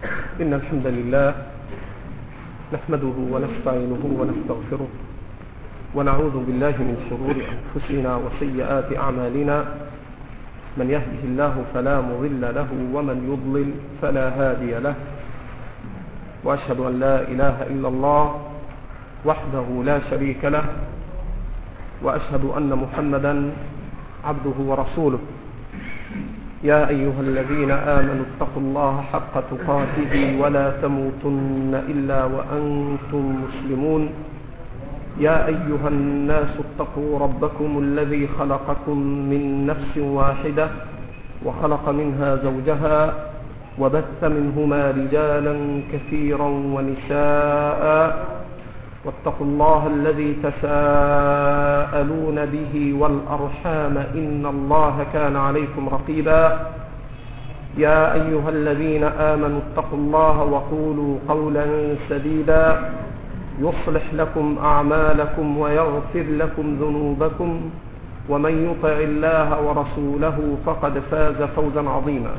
إن الحمد لله نحمده ونستعينه ونستغفره ونعوذ بالله من شرور أنفسنا وسيئات أعمالنا. من يهده الله فلا مضل له ومن يضلل فلا هادي له، وأشهد أن لا إله إلا الله وحده لا شريك له، وأشهد أن محمدا عبده ورسوله. يا أيها الذين آمنوا اتقوا الله حق تقاته ولا تموتن إلا وأنتم مسلمون. يا أيها الناس اتقوا ربكم الذي خلقكم من نفس واحدة وخلق منها زوجها وبث منهما رجالا كثيرا ونساء، واتقوا الله الذي تساءلون به والأرحام إن الله كان عليكم رقيبا. يا أيها الذين آمنوا اتقوا الله وقولوا قولا سديدا يصلح لكم أعمالكم ويغفر لكم ذنوبكم، ومن يطع الله ورسوله فقد فاز فوزا عظيما.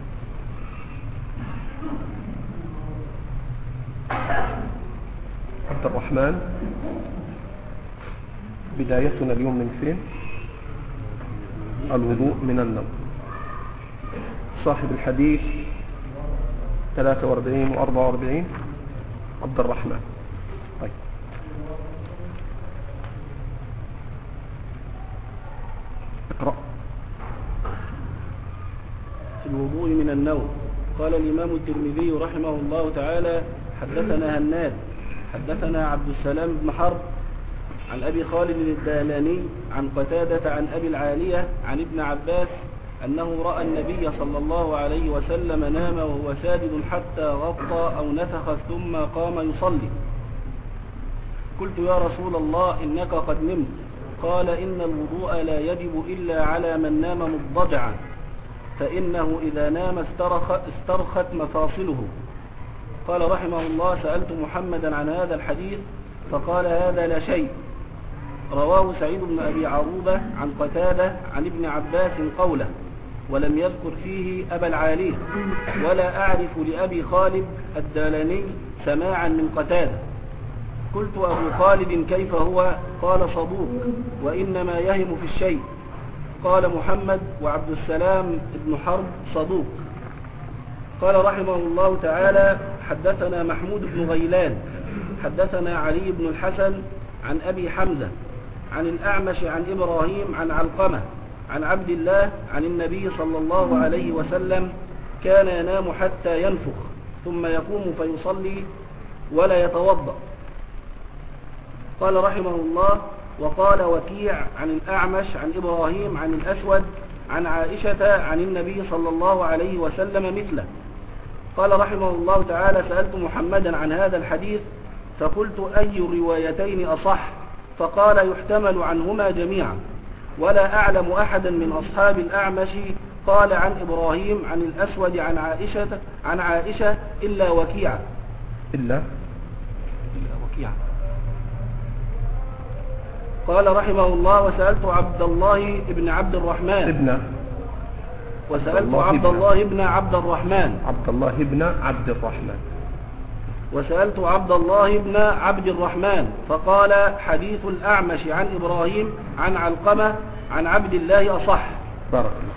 عبد الرحمن، بدايتنا اليوم من فين؟ الوضوء من النوم. صاحب الحديث 43 و44 عبد الرحمن. طيب، اقرأ. في الوضوء من النوم. قال الإمام الترمذي رحمه الله تعالى: حدثنا هناد حدثنا عبد السلام بن حرب عن أبي خالد الدالاني عن قتادة عن أبي العالية عن ابن عباس أنه رأى النبي صلى الله عليه وسلم نام وهو ساجد حتى غطى أو نفخ ثم قام يصلي. قلت: يا رسول الله إنك قد نمت. قال: إن الوضوء لا يجب إلا على من نام مضطجعا، فإنه إذا نام استرخت مفاصله. قال رحمه الله: سألت محمدا عن هذا الحديث فقال: هذا لا شيء. رواه سعيد بن أبي عروبة عن قتادة عن ابن عباس قوله، ولم يذكر فيه أبا العالية، ولا أعرف لأبي خالد الدالاني سماعا من قتادة. قلت: أبو خالد كيف هو؟ قال: صدوق وإنما يهم في الشيء. قال محمد وعبد السلام بن حرب صدوق. قال رحمه الله تعالى: حدثنا محمود بن غيلان حدثنا علي بن الحسن عن أبي حمزة عن الأعمش عن إبراهيم عن علقمة عن عبد الله عن النبي صلى الله عليه وسلم: كان ينام حتى ينفخ ثم يقوم فيصلي ولا يتوضأ. قال رحمه الله: وقال وكيع عن الأعمش عن إبراهيم عن الأسود عن عائشة عن النبي صلى الله عليه وسلم مثله. قال رحمه الله تعالى: سألت محمدا عن هذا الحديث فقلت: أي الروايتين أصح؟ فقال: يحتمل عنهما جميعا، ولا أعلم أحدا من أصحاب الأعمش قال عن إبراهيم عن الأسود عن عائشة إلا وكيع. إلا وكيع. قال رحمه الله: وسألت عبد الله بن عبد الرحمن وسألت عبد الله بن عبد الرحمن فقال: حديث الأعمش عن إبراهيم عن علقمة عن عبد الله أصح. بارك الله.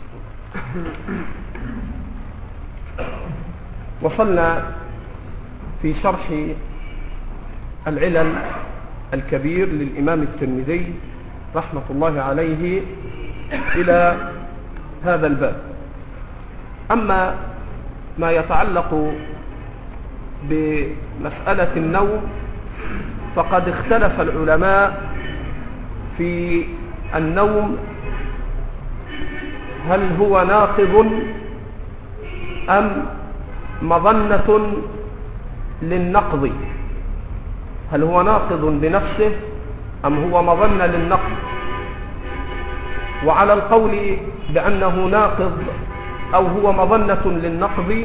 وصلنا في شرح العلل الكبير للإمام الترمذي رحمة الله عليه إلى هذا الباب. أما ما يتعلق بمسألة النوم فقد اختلف العلماء في النوم، هل هو ناقض أم مظنة للنقض؟ هل هو ناقض بنفسه أم هو مظنة للنقض؟ وعلى القول بأنه ناقض أو هو مظنة للنقض،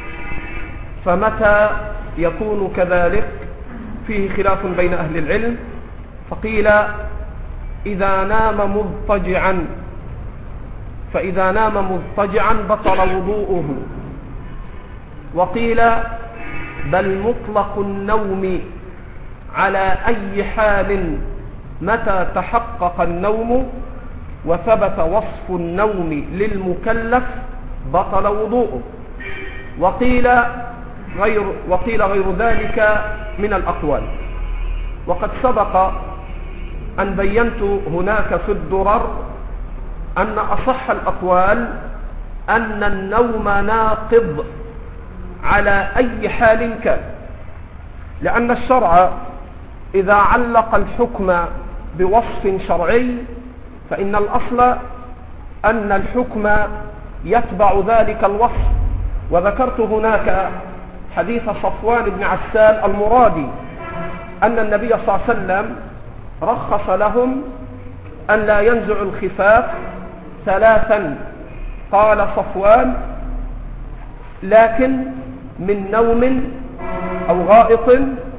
فمتى يكون كذلك فيه خلاف بين أهل العلم. فقيل: إذا نام مضطجعا، فإذا نام مضطجعا بطل وضوءه، وقيل بل مطلق النوم على أي حال متى تحقق النوم وثبت وصف النوم للمكلف بطل وضوءه. وقيل غير ذلك من الأقوال. وقد سبق أن بينت هناك في الدرر أن أصح الأقوال أن النوم ناقض على أي حال كان، لأن الشرع إذا علق الحكم بوصف شرعي فإن الأصل أن الحكم يتبع ذلك الوصف. وذكرت هناك حديث صفوان بن عسال المرادي أن النبي صلى الله عليه وسلم رخص لهم أن لا ينزعوا الخفاف 3. قال صفوان: لكن من نوم أو غائط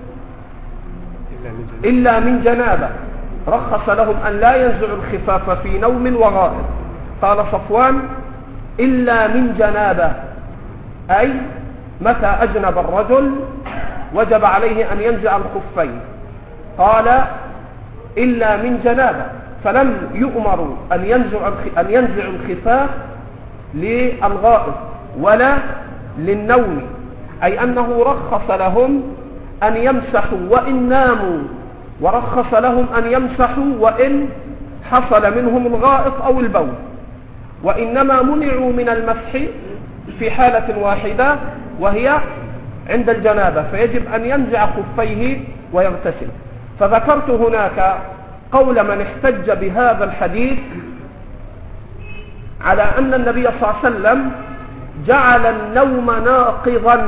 إلا من جنابة. رخص لهم أن لا ينزعوا الخفاف في نوم وغائط. قال صفوان: إلا من جنابة، أي متى أجنب الرجل وجب عليه أن ينزع الخفين. قال: إلا من جنابة، فلم يؤمروا أن ينزعوا الخفاف للغائط ولا للنوم، أي أنه رخص لهم أن يمسحوا وإن ناموا، ورخص لهم أن يمسحوا وإن حصل منهم الغائط أو البول، وإنما منعوا من المسح في حالة واحدة وهي عند الجنابة، فيجب أن ينزع خفيه ويغتسل. فذكرت هناك قول من احتج بهذا الحديث على أن النبي صلى الله عليه وسلم جعل النوم ناقضا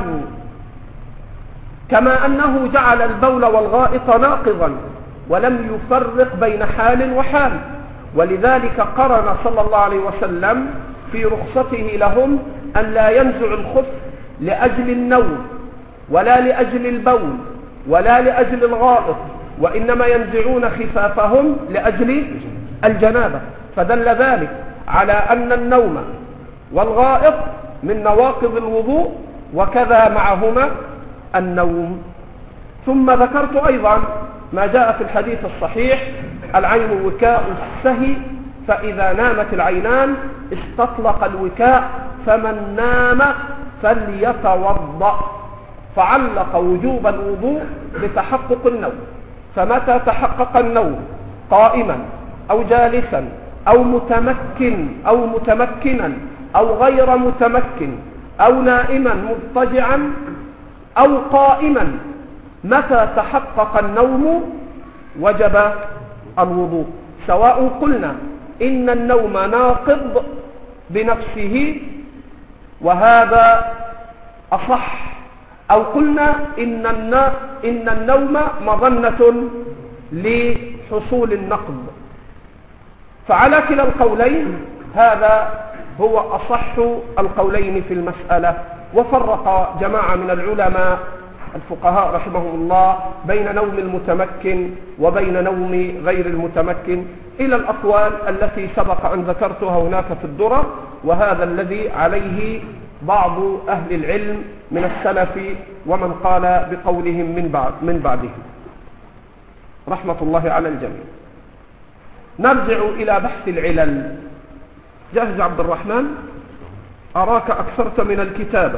كما أنه جعل البول والغائط ناقضا، ولم يفرق بين حال وحال. ولذلك قرن صلى الله عليه وسلم في رخصته لهم أن لا ينزع الخف لأجل النوم ولا لأجل البول ولا لأجل الغائط، وإنما ينزعون خفافهم لأجل الجنابة. فدل ذلك على أن النوم والغائط من نواقض الوضوء، وكذا معهما النوم. ثم ذكرت أيضا ما جاء في الحديث الصحيح: العين وكاء السهي، فإذا نامت العينان استطلق الوكاء، فمن نام فليتوضأ. فعلق وجوب الوضوء بتحقق النوم. فمتى تحقق النوم قائما أو جالسا أو متمكنا أو غير متمكن أو نائما مضطجعا أو قائما، متى تحقق النوم وجب الوضوء، سواء قلنا إن النوم ناقض بنفسه وهذا أصح، أو قلنا إن النوم مظنة لحصول النقض. فعلى كلا القولين هذا هو أصح القولين في المسألة. وفرق جماعة من العلماء الفقهاء رحمهم الله بين نوم المتمكن وبين نوم غير المتمكن إلى الأقوال التي سبق أن ذكرتها هناك في الدرر، وهذا الذي عليه بعض أهل العلم من السلف ومن قال بقولهم من بعدهم رحمة الله على الجميع. نرجع إلى بحث العلل. جاهز عبد الرحمن؟ أراك أكثرت من الكتابة.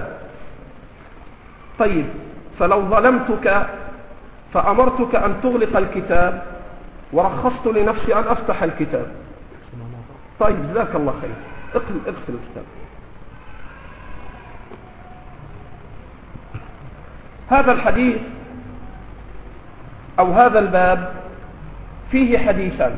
طيب، فلو ظلمتك فأمرتك أن تغلق الكتاب ورخصت لنفسي أن أفتح الكتاب. طيب، جزاك الله خير. اقفل الكتاب. هذا الحديث أو هذا الباب فيه حديثان.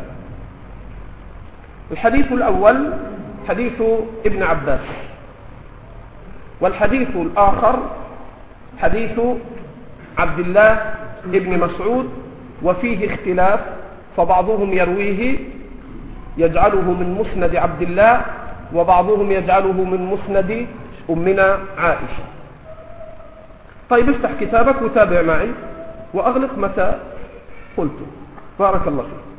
الحديث الأول حديث ابن عباس، والحديث الآخر حديث عبد الله ابن مسعود، وفيه اختلاف، فبعضهم يرويه يجعله من مسند عبد الله، وبعضهم يجعله من مسند أمنا عائشة. طيب، افتح كتابك وتابع معي وأغلق متى قلت. بارك الله فيك.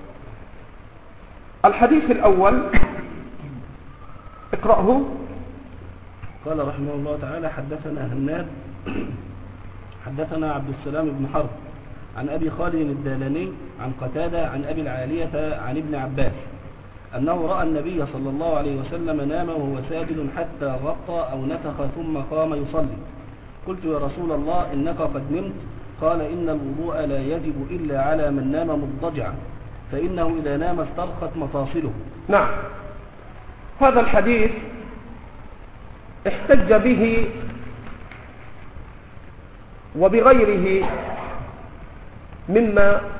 الحديث الأول اقرأه. قال رحمه الله تعالى: حدثنا هناد حدثنا عبد السلام بن حرب عن أبي خالد الدالاني عن قتادة عن أبي العالية عن ابن عباس أنه رأى النبي صلى الله عليه وسلم نام وهو ساجد حتى غطى أو نفخ ثم قام يصلي. قلت: يا رسول الله إنك قد نمت. قال: إن الوضوء لا يجب إلا على من نام مضطجعا، فإنه إذا نام استرخت مفاصله. نعم، هذا الحديث احتج به وبغيره مما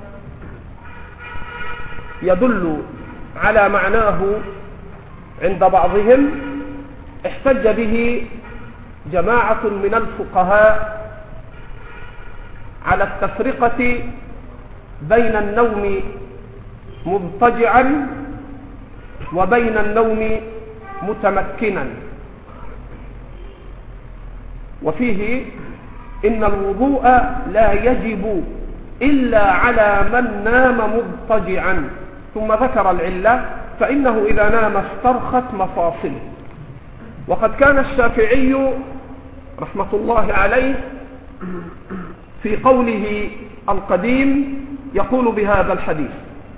يدل على معناه عند بعضهم. احتج به جماعة من الفقهاء على التفرقة بين النوم مضطجعا وبين النوم متمكنا، وفيه إن الوضوء لا يجب إلا على من نام مضطجعا، ثم ذكر العلة: فإنه إذا نام استرخت مفاصله. وقد كان الشافعي رحمة الله عليه في قوله القديم يقول بهذا الحديث،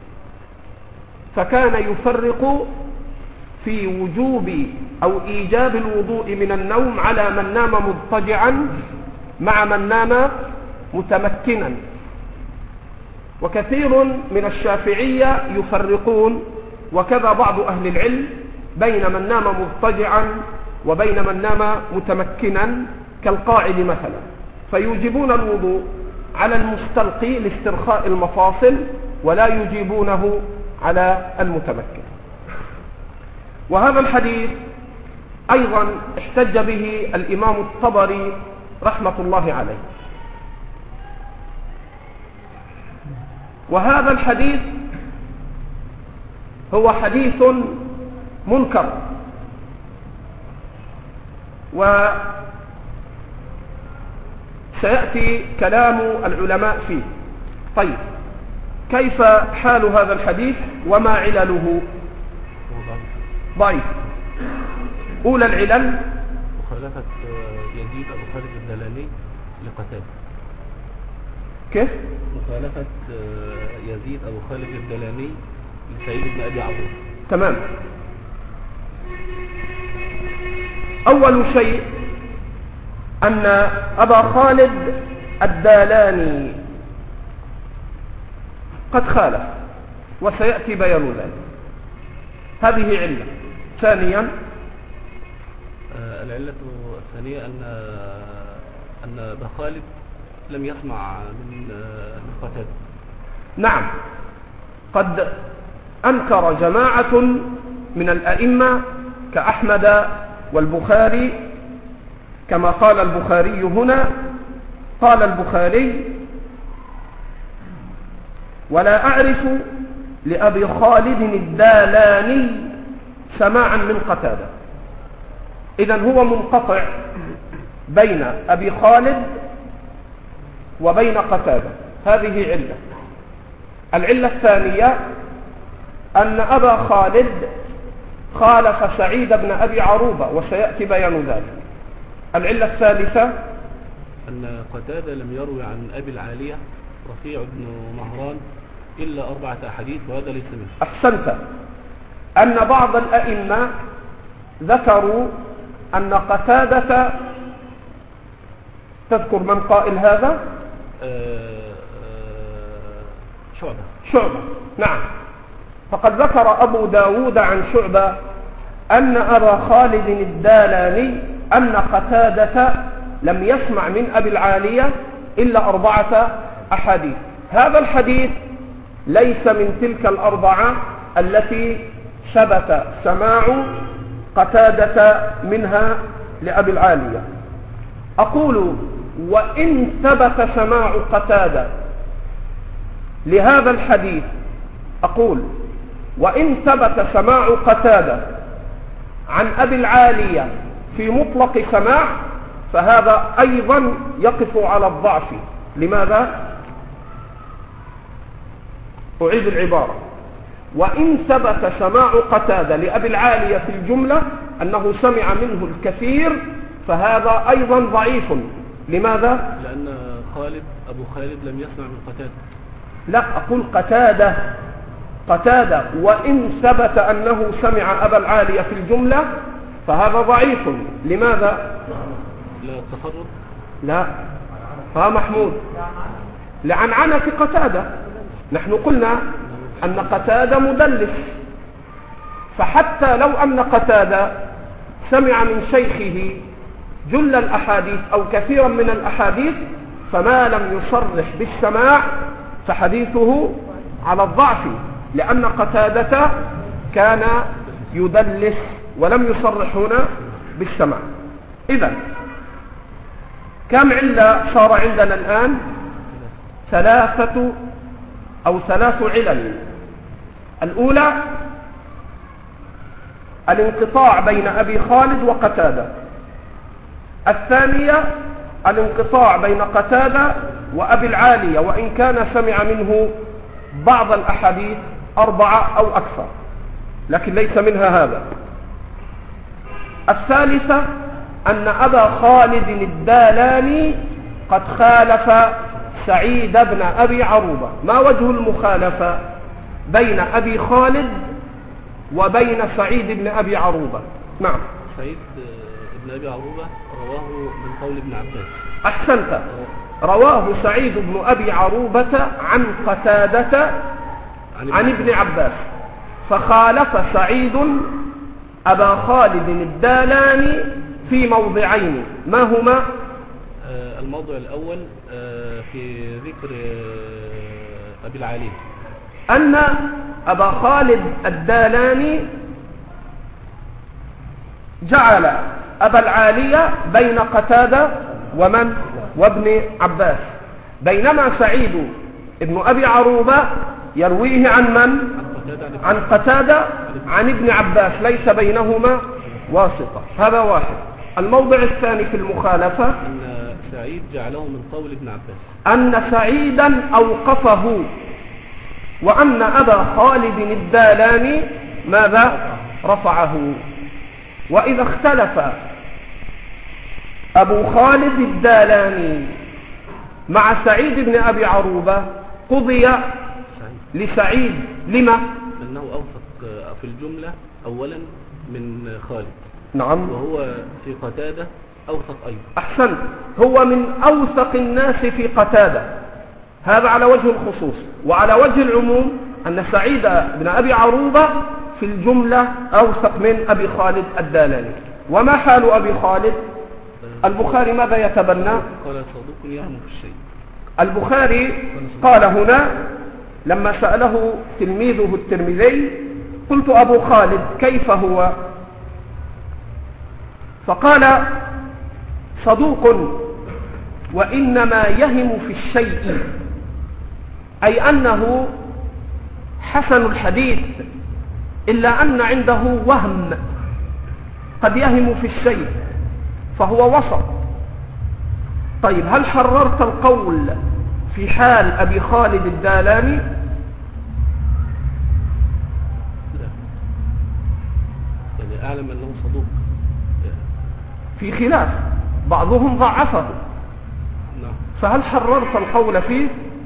فكان يفرق في وجوب أو إيجاب الوضوء من النوم على من نام مضطجعا مع من نام متمكنا. وكثير من الشافعية يفرقون، وكذا بعض أهل العلم، بين من نام مضطجعا وبين من نام متمكنا كالقاعد مثلا، فيوجبون الوضوء على المستلقي لاسترخاء المفاصل ولا يجيبونه على المتمكن. وهذا الحديث أيضا احتج به الإمام الطبري رحمة الله عليه. وهذا الحديث هو حديث منكر، وسيأتي كلام العلماء فيه. طيب، كيف حال هذا الحديث وما علله؟ ضعيف. أولى العلل مخالفة يزيد أبو خالد الدالاني لقتادة. كيف؟ مخالفة يزيد أبو خالد الدالاني لسعيد بن أبي عروبة. تمام. أول شيء أن أبا خالد الدالاني قد خالف، وسيأتي بيان ذلك. هذه علة. ثانيا العلة الثانية أن أبا خالد لم يسمع من قتادة. نعم، قد أنكر جماعة من الأئمة كأحمد والبخاري، كما قال البخاري هنا. قال البخاري: ولا أعرف لأبي خالد الدالاني سماعا من قتادة. إذن هو منقطع بين أبي خالد وبين قتادة. هذه علة. العلة الثانية أن أبا خالد خالف سعيد بن أبي عروبة، وسيأتي بيان ذلك. العلة الثالثة أن قتادة لم يروي عن أبي العالية رفيع بن مهران إلا 4 أحاديث، وهذا ليس منه. أحسنت. أن بعض الأئمة ذكروا أن قتادة، تذكر من قائل هذا؟ شعبة. نعم. فقد ذكر أبو داود عن شعبة أن أبا خالد الدالاني أن قتادة لم يسمع من أبي العالية إلا 4 أحاديث. هذا الحديث ليس من تلك 4 التي ثبت سماع قتادة منها لأبي العالية. أقول: وإن ثبت سماع قتادة لهذا الحديث، أقول: وإن ثبت سماع قتادة عن أبي العالية في مطلق سماع، فهذا أيضا يقف على الضعف. لماذا؟ أعيد العبارة: وإن ثبت سماع قتادة لأبي العالية في الجملة أنه سمع منه الكثير، فهذا أيضا ضعيف. لماذا؟ لأن أبو خالد لم يسمع من قتادة. لا، أقول قتادة وإن ثبت أنه سمع أبا العالية في الجملة فهذا ضعيف. لماذا؟ لا التفرد. لا، محمود لعنعنة قتادة. نحن قلنا أن قتادة مدلس، فحتى لو أن قتادة سمع من شيخه جل الأحاديث أو كثيرا من الأحاديث فما لم يصرح بالسماع فحديثه على الضعف، لأن قتادة كان يدلس ولم يصرح هنا بالسماع. إذن كم علة صار عندنا الآن؟ ثلاث علل. الأولى الانقطاع بين أبي خالد وقتادة. الثانية الانقطاع بين قتادة وأبي العالية وإن كان سمع منه بعض الأحاديث 4 أو أكثر، لكن ليس منها هذا. الثالثة أن أبا خالد الدالاني قد خالف سعيد بن أبي عروبة. ما وجه المخالفة بين أبي خالد وبين سعيد بن أبي عروبة؟ نعم. سعيد بن أبي عروبة رواه من قول ابن عباس. أحسنت، رواه سعيد بن أبي عروبة عن قتادة عن ابن عباس، فخالف سعيد أبا خالد الدالاني في موضعين. ما هما؟ الموضع الأول في ذكر أبي العالية، أن أبا خالد الدالاني جعل أبا العالية بين قتادة وابن عباس، بينما سعيد ابن أبي عروبة يرويه عن عن قتادة عن ابن عباس، ليس بينهما واسطة. هذا واحد. الموضع الثاني في المخالفة أن سعيد جعله من قول ابن عباس، أن سعيدا أوقفه، وأن أبا خالد الدالاني ماذا؟ رفعه. وإذا اختلف أبو خالد الدالاني مع سعيد بن أبي عروبة قضي لسعيد. لما؟ لأنه أوثق في الجملة أولا من خالد. نعم. وهو في قتادة أوثق أيضا. أحسنت، هو من أوثق الناس في قتادة، هذا على وجه الخصوص. وعلى وجه العموم أن سعيد بن أبي عروبة في الجملة أوثق من أبي خالد الدالاني. وما حال أبي خالد؟ البخاري ماذا يتبنى؟ قال صدوق يهم في الشيء. البخاري قال هنا لما سأله تلميذه الترمذي: قلت أبو خالد كيف هو؟ فقال: صدوق وإنما يهم في الشيء، أي أنه حسن الحديث إلا أن عنده وهم، قد يهم في الشيء، فهو وسط. طيب، هل حررت القول في حال أبي خالد الدالاني؟ لا، يعني أعلم أنه صدوق، في خلاف، بعضهم ضعفه. نعم. فهل حررت القول فيه؟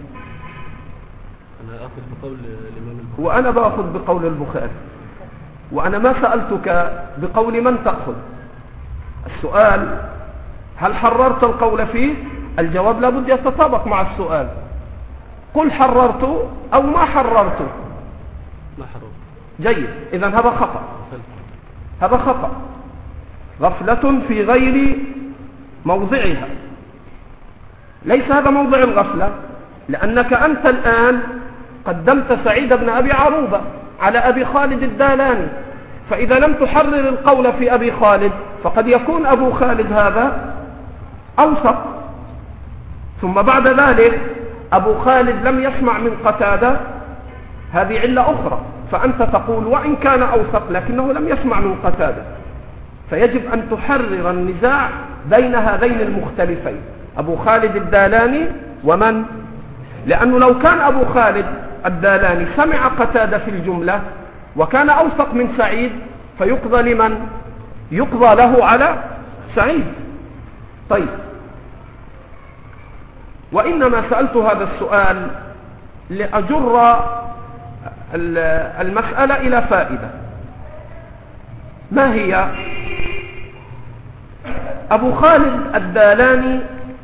أنا أخذ بقول الإمام البخاري. وأنا بأخذ بقول البخاري، وأنا ما سألتك بقول من تأخذ. السؤال: هل حررت القول فيه؟ الجواب لابد يتطابق مع السؤال. قل حررت أو ما حررت. ما حررت. جيد، إذن هذا خطأ. هذا خطأ، غفلة في غير موضعها. ليس هذا موضع الغفلة، لأنك أنت الآن قدمت سعيد بن أبي عروبة على أبي خالد الدالاني، فإذا لم تحرر القول في أبي خالد فقد يكون أبو خالد هذا أوثق، ثم بعد ذلك أبو خالد لم يسمع من قتادة، هذه علة أخرى. فأنت تقول وإن كان أوثق لكنه لم يسمع من قتادة، فيجب أن تحرر النزاع بين هذين المختلفين، أبو خالد الدالاني ومن؟ لأنه لو كان أبو خالد الدالاني سمع قتادة في الجملة وكان أوثق من سعيد فيقضى لمن؟ يقضى له على سعيد. طيب، وإنما سألت هذا السؤال لأجر المسألة إلى فائدة. ما هي؟ أبو خالد الدالاني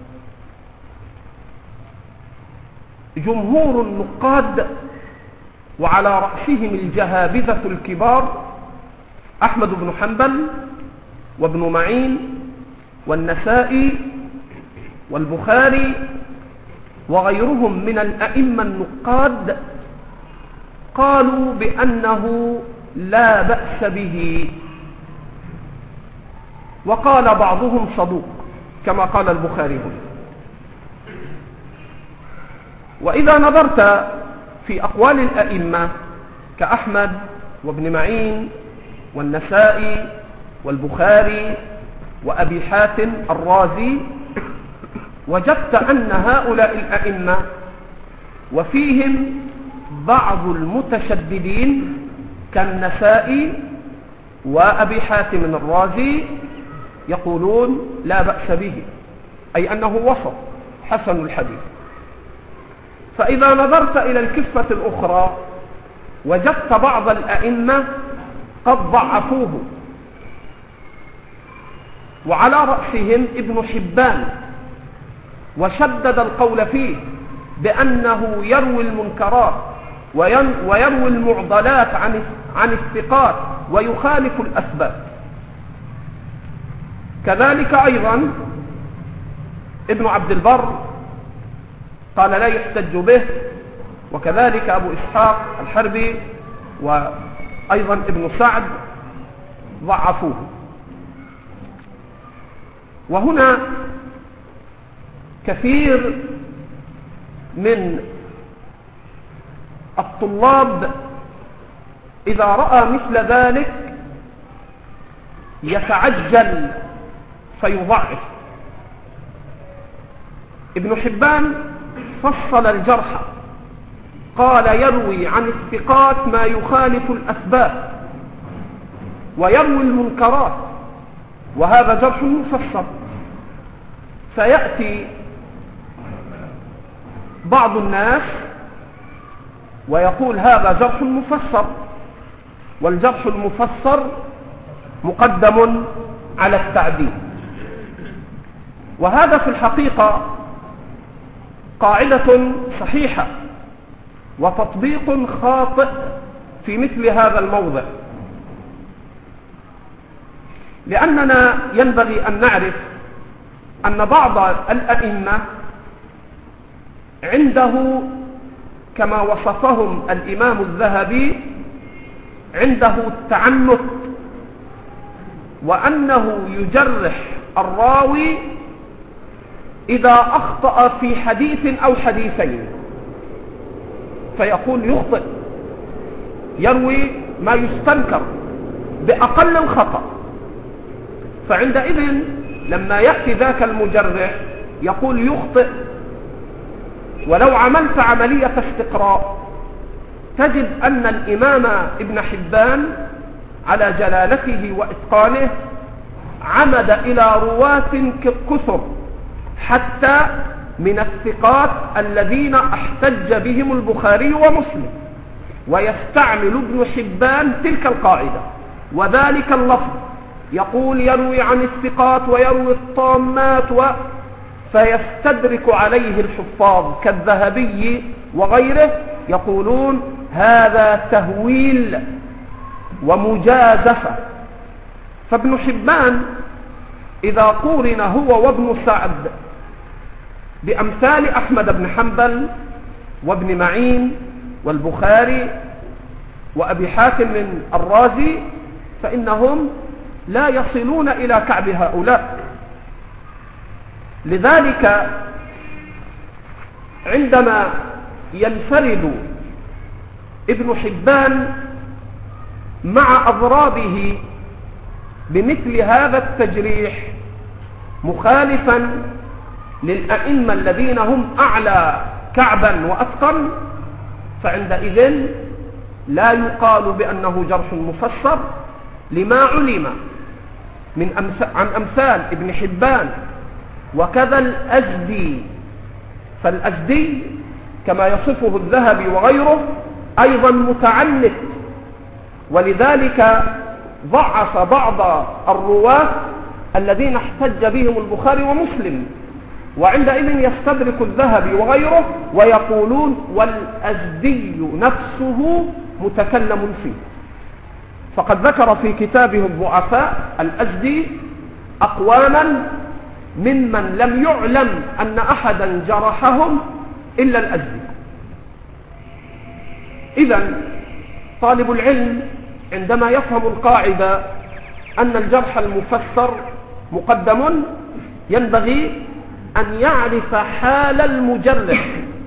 جمهور النقاد وعلى رأسهم الجهابذة الكبار أحمد بن حنبل وابن معين والنسائي والبخاري وغيرهم من الأئمة النقاد قالوا بأنه لا بأس به، وقال بعضهم صدوق كما قال البخاري هنا. وإذا نظرت في أقوال الأئمة كأحمد وابن معين والنسائي والبخاري وأبي حاتم الرازي، وجدت أن هؤلاء الأئمة وفيهم بعض المتشددين كالنسائي وأبي حاتم الرازي يقولون لا بأس به، أي أنه وسط حسن الحديث. فإذا نظرت إلى الكفة الأخرى وجدت بعض الأئمة قد ضعفوه، وعلى رأسهم ابن حبان، وشدد القول فيه بأنه يروي المنكرات ويروي المعضلات عن الثقات ويخالف الأسباب. كذلك أيضا ابن عبد البر قال لا يحتج به، وكذلك أبو إسحاق الحربي وأيضا ابن سعد ضعفوه. وهنا كثير من الطلاب إذا رأى مثل ذلك يتعجل فيضعف. ابن حبان فصل الجرح، قال يروي عن الثقات ما يخالف الأسباب ويروي المنكرات، وهذا جرح مفسر. فيأتي بعض الناس ويقول هذا جرح مفسر، والجرح المفسر مقدم على التعديل. وهذا في الحقيقة قاعدة صحيحة وتطبيق خاطئ في مثل هذا الموضع، لأننا ينبغي أن نعرف أن بعض الأئمة عنده كما وصفهم الإمام الذهبي عنده التعنت، وأنه يجرح الراوي إذا أخطأ في حديث أو حديثين، فيقول يخطئ، يروي ما يستنكر بأقل الخطأ. فعندئذ لما يأتي ذاك المجرح يقول يخطئ، ولو عملت عملية استقراء تجد أن الإمام ابن حبان على جلالته وإتقانه عمد إلى رواة كثر، حتى من الثقات الذين احتج بهم البخاري ومسلم، ويستعمل ابن حبان تلك القاعدة وذلك اللفظ، يقول يروي عن الثقات ويروي الطامات فيستدرك عليه الحفاظ كالذهبي وغيره، يقولون هذا تهويل ومجازفة. فابن حبان إذا قورن هو وابن سعد بأمثال أحمد بن حنبل وابن معين والبخاري وأبي حاتم الرازي، فإنهم لا يصلون إلى كعب هؤلاء. لذلك عندما ينفرد ابن حبان مع أضرابه بمثل هذا التجريح مخالفا للأئمة الذين هم أعلى كعبا وأثقل، فعندئذ لا يقال بأنه جرح مفسر، لما علم عن أمثال ابن حبان وكذا الأزدي. فالأزدي كما يصفه الذهبي وغيره أيضا متعنت، ولذلك ضعف بعض الرواة الذين احتج بهم البخاري ومسلم، وعندئذ يستدرك الذهبي وغيره ويقولون والأزدي نفسه متكلم فيه. فقد ذكر في كتابه الضعفاء الأزدي أقواما ممن لم يعلم أن أحدا جرحهم إلا الأزدي. إذن طالب العلم عندما يفهم القاعدة أن الجرح المفسر مقدم ينبغي أن يعرف حال المجرح،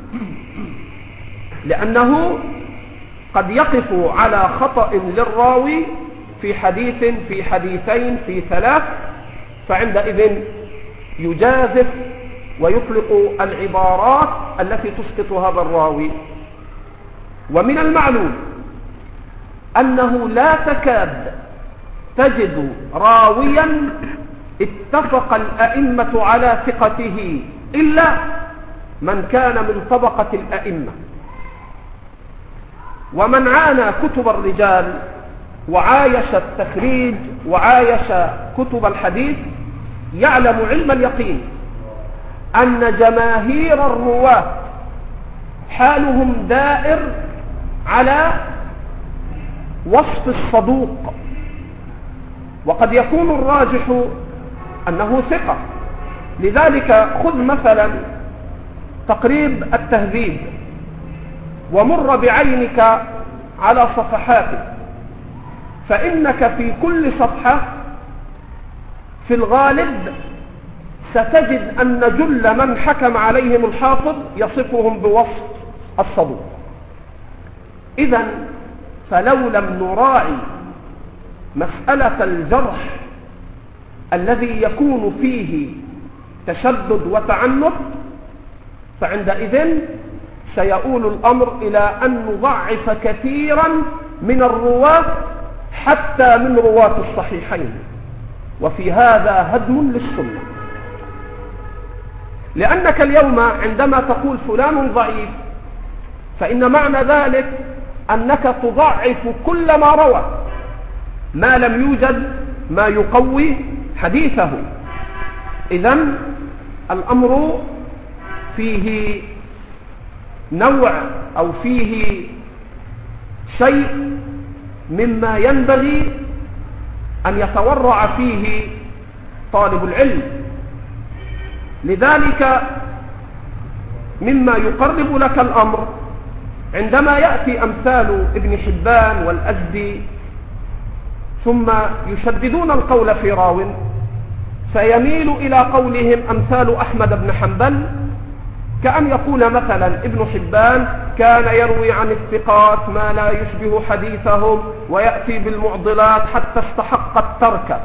لأنه قد يقف على خطأ للراوي في حديث، في حديثين، في ثلاث، فعندئذ يجازف ويطلق العبارات التي تسقط هذا الراوي. ومن المعلوم أنه لا تكاد تجد راويا اتفق الأئمة على ثقته إلا من كان من طبقة الأئمة. ومن عانى كتب الرجال وعايش التخريج وعايش كتب الحديث يعلم علم اليقين أن جماهير الرواة حالهم دائر على وصف الصدوق، وقد يكون الراجح أنه ثقة. لذلك خذ مثلا تقريب التهذيب ومر بعينك على صفحاته، فإنك في كل صفحة في الغالب ستجد أن جل من حكم عليهم الحافظ يصفهم بوصف الصدوق. إذن فلو لم نراعي مسألة الجرح الذي يكون فيه تشدد وتعنت، فعندئذ سيؤول الأمر إلى أن نضعف كثيرا من الرواة حتى من رواة الصحيحين، وفي هذا هدم للسنة. لأنك اليوم عندما تقول فلان ضعيف فإن معنى ذلك أنك تضعف كل ما روى ما لم يوجد ما يقوي حديثه. إذن الأمر فيه نوع أو فيه شيء مما ينبغي أن يتورع فيه طالب العلم. لذلك مما يقرب لك الأمر عندما يأتي أمثال ابن حبان والأزدي ثم يشددون القول في راو فيميل إلى قولهم أمثال أحمد بن حنبل، كأن يقول مثلا ابن حبان كان يروي عن الثقات ما لا يشبه حديثهم ويأتي بالمعضلات حتى استحق الترك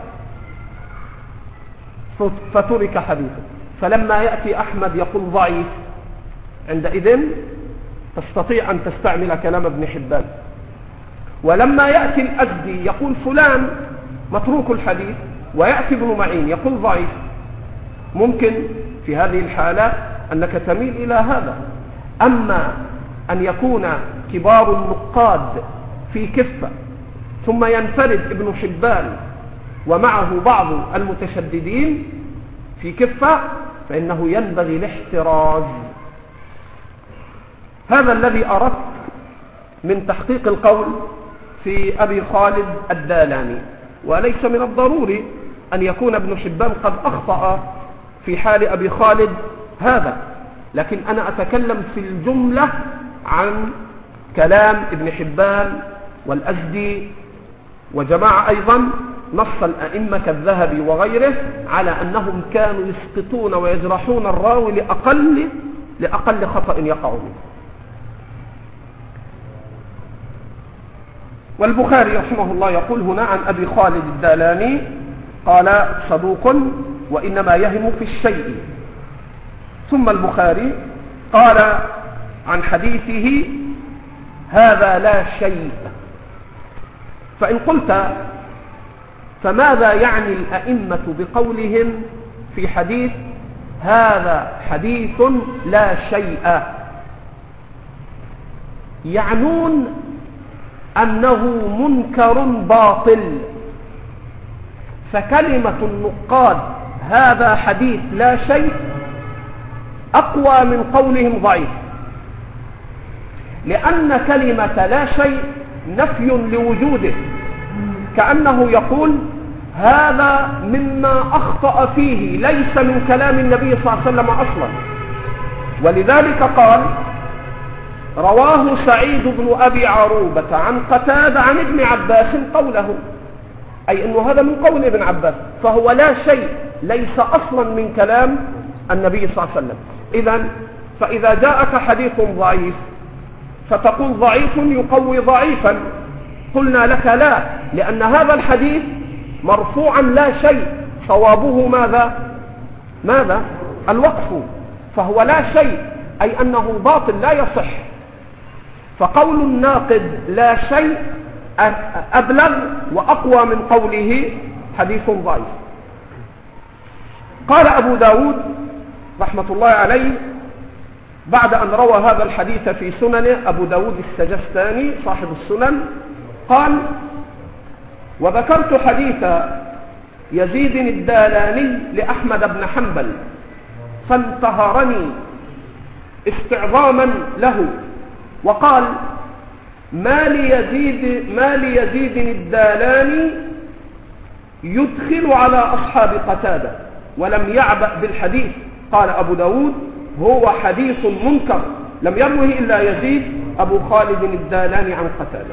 فترك حديثه. فلما يأتي أحمد يقول ضعيف، عندئذ تستطيع أن تستعمل كلام ابن حبان. ولما يأتي الأزدي يقول فلان متروك الحديث، ويأتي ابن معين يقول ضعيف، ممكن في هذه الحالة أنك تميل إلى هذا. أما أن يكون كبار النقاد في كفة ثم ينفرد ابن حبان ومعه بعض المتشددين في كفة، فإنه ينبغي الاحتراز. هذا الذي أردت من تحقيق القول في أبي خالد الدالاني. وليس من الضروري أن يكون ابن حبان قد أخطأ في حال أبي خالد هذا، لكن أنا أتكلم في الجملة عن كلام ابن حبان والأزدي وجماعة أيضا نص الأئمة كالذهبي وغيره على أنهم كانوا يسقطون ويجرحون الراوي لأقل خطأ يقع منه. والبخاري رحمه الله يقول هنا عن أبي خالد الدالاني قال صدوق وإنما يهم في الشيء. ثم البخاري قال عن حديثه هذا لا شيء. فإن قلت فماذا يعني الأئمة بقولهم في حديث هذا حديث لا شيء، يعنون أنه منكر باطل. فكلمة النقاد هذا حديث لا شيء أقوى من قولهم ضعيف، لأن كلمة لا شيء نفي لوجوده، كأنه يقول هذا مما أخطأ فيه، ليس من كلام النبي صلى الله عليه وسلم أصلا. ولذلك قال رواه سعيد بن أبي عروبة عن قتادة عن ابن عباس قوله، أي أنه هذا من قول ابن عباس، فهو لا شيء، ليس أصلا من كلام النبي صلى الله عليه وسلم. فإذا جاءك حديث ضعيف فتقول ضعيف يقوي ضعيفا، قلنا لك لا، لأن هذا الحديث مرفوعا لا شيء، صوابه ماذا؟ الوقف، فهو لا شيء، أي أنه باطل لا يصح. فقول الناقد لا شيء أبلغ وأقوى من قوله حديث ضعيف. قال أبو داود رحمة الله عليه بعد أن روى هذا الحديث في سننه، أبو داود السجستاني صاحب السنن، قال وذكرت حديث يزيد الدالاني لأحمد بن حنبل فانتهرني استعظاما له، وقال ما ليزيد الدالاني يدخل على أصحاب قتادة ولم يعبأ بالحديث. قال أبو داود هو حديث منكر لم يروه إلا يزيد أبو خالد الدالاني عن قتادة.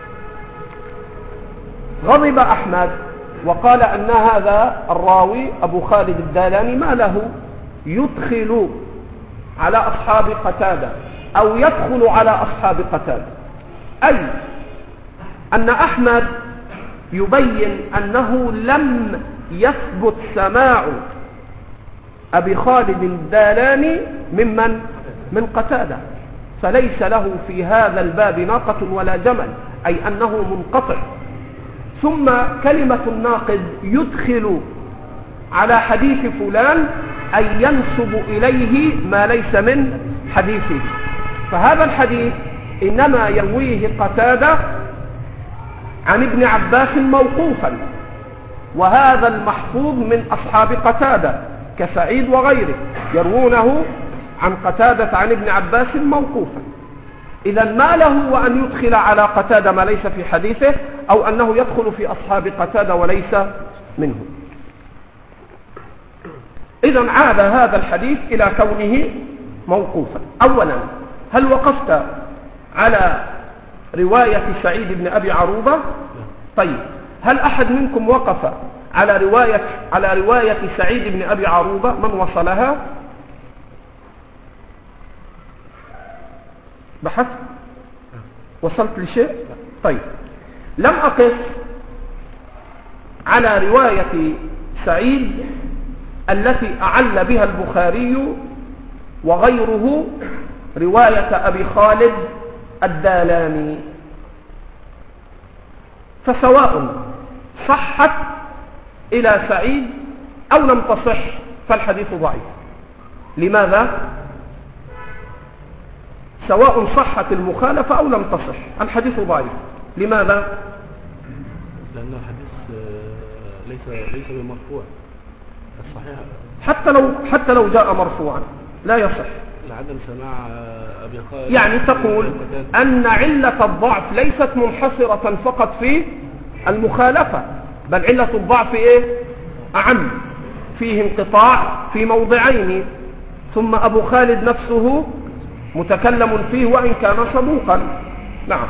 غضب أحمد وقال أن هذا الراوي أبو خالد الدالاني ما له يدخل على أصحاب قتادة أو يدخل على أصحاب قتادة، أي أن أحمد يبين أنه لم يثبت سماع أبي خالد الدالاني من قتادة، فليس له في هذا الباب ناقة ولا جمل، أي أنه منقطع. ثم كلمة الناقد يدخل على حديث فلان أي ينسب إليه ما ليس من حديثه، فهذا الحديث إنما يرويه قتادة عن ابن عباس موقوفا، وهذا المحفوظ من أصحاب قتادة كسعيد وغيره يروونه عن قتادة عن ابن عباس موقوفا. إذا ما له وأن يدخل على قتادة ما ليس في حديثه، أو أنه يدخل في أصحاب قتادة وليس منه. إذا عاد هذا الحديث إلى كونه موقوفا. أولا، هل وقفت على رواية سعيد بن أبي عروبة؟ طيب، هل أحد منكم وقف على رواية سعيد بن أبي عروبة من وصلها؟ بحثت؟ وصلت لشيء؟ طيب، لم أقف على رواية سعيد التي أعل بها البخاري وغيره رواية أبي خالد الدالاني، فسواء صحت إلى سعيد أو لم تصح فالحديث ضعيف. لماذا؟ سواء صحت المخالفة أو لم تصح الحديث ضعيف. لماذا؟ لأن الحديث ليس بمرفوع الصحيح، حتى لو جاء مرفوعا لا يصح لعدم سماع أبي خالد. يعني تقول أن علة الضعف ليست منحصرة فقط في المخالفة، بل علة الضعف أعم، فيه انقطاع في موضعين، ثم أبو خالد نفسه متكلم فيه وإن كان صدوقا. نعم.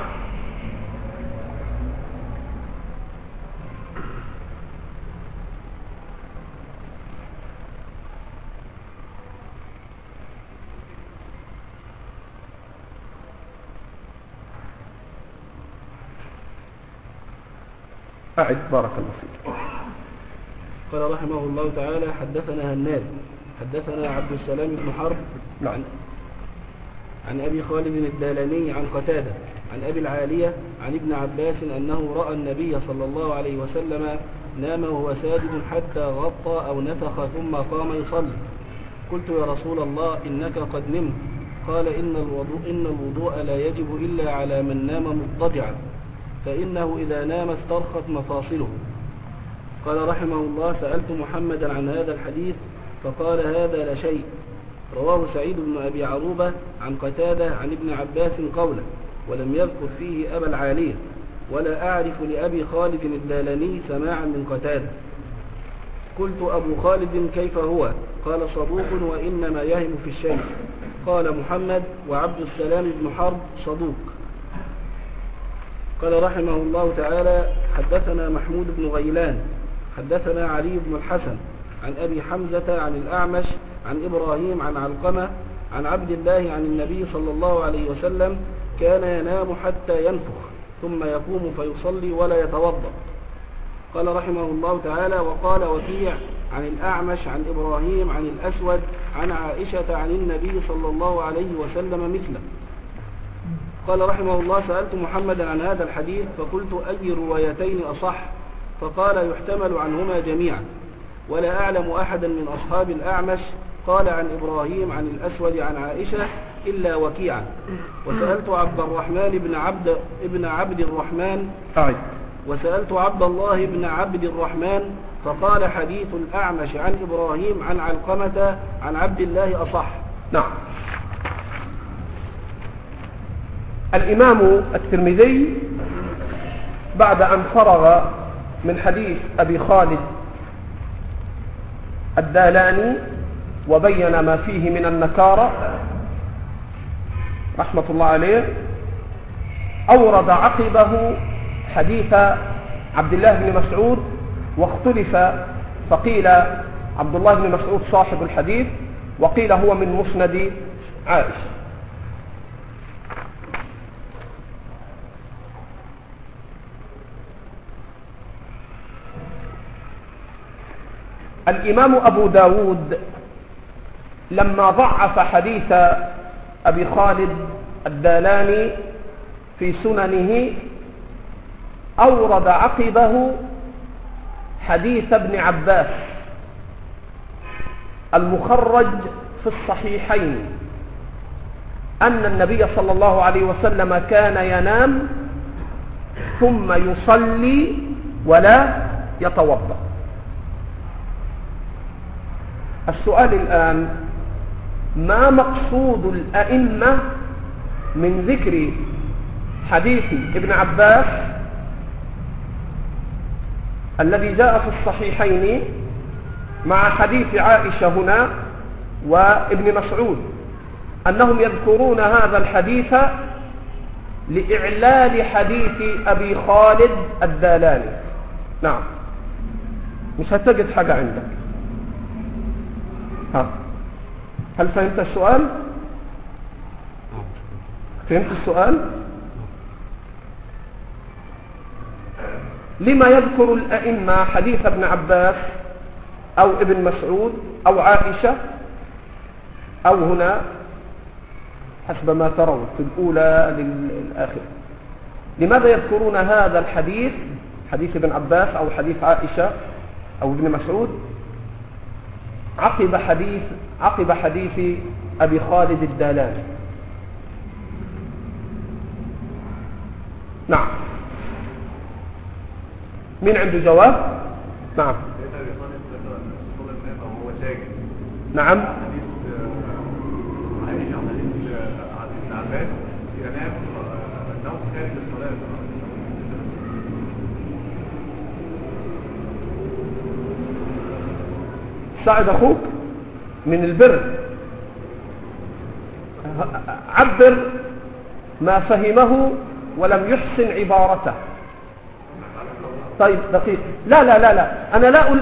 أعد بارك الله فيك. قال رحمه الله تعالى حدثنا هناد حدثنا عبد السلام بن حرب عن أبي خالد الدالاني عن قتادة عن أبي العالية عن ابن عباس أنه رأى النبي صلى الله عليه وسلم نام وهو ساجد حتى غطى أو نفخ ثم قام يصلي، قلت يا رسول الله إنك قد نمت. قال إن الوضوء لا يجب إلا على من نام مضطجعا، فإنه إذا نام استرخت مفاصله. قال رحمه الله: سألت محمدا عن هذا الحديث فقال هذا لا شيء. رواه سعيد بن أبي عروبة عن قتادة عن ابن عباس قوله، ولم يذكر فيه أبا العالية، ولا أعرف لأبي خالد الدالاني سماعا من قتادة. قلت أبو خالد كيف هو؟ قال صدوق وإنما يهم في الشيء. قال محمد وعبد السلام بن حرب صدوق. قال رحمه الله تعالى: حدثنا محمود بن غيلان حدثنا علي بن الحسن عن أبي حمزة عن الأعمش عن إبراهيم عن علقمة عن عبد الله عن النبي صلى الله عليه وسلم: كان ينام حتى ينفخ ثم يقوم فيصلي ولا يتوضأ. قال رحمه الله تعالى: وقال وكيع عن الأعمش عن إبراهيم عن الأسود عن عائشة عن النبي صلى الله عليه وسلم مثله. قال رحمه الله: سألت محمدا عن هذا الحديث فقلت أي روايتين أصح؟ فقال يحتمل عنهما جميعا، ولا أعلم أحدا من أصحاب الأعمش قال عن إبراهيم عن الأسود عن عائشة إلا وكيعا. وسألت عبد الرحمن بن عبد الرحمن وسألت عبد الله بن عبد الرحمن فقال حديث الأعمش عن إبراهيم عن علقمة عن عبد الله أصح. نعم. الإمام الترمذي بعد أن فرغ من حديث أبي خالد الدالاني وبين ما فيه من النكارة رحمة الله عليه، أورد عقبه حديث عبد الله بن مسعود، واختلف فقيل عبد الله بن مسعود صاحب الحديث، وقيل هو من مسند عائشة. الإمام أبو داود لما ضعف حديث أبي خالد الدالاني في سننه أورد عقبه حديث ابن عباس المخرج في الصحيحين أن النبي صلى الله عليه وسلم كان ينام ثم يصلي ولا يتوضأ. السؤال الآن: ما مقصود الأئمة من ذكر حديث ابن عباس الذي جاء في الصحيحين مع حديث عائشة هنا وابن مسعود، أنهم يذكرون هذا الحديث لإعلال حديث أبي خالد الدالاني؟ نعم، مش هتجد حاجة عندك. هل فهمت السؤال؟ فهمت السؤال؟ لما يذكر الأئمة حديث ابن عباس أو ابن مسعود أو عائشة أو هنا حسب ما ترون في الأولى للآخر؟ لماذا يذكرون هذا الحديث، حديث ابن عباس أو حديث عائشة أو ابن مسعود، عقب حديث أبي خالد الدالاني؟ نعم، مين عنده جواب؟ نعم. نعم. ساعد أخوك من البر، عبر ما فهمه ولم يحسن عبارته. طيب دقيق، لا لا لا لا، أنا لا أقول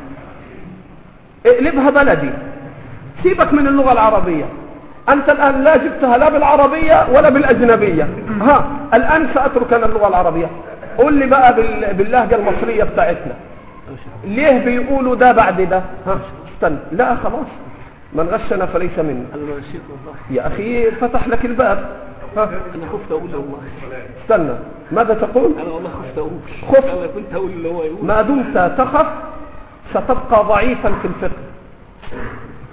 اقلبها بلدي، سيبك من اللغة العربية. أنت الآن لا جبتها لا بالعربية ولا بالأجنبية. الآن سأترك أنا اللغة العربية. قول لي بقى باللهجة المصرية بتاعتنا، ليه بيقولوا ده بعد ده؟ استنى، لا خلاص، من غشنا فليس منا. يا أخي فتح لك الباب. أنا خفت أقول والله. استنى، ماذا تقول؟ أنا والله خفت أقول. أنا كنت أقول اللي هو يقول. ما دمت تخف ستبقى ضعيفا في الفقه.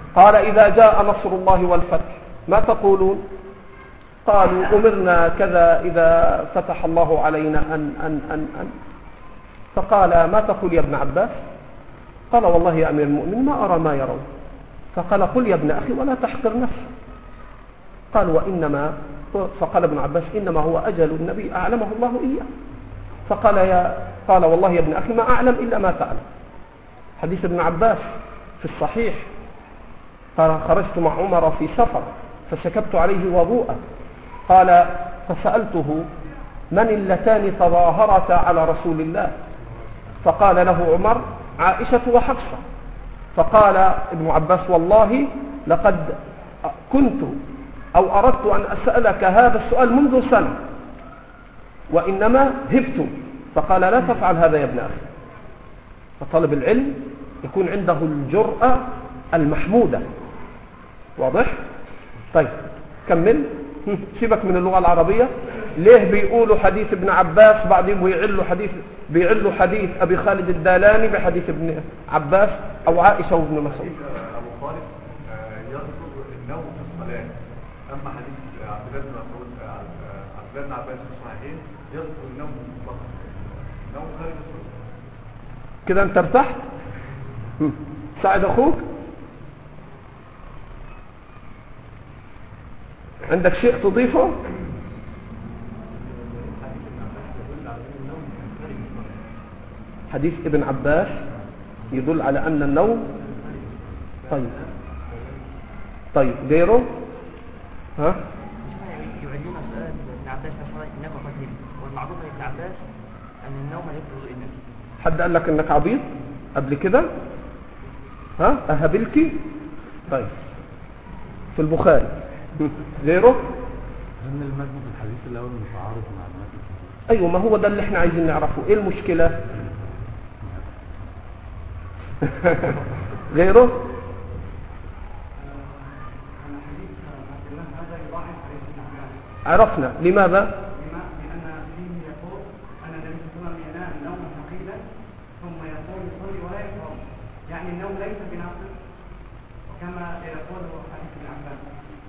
قال إذا جاء نصر الله والفتح ما تقولون؟ قالوا أمرنا كذا إذا فتح الله علينا أن فقال ما تقول يا ابن عباس؟ قال والله يا أمير المؤمنين ما أرى ما يرون. فقال قل يا ابن أخي ولا تحقر نفسك. قال وإنما فقال ابن عباس إنما هو أجل النبي أعلمه الله إياه. قال والله يا ابن أخي ما أعلم إلا ما تعلم. حديث ابن عباس في الصحيح قال خرجت مع عمر في سفر فسكبت عليه وضوءا قال فسألته من اللتان تظاهرتا على رسول الله؟ فقال له عمر عائشة وحفصة. فقال ابن عباس والله لقد كنت أو أردت أن أسألك هذا السؤال منذ سنة وإنما هبت. فقال لا تفعل هذا يا ابن أخي. فطالب العلم يكون عنده الجرأة المحمودة. واضح؟ طيب كمل. سيبك من اللغة العربية. ليه بيقولوا حديث ابن عباس بعدين بيعلوا حديث أبي خالد الدالاني بحديث ابن عباس أو عائشة وابن مسعود؟ أبو خالد يذكر النوم في الصلاة، أما حديث عبد الله بن مسعود عبد الله بن عباس في الصحيحين يذكر النوم فقط، النوم خارج الصلاة. كده أنت ارتحت؟ ساعد أخوك. عندك شيء تضيفه؟ حديث ابن عباس يدل على أن النوم. طيب غيره؟ ها؟ يعلمون سؤال ابن عباس إنما قد نمت، والمعروف عن ابن عباس أن النوم يفرغ النوم. حد قال لك إنك عبيط قبل كده؟ ها؟ أهبلكي؟ طيب في البخاري. غيره؟ أن المتن في الحديث الأول متعارض مع المتن. أيوة ما هو ده اللي احنا عايزين نعرفه. إيه المشكلة؟ غيره؟ عرفنا لماذا؟ لأن فيه يقول أن النبي صلى الله عليه وسلم ينام نوما ثقيلا ثم يقول يصلي ولا يقرأ، يعني النوم ليس بناقص وكما يقول حديث ابن عباس.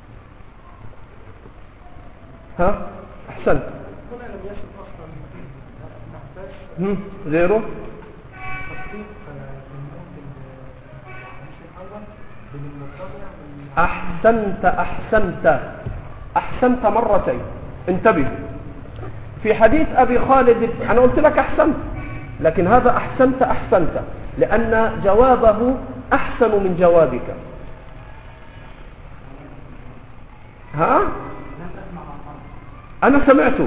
ها؟ أحسنت. هنا لم يشف أصلا ابن عباس. غيره؟ تصديق النوم بالحديث الأول بالمتبع. أحسنت مرتين. انتبه في حديث أبي خالد. أنا قلت لك أحسنت، لكن هذا أحسنت لأن جوابه أحسن من جوابك. ها؟ أنا سمعته.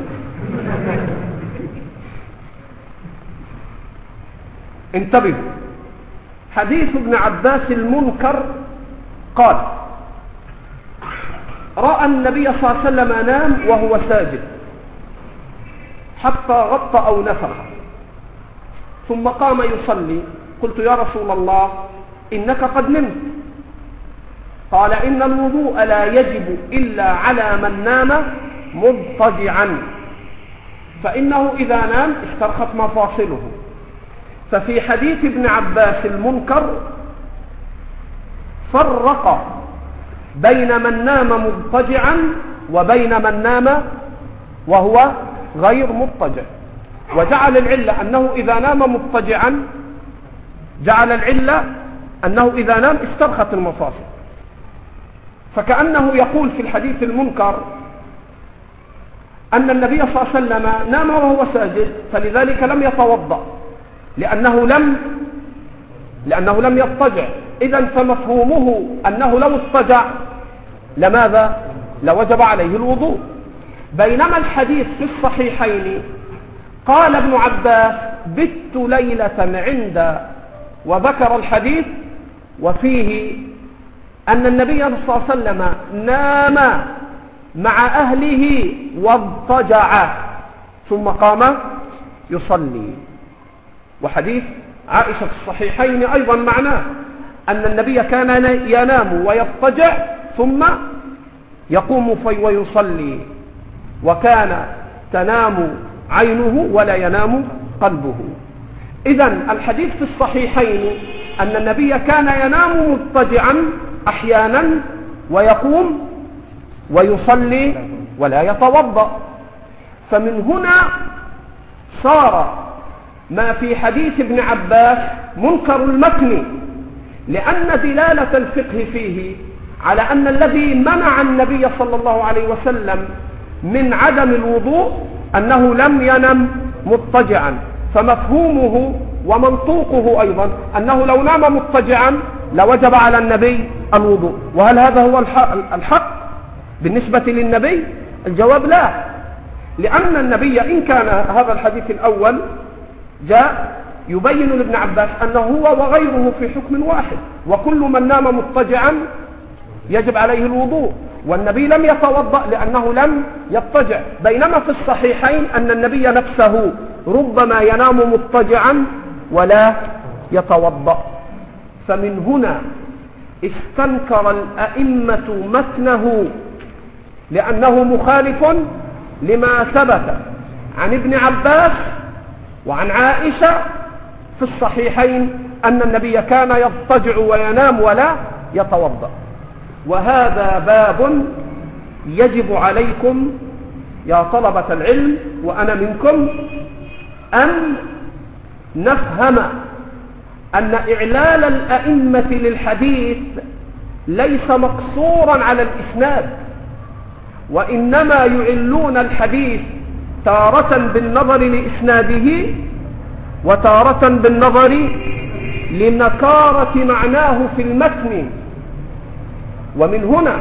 انتبه حديث ابن عباس المنكر قال رأى النبي صلى الله عليه وسلم نام وهو ساجد حتى غطى أو نفخ ثم قام يصلي. قلت يا رسول الله إنك قد نمت. قال إن الوضوء لا يجب إلا على من نام مضطجعا، فإنه إذا نام استرخت مفاصله. ففي حديث ابن عباس المنكر فرق بين من نام مضطجعا وبين من نام وهو غير مضطجع، وجعل العلة أنه إذا نام مضطجعا جعل العلة أنه إذا نام استرخت المفاصل. فكأنه يقول في الحديث المنكر أن النبي صلى الله عليه وسلم نام وهو ساجد فلذلك لم يتوضأ لأنه لم يضطجع. إذن فمفهومه أنه لو اضطجع لماذا؟ لوجب عليه الوضوء. بينما الحديث في الصحيحين قال ابن عباس بت ليلة عند وذكر الحديث وفيه أن النبي صلى الله عليه وسلم نام مع أهله واضطجع ثم قام يصلي. وحديث عائشة في الصحيحين أيضا معناه أن النبي كان ينام ويضطجع ثم يقوم ويصلي، وكان تنام عينه ولا ينام قلبه. إذن الحديث في الصحيحين أن النبي كان ينام مضطجعا أحيانا ويقوم ويصلي ولا يتوضأ. فمن هنا صار ما في حديث ابن عباس منكر المتن، لأن دلالة الفقه فيه على أن الذي منع النبي صلى الله عليه وسلم من عدم الوضوء أنه لم ينم مضطجعا، فمفهومه ومنطوقه أيضا أنه لو نام مضطجعا لوجب على النبي الوضوء. وهل هذا هو الحق بالنسبة للنبي؟ الجواب لا، لأن النبي إن كان هذا الحديث الأول جاء يبين لابن عباس أنه هو وغيره في حكم واحد، وكل من نام مضطجعا يجب عليه الوضوء، والنبي لم يتوضأ لأنه لم يضطجع. بينما في الصحيحين أن النبي نفسه ربما ينام مضطجعا ولا يتوضأ. فمن هنا استنكر الأئمة متنه، لأنه مخالف لما ثبت عن ابن عباس وعن عائشة في الصحيحين أن النبي كان يضطجع وينام ولا يتوضأ. وهذا باب يجب عليكم يا طلبة العلم وأنا منكم أن نفهم أن إعلال الأئمة للحديث ليس مقصورا على الإسناد، وإنما يعلون الحديث تارة بالنظر لإسناده وتارة بالنظر لنكارة معناه في المتن. ومن هنا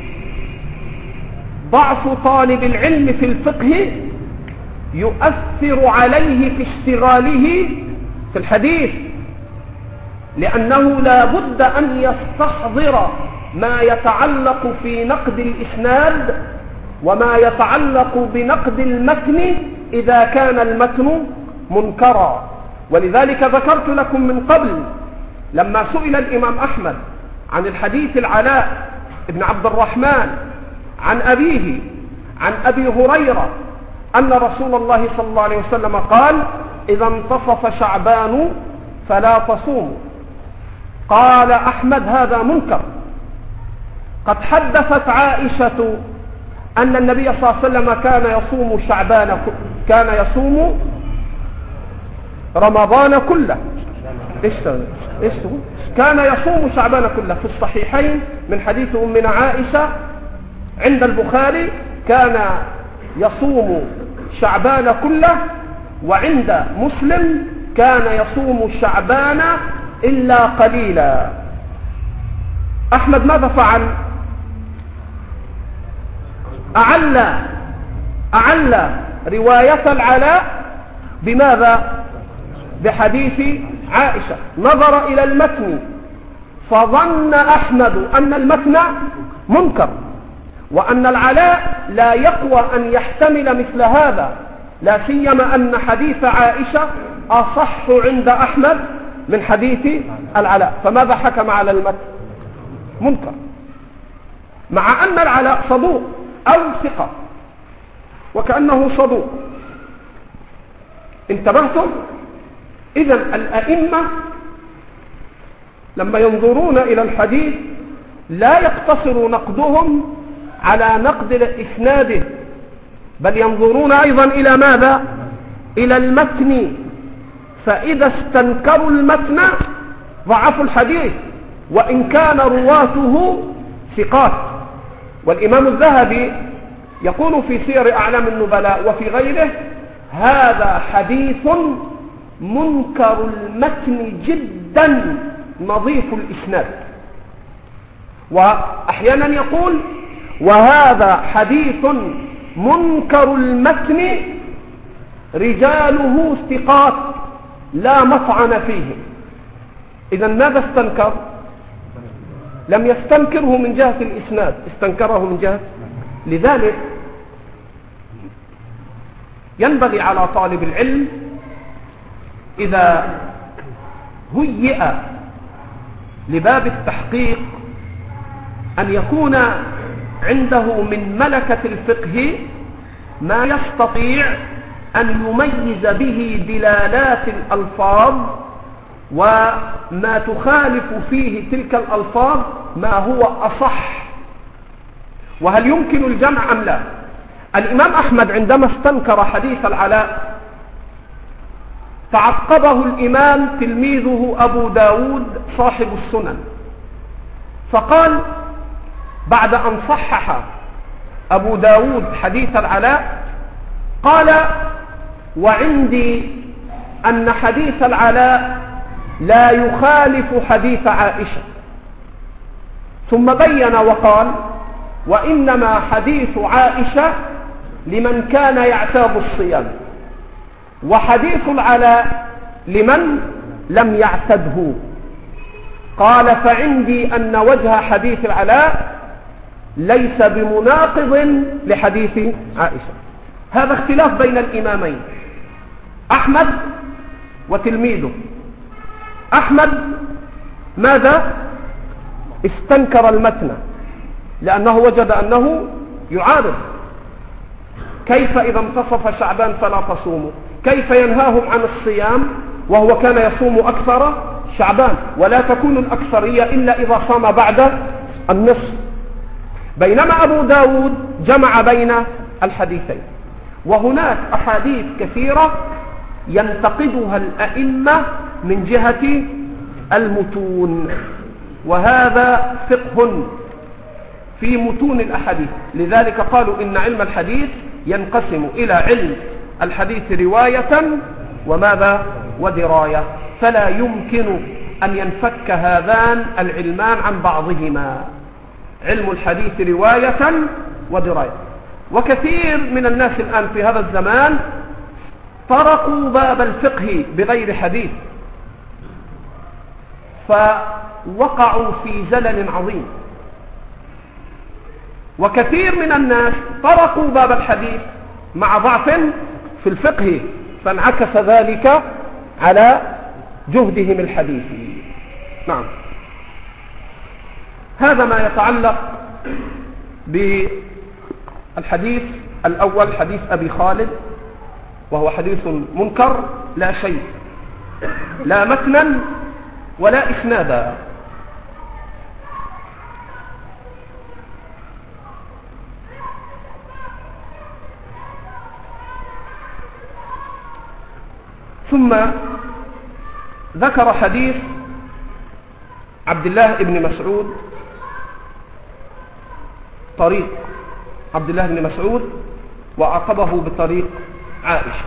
ضعف طالب العلم في الفقه يؤثر عليه في اشتغاله في الحديث، لأنه لا بد أن يستحضر ما يتعلق في نقد الإسناد وما يتعلق بنقد المتن إذا كان المتن منكرا. ولذلك ذكرت لكم من قبل لما سئل الإمام أحمد عن الحديث العلاء بن عبد الرحمن عن أبيه عن أبي هريرة أن رسول الله صلى الله عليه وسلم قال: إذا انتصف شعبان فلا تصوموا. قال أحمد: هذا منكر. قد حدثت عائشة أن النبي صلى الله عليه وسلم كان يصوم شعبان، كان يصوم رمضان كله. كان يصوم شعبان كله. في الصحيحين من حديث أمنا عائشة عند البخاري كان يصوم شعبان كله، وعند مسلم كان يصوم شعبان إلا قليلا. أحمد ماذا فعل؟ أعلى رواية العلاء بماذا؟ بحديث عائشة. نظر إلى المتن فظن أحمد أن المتن منكر، وأن العلاء لا يقوى أن يحتمل مثل هذا، لا سيما أن حديث عائشة أصح عند أحمد من حديث العلاء. فماذا حكم على المتن؟ منكر، مع أن العلاء صدوق أو ثقة، وكأنه صدوق. انتبهتم؟ إذن الأئمة لما ينظرون إلى الحديث لا يقتصر نقدهم على نقد إسناده، بل ينظرون أيضا إلى ماذا؟ إلى المتن. فإذا استنكروا المتن ضعفوا الحديث وإن كان رواته ثقات. والإمام الذهبي يقول في سير أعلام النبلاء وفي غيره: هذا حديث منكر المتن جدا نظيف الإسناد. وأحيانا يقول: وهذا حديث منكر المتن رجاله ثقات لا مطعن فيه. إذا ماذا استنكر؟ لم يستنكره من جهة الإسناد، استنكره من جهة. لذلك ينبغي على طالب العلم إذا هيئ لباب التحقيق أن يكون عنده من ملكة الفقه ما يستطيع أن يميز به دلالات الألفاظ وما تخالف فيه تلك الألفاظ ما هو أصح وهل يمكن الجمع أم لا. الإمام أحمد عندما استنكر حديث العلاء تعقبه الإمام تلميذه أبو داود صاحب السنن، فقال بعد أن صحح أبو داود حديث العلاء قال: وعندي أن حديث العلاء لا يخالف حديث عائشة. ثم بين وقال: وإنما حديث عائشة لمن كان يعتاد الصيام، وحديث العلاء لمن لم يعتده. قال: فعندي أن وجه حديث العلاء ليس بمناقض لحديث عائشة. هذا اختلاف بين الإمامين أحمد وتلميذه. أحمد ماذا؟ استنكر المتن لأنه وجد أنه يعارض. كيف إذا انتصف شعبان فلا تصوموا؟ كيف ينهاهم عن الصيام وهو كان يصوم أكثر شعبان؟ ولا تكون الأكثرية إلا إذا صام بعد النصف. بينما أبو داود جمع بين الحديثين. وهناك أحاديث كثيرة ينتقدها الأئمة من جهة المتون، وهذا فقه في متون الأحاديث. لذلك قالوا إن علم الحديث ينقسم إلى علم الحديث رواية وماذا؟ ودراية، فلا يمكن أن ينفك هذان العلمان عن بعضهما. علم الحديث رواية ودراية. وكثير من الناس الآن في هذا الزمان طرقوا باب الفقه بغير حديث، فوقعوا في زلل عظيم. وكثير من الناس طرقوا باب الحديث مع ضعف في الفقه، فانعكس ذلك على جهدهم الحديثي. نعم، هذا ما يتعلق بالحديث الأول، حديث أبي خالد، وهو حديث منكر لا شيء، لا متنا ولا إسنادا. ثم ذكر حديث عبد الله بن مسعود، طريق عبد الله بن مسعود، وعقبه بطريق عائشة.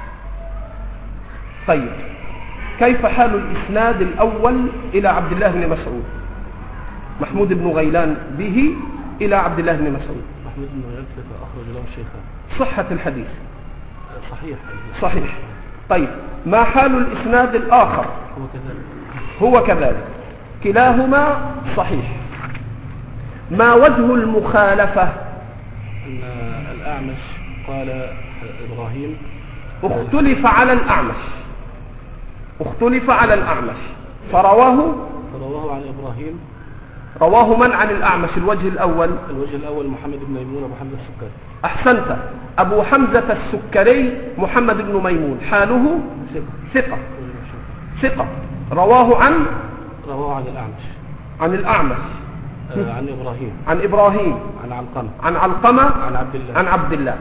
طيب، كيف حال الإسناد الأول إلى عبد الله بن مسعود؟ محمود بن غيلان به إلى عبد الله بن مسعود. محمود بن غيلان أخرج له الشيخان. صحة الحديث صحيح. طيب، ما حال الإسناد الآخر؟ هو كذلك، كلاهما صحيح. ما وجه المخالفة؟ أن الأعمش قال إبراهيم، اختلف على الأعمش فرواه عن إبراهيم. رواه من عن الأعمش؟ الوجه الأول محمد بن ميمون أبو حمزة السكري. أحسنت، أبو حمزة السكري محمد بن ميمون، حاله ثقة. رواه عن الأعمش عن إبراهيم عن علقمة عن عبد الله.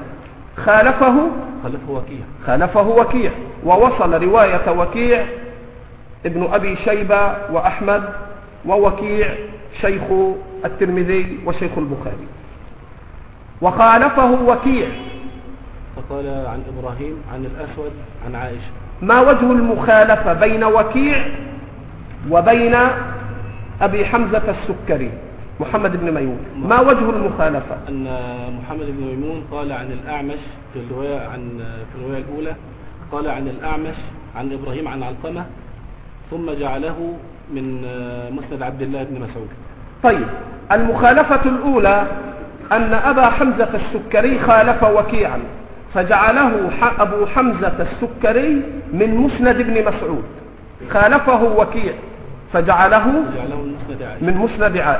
خالفه وكيع، ووصل رواية وكيع ابن أبي شيبة وأحمد، ووكيع شيخ الترمذي وشيخ البخاري. وخالفه وكيع فقال عن إبراهيم عن الأسود عن عائشة. ما وجه المخالفة بين وكيع وبين أبي حمزة السكري محمد بن ميمون؟ ما وجه المخالفة؟ أن محمد بن ميمون قال عن الأعمش في الرواية الأولى، قال عن الأعمش عن إبراهيم عن علقمة، ثم جعله من مسند عبد الله بن مسعود. طيب، المخالفة الأولى أن أبا حمزة السكري خالف وكيعا فجعله أبو حمزة السكري من مسند ابن مسعود. خالفه وكيع فجعله من مسند عائشة.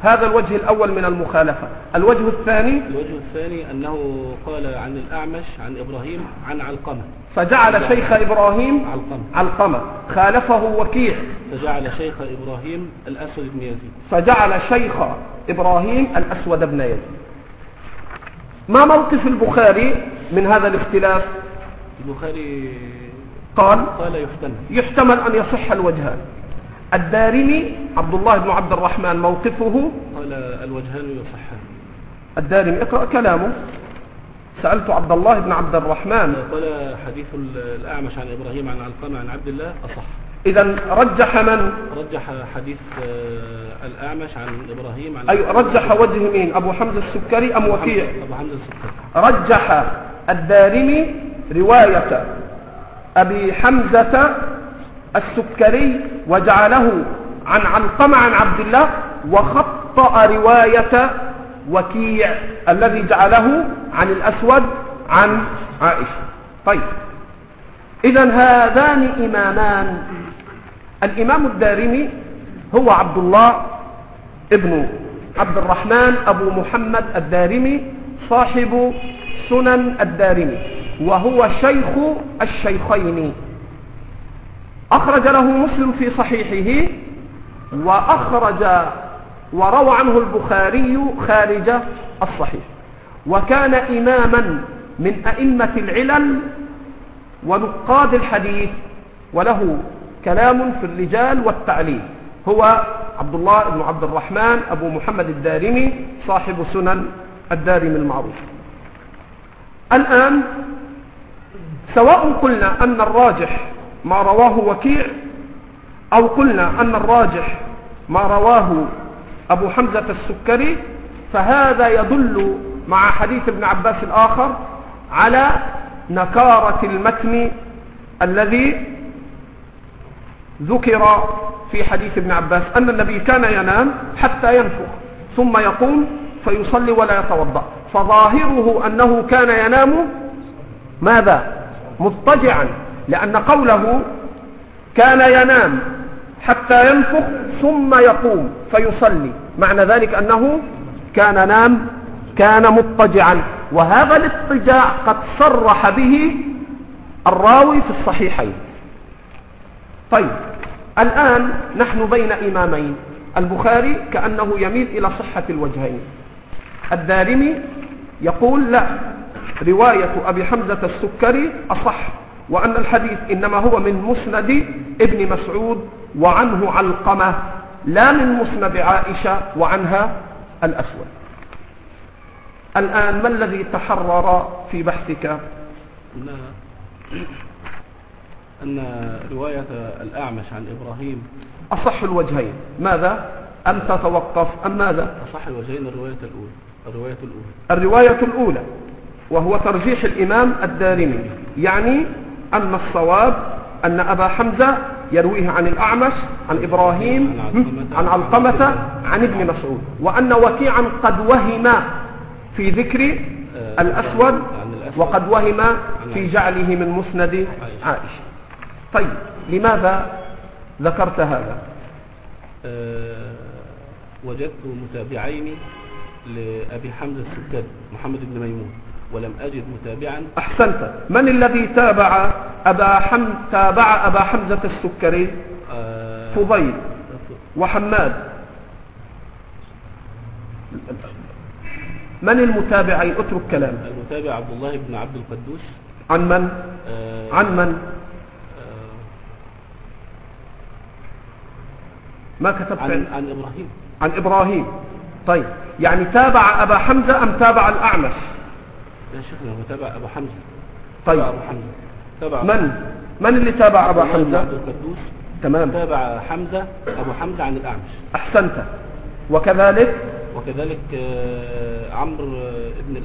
هذا الوجه الأول من المخالفة. الوجه الثاني أنه قال عن الأعمش عن إبراهيم عن علقمة، فجعل شيخ إبراهيم علقمة. خالفه وكيع، فجعل شيخ إبراهيم الأسود بن يزيد، فجعل شيخ إبراهيم الأسود بن يزيد. ما موقف البخاري من هذا الاختلاف؟ البخاري قال يحتمل أن يصح الوجهان. الدارمي عبد الله بن عبد الرحمن موقفه قال الوجهان يصحان. الدارمي اقرأ كلامه. سألت عبد الله بن عبد الرحمن قال حديث الأعمش عن إبراهيم عن علقمة عن عبد الله أصح. إذن رجح من؟ رجح حديث الأعمش عن إبراهيم عن رجح وجه مين؟ أبو حمزة السكري أم وكيع؟ أبو حمزة السكري. رجح الدارمي رواية أبي حمزة السكري وجعله عن علقمة عن عبد الله، وخطأ رواية وكيع الذي جعله عن الأسود عن عائشة. طيب، إذن هذان إمامان. الإمام الدارمي هو عبد الله ابن عبد الرحمن أبو محمد الدارمي صاحب سنن الدارمي، وهو شيخ الشيخين. أخرج له مسلم في صحيحه، وروى عنه البخاري خارج الصحيح. وكان إماما من أئمة العلل ونقاد الحديث، وله كلام في الرجال والتعليل. هو عبد الله بن عبد الرحمن أبو محمد الدارمي صاحب سنن الدارمي المعروف. الآن سواء قلنا أن الراجح ما رواه وكيع، أو قلنا أن الراجح ما رواه أبو حمزة السكري، فهذا يدل مع حديث ابن عباس الآخر على نكارة المتن الذي ذكر في حديث ابن عباس، أن النبي كان ينام حتى ينفخ ثم يقوم فيصلي ولا يتوضأ. فظاهره أنه كان ينام ماذا؟ مضطجعا، لأن قوله كان ينام حتى ينفخ ثم يقوم فيصلي، معنى ذلك أنه كان مضطجعا. وهذا الاضطجاع قد صرح به الراوي في الصحيحين. طيب، الآن نحن بين إمامين. البخاري كأنه يميل إلى صحة الوجهين. الدارمي يقول لا، رواية أبي حمزة السكري أصح، وأن الحديث إنما هو من مسند ابن مسعود وعنه علقمة، لا من مسند عائشة وعنها الأسود. الآن ما الذي تحرر في بحثك؟ أن رواية الأعمش عن إبراهيم أصح الوجهين. ماذا؟ أم تتوقف أم ماذا؟ أصح الوجهين الرواية الأولى، وهو ترجيح الإمام الدارمي، يعني أن الصواب أن أبا حمزة يرويه عن الأعمش عن إبراهيم عن علقمة عن ابن مسعود، وأن وكيعا قد وهم في ذكر الأسود، وقد وهم في جعله من مسند عائشة. طيب، لماذا ذكرت هذا؟ وجدت متابعين لأبي حمزة السكري محمد بن ميمون، ولم أجد متابعا. أحسنت. من الذي تابع أبا حمزة السكري؟ فضيل وحماد. من المتابعين؟ اترك كلام. المتابع عبد الله بن عبد القدوس. عن من؟ عن من؟ ما كتبت؟ عن إبراهيم. عن إبراهيم. طيب، يعني تابع أبا حمزة أم تابع الأعمش؟ يا شيخنا هو تابع أبو حمزة. طيب، أبو حمزة. تابع من اللي تابع أبا حمزة؟ عبد القدوس. تمام. تابع أبو حمزة عن الأعمش. أحسنت. وكذلك عمرو ابن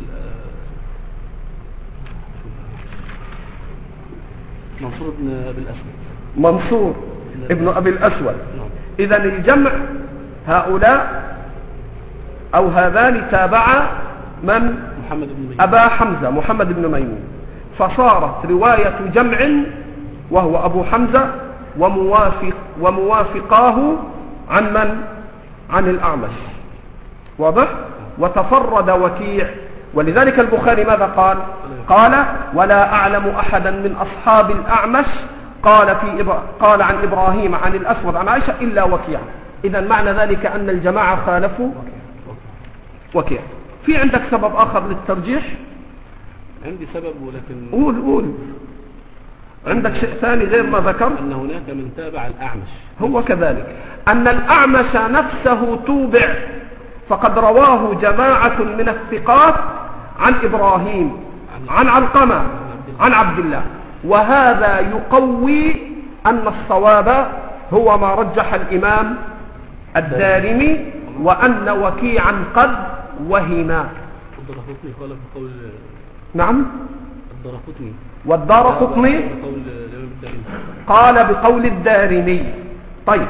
منصور ابن أبي الأسود. منصور ابن أبي الأسود. إذن الجمع هؤلاء أو هذان تابعا من؟ محمد بن ميمون. أبا حمزة محمد بن ميمون. فصارت رواية جمع وهو أبو حمزة وموافقاه عن من؟ عن الأعمش. واضح؟ وتفرد وكيع، ولذلك البخاري ماذا قال؟ قال ولا أعلم أحدا من أصحاب الأعمش قال عن إبراهيم عن الأسود عن عائشة إلا وكيع. إذا معنى ذلك أن الجماعة خالفوا وكيع. في عندك سبب آخر للترجيح؟ عندي سبب ولكن قول عندك شيء ثاني غير ما ذكر؟ أن هناك من تابع الأعمش. هو كذلك أن الأعمش نفسه توبع، فقد رواه جماعة من الثقات عن إبراهيم عن علقمة عن عبد الله، وهذا يقوي أن الصواب هو ما رجح الإمام الدارمي وأن وكيعا قد وهما. الدارقطني قال بقول نعم الدارقطني والدارقطني قال بقول الدارمي. طيب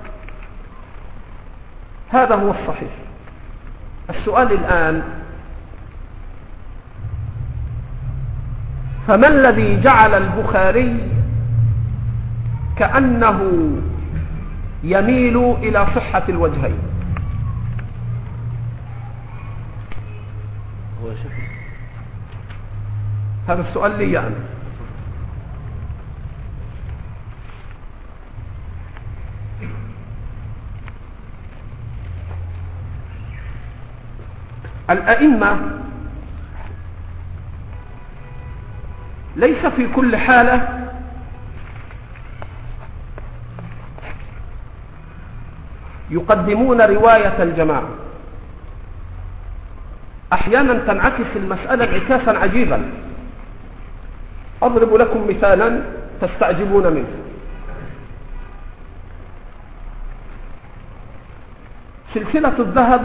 هذا هو الصحيح. السؤال الآن فما الذي جعل البخاري كأنه يميل إلى صحة الوجهين؟ هو شكل هذا السؤال لي أنا. الأئمة ليس في كل حالة يقدمون رواية الجماعة، أحيانا تنعكس المسألة انعكاسا عجيبا. أضرب لكم مثالا تستعجبون منه. سلسلة الذهب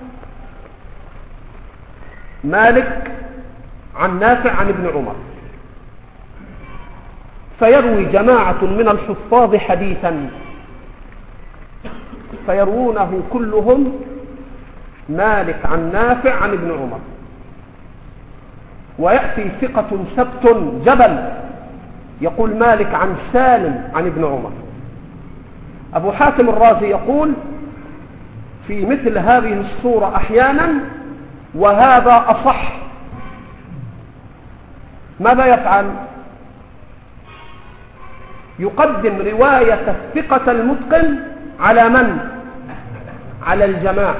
مالك عن نافع عن ابن عمر، فيروي جماعة من الحفاظ حديثا فيروونه كلهم مالك عن نافع عن ابن عمر، ويأتي ثقة ثبت جبل يقول مالك عن سالم عن ابن عمر. أبو حاتم الرازي يقول في مثل هذه الصورة أحيانا وهذا أصح. ماذا يفعل؟ يقدم رواية الثقة المتقن على من؟ على الجماعة.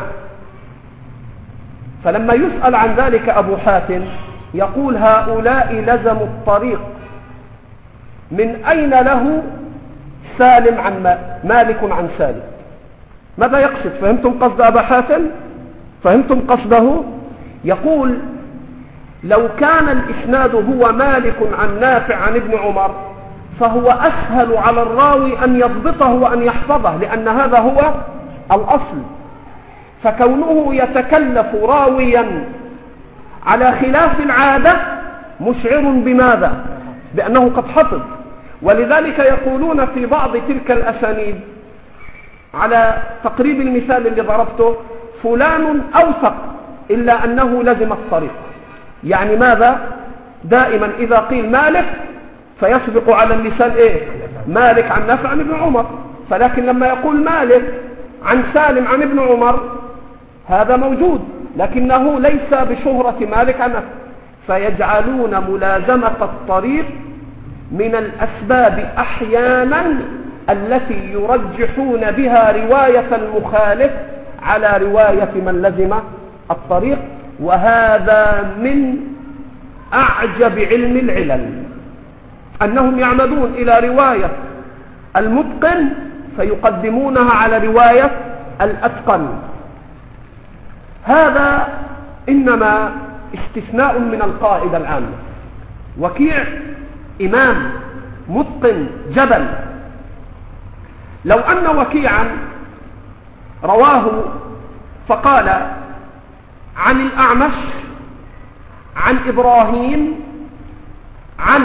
فلما يسأل عن ذلك أبو حاتم يقول هؤلاء لزموا الطريق، من أين له سالم عن مالك عن سالم؟ ماذا يقصد؟ فهمتم قصد أبا حاتم؟ فهمتم قصده؟ يقول لو كان الإسناد هو مالك عن نافع عن ابن عمر فهو أسهل على الراوي أن يضبطه وأن يحفظه، لأن هذا هو الأصل. فكونه يتكلف راويا على خلاف العادة مشعر بماذا؟ بأنه قد حفظ. ولذلك يقولون في بعض تلك الأسانيد على تقريب المثال اللي ضربته فلان أوثق إلا أنه لزم الطريق. يعني ماذا؟ دائما إذا قيل مالك فيسبق على اللسان إيه؟ مالك عن نافع عن ابن عمر. فلكن لما يقول مالك عن سالم عن ابن عمر هذا موجود، لكنه ليس بشهرة مالك عن نافع. فيجعلون ملازمة الطريق من الأسباب أحيانا التي يرجحون بها رواية المخالف على رواية من لزم الطريق. وهذا من أعجب علم العلل، أنهم يعمدون إلى رواية المتقن فيقدمونها على رواية الأتقن. هذا إنما استثناء من القاعدة العامة. وكيع إمام متقن جبل، لو أن وكيعا رواه فقال عن الأعمش عن إبراهيم عن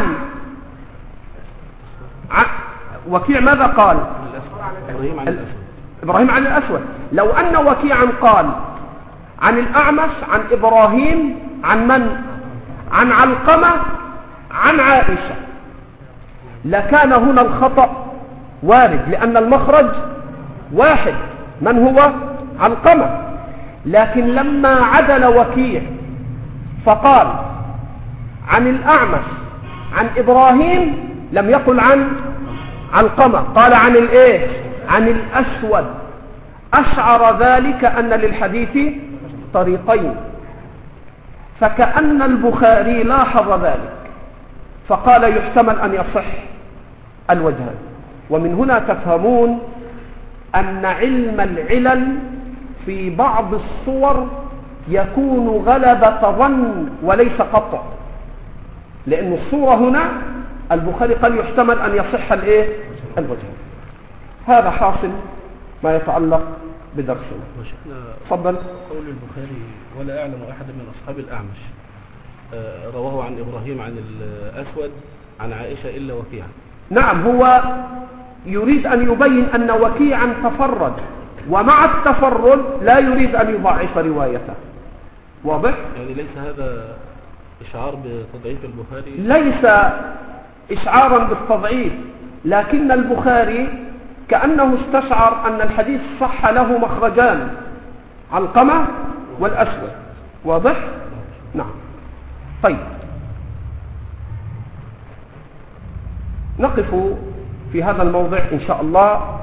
وكيع ماذا قال؟ إبراهيم عن الأسود. لو أن وكيعا قال عن الأعمش عن إبراهيم عن من؟ عن علقمة عن عائشة، لكان هنا الخطأ وارد، لأن المخرج واحد، من هو؟ علقمة. لكن لما عدل وكيع فقال عن الأعمش عن إبراهيم لم يقل عن علقمة، قال عن الإيه؟ عن الأسود، أشعر ذلك أن للحديث طريقين، فكأن البخاري لاحظ ذلك فقال يحتمل أن يصح الوجهان. ومن هنا تفهمون أن علم العلل في بعض الصور يكون غلبة ظن وليس قطع، لأن الصورة هنا البخاري قال يحتمل أن يصح الوجهان. هذا حاصل ما يتعلق بدرسنا. تفضل. قول البخاري ولا أعلم أحد من أصحاب الأعمش رواه عن إبراهيم عن الأسود عن عائشة إلا وكيعا. نعم، هو يريد أن يبين أن وكيعا تفرد، ومع التفرد لا يريد أن يضعف روايته. واضح؟ يعني ليس هذا إشعار بتضعيف البخاري؟ ليس إشعارا بالتضعيف، لكن البخاري كأنه استشعر أن الحديث صح له مخرجان، علقمة والأسود. واضح؟ نعم. طيب، نقف في هذا الموضع إن شاء الله.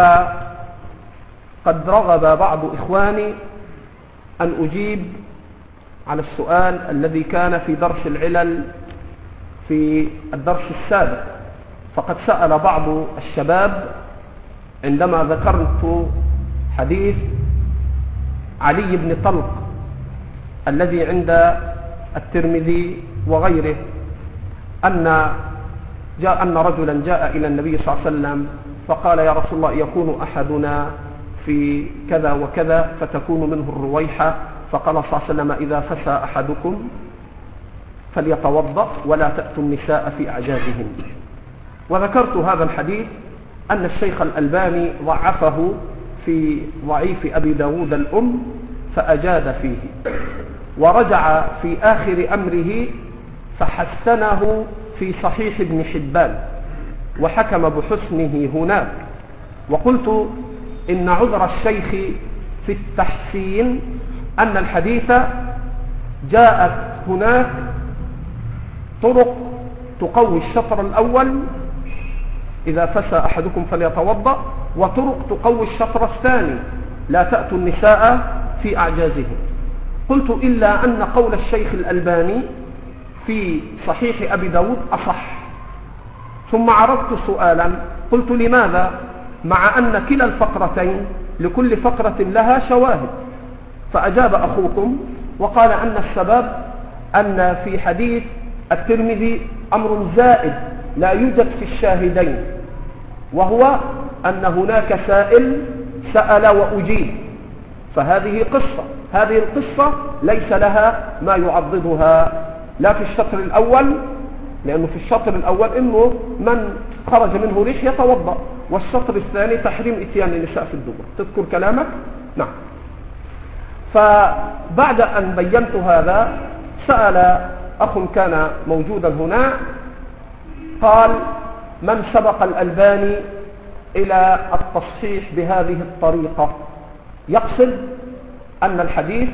وقد رغب بعض إخواني أن أجيب على السؤال الذي كان في درس العلل في الدرس السابق، فقد سأل بعض الشباب عندما ذكرت حديث علي بن طلق الذي عند الترمذي وغيره أن رجلا جاء إلى النبي صلى الله عليه وسلم فقال يا رسول الله يكون أحدنا في كذا وكذا فتكون منه الرويحة، فقال صلى الله عليه وسلم إذا فسى أحدكم فليتوضأ ولا تأتوا النساء في أعجازهن. وذكرت هذا الحديث أن الشيخ الألباني ضعفه في ضعيف أبي داود الأم فأجاد فيه، ورجع في آخر أمره فحسنه في صحيح ابن حبان وحكم بحسنه هناك. وقلت إن عذر الشيخ في التحسين أن الحديث جاءت هناك طرق تقوي الشطر الأول إذا فسى أحدكم فليتوضأ، وطرق تقوي الشطر الثاني لا تأتوا النساء في أعجازهم. قلت إلا أن قول الشيخ الألباني في صحيح أبي داود أصح. ثم عرضت سؤالا قلت لماذا مع أن كلا الفقرتين لكل فقرة لها شواهد؟ فأجاب أخوكم وقال أن السبب أن في حديث الترمذي أمر زائد لا يوجد في الشاهدين، وهو أن هناك سائل سأل وأجيب، فهذه قصة، هذه القصة ليس لها ما يعضدها لا في الشطر الأول، لأنه في الشطر الأول إنه من خرج منه ريح يتوضأ، والشطر الثاني تحريم إتيان النساء في الدبر. تذكر كلامك؟ نعم. فبعد أن بينت هذا سأل أخ كان موجودا هنا قال من سبق الألباني إلى التصحيح بهذه الطريقة؟ يقصد أن الحديث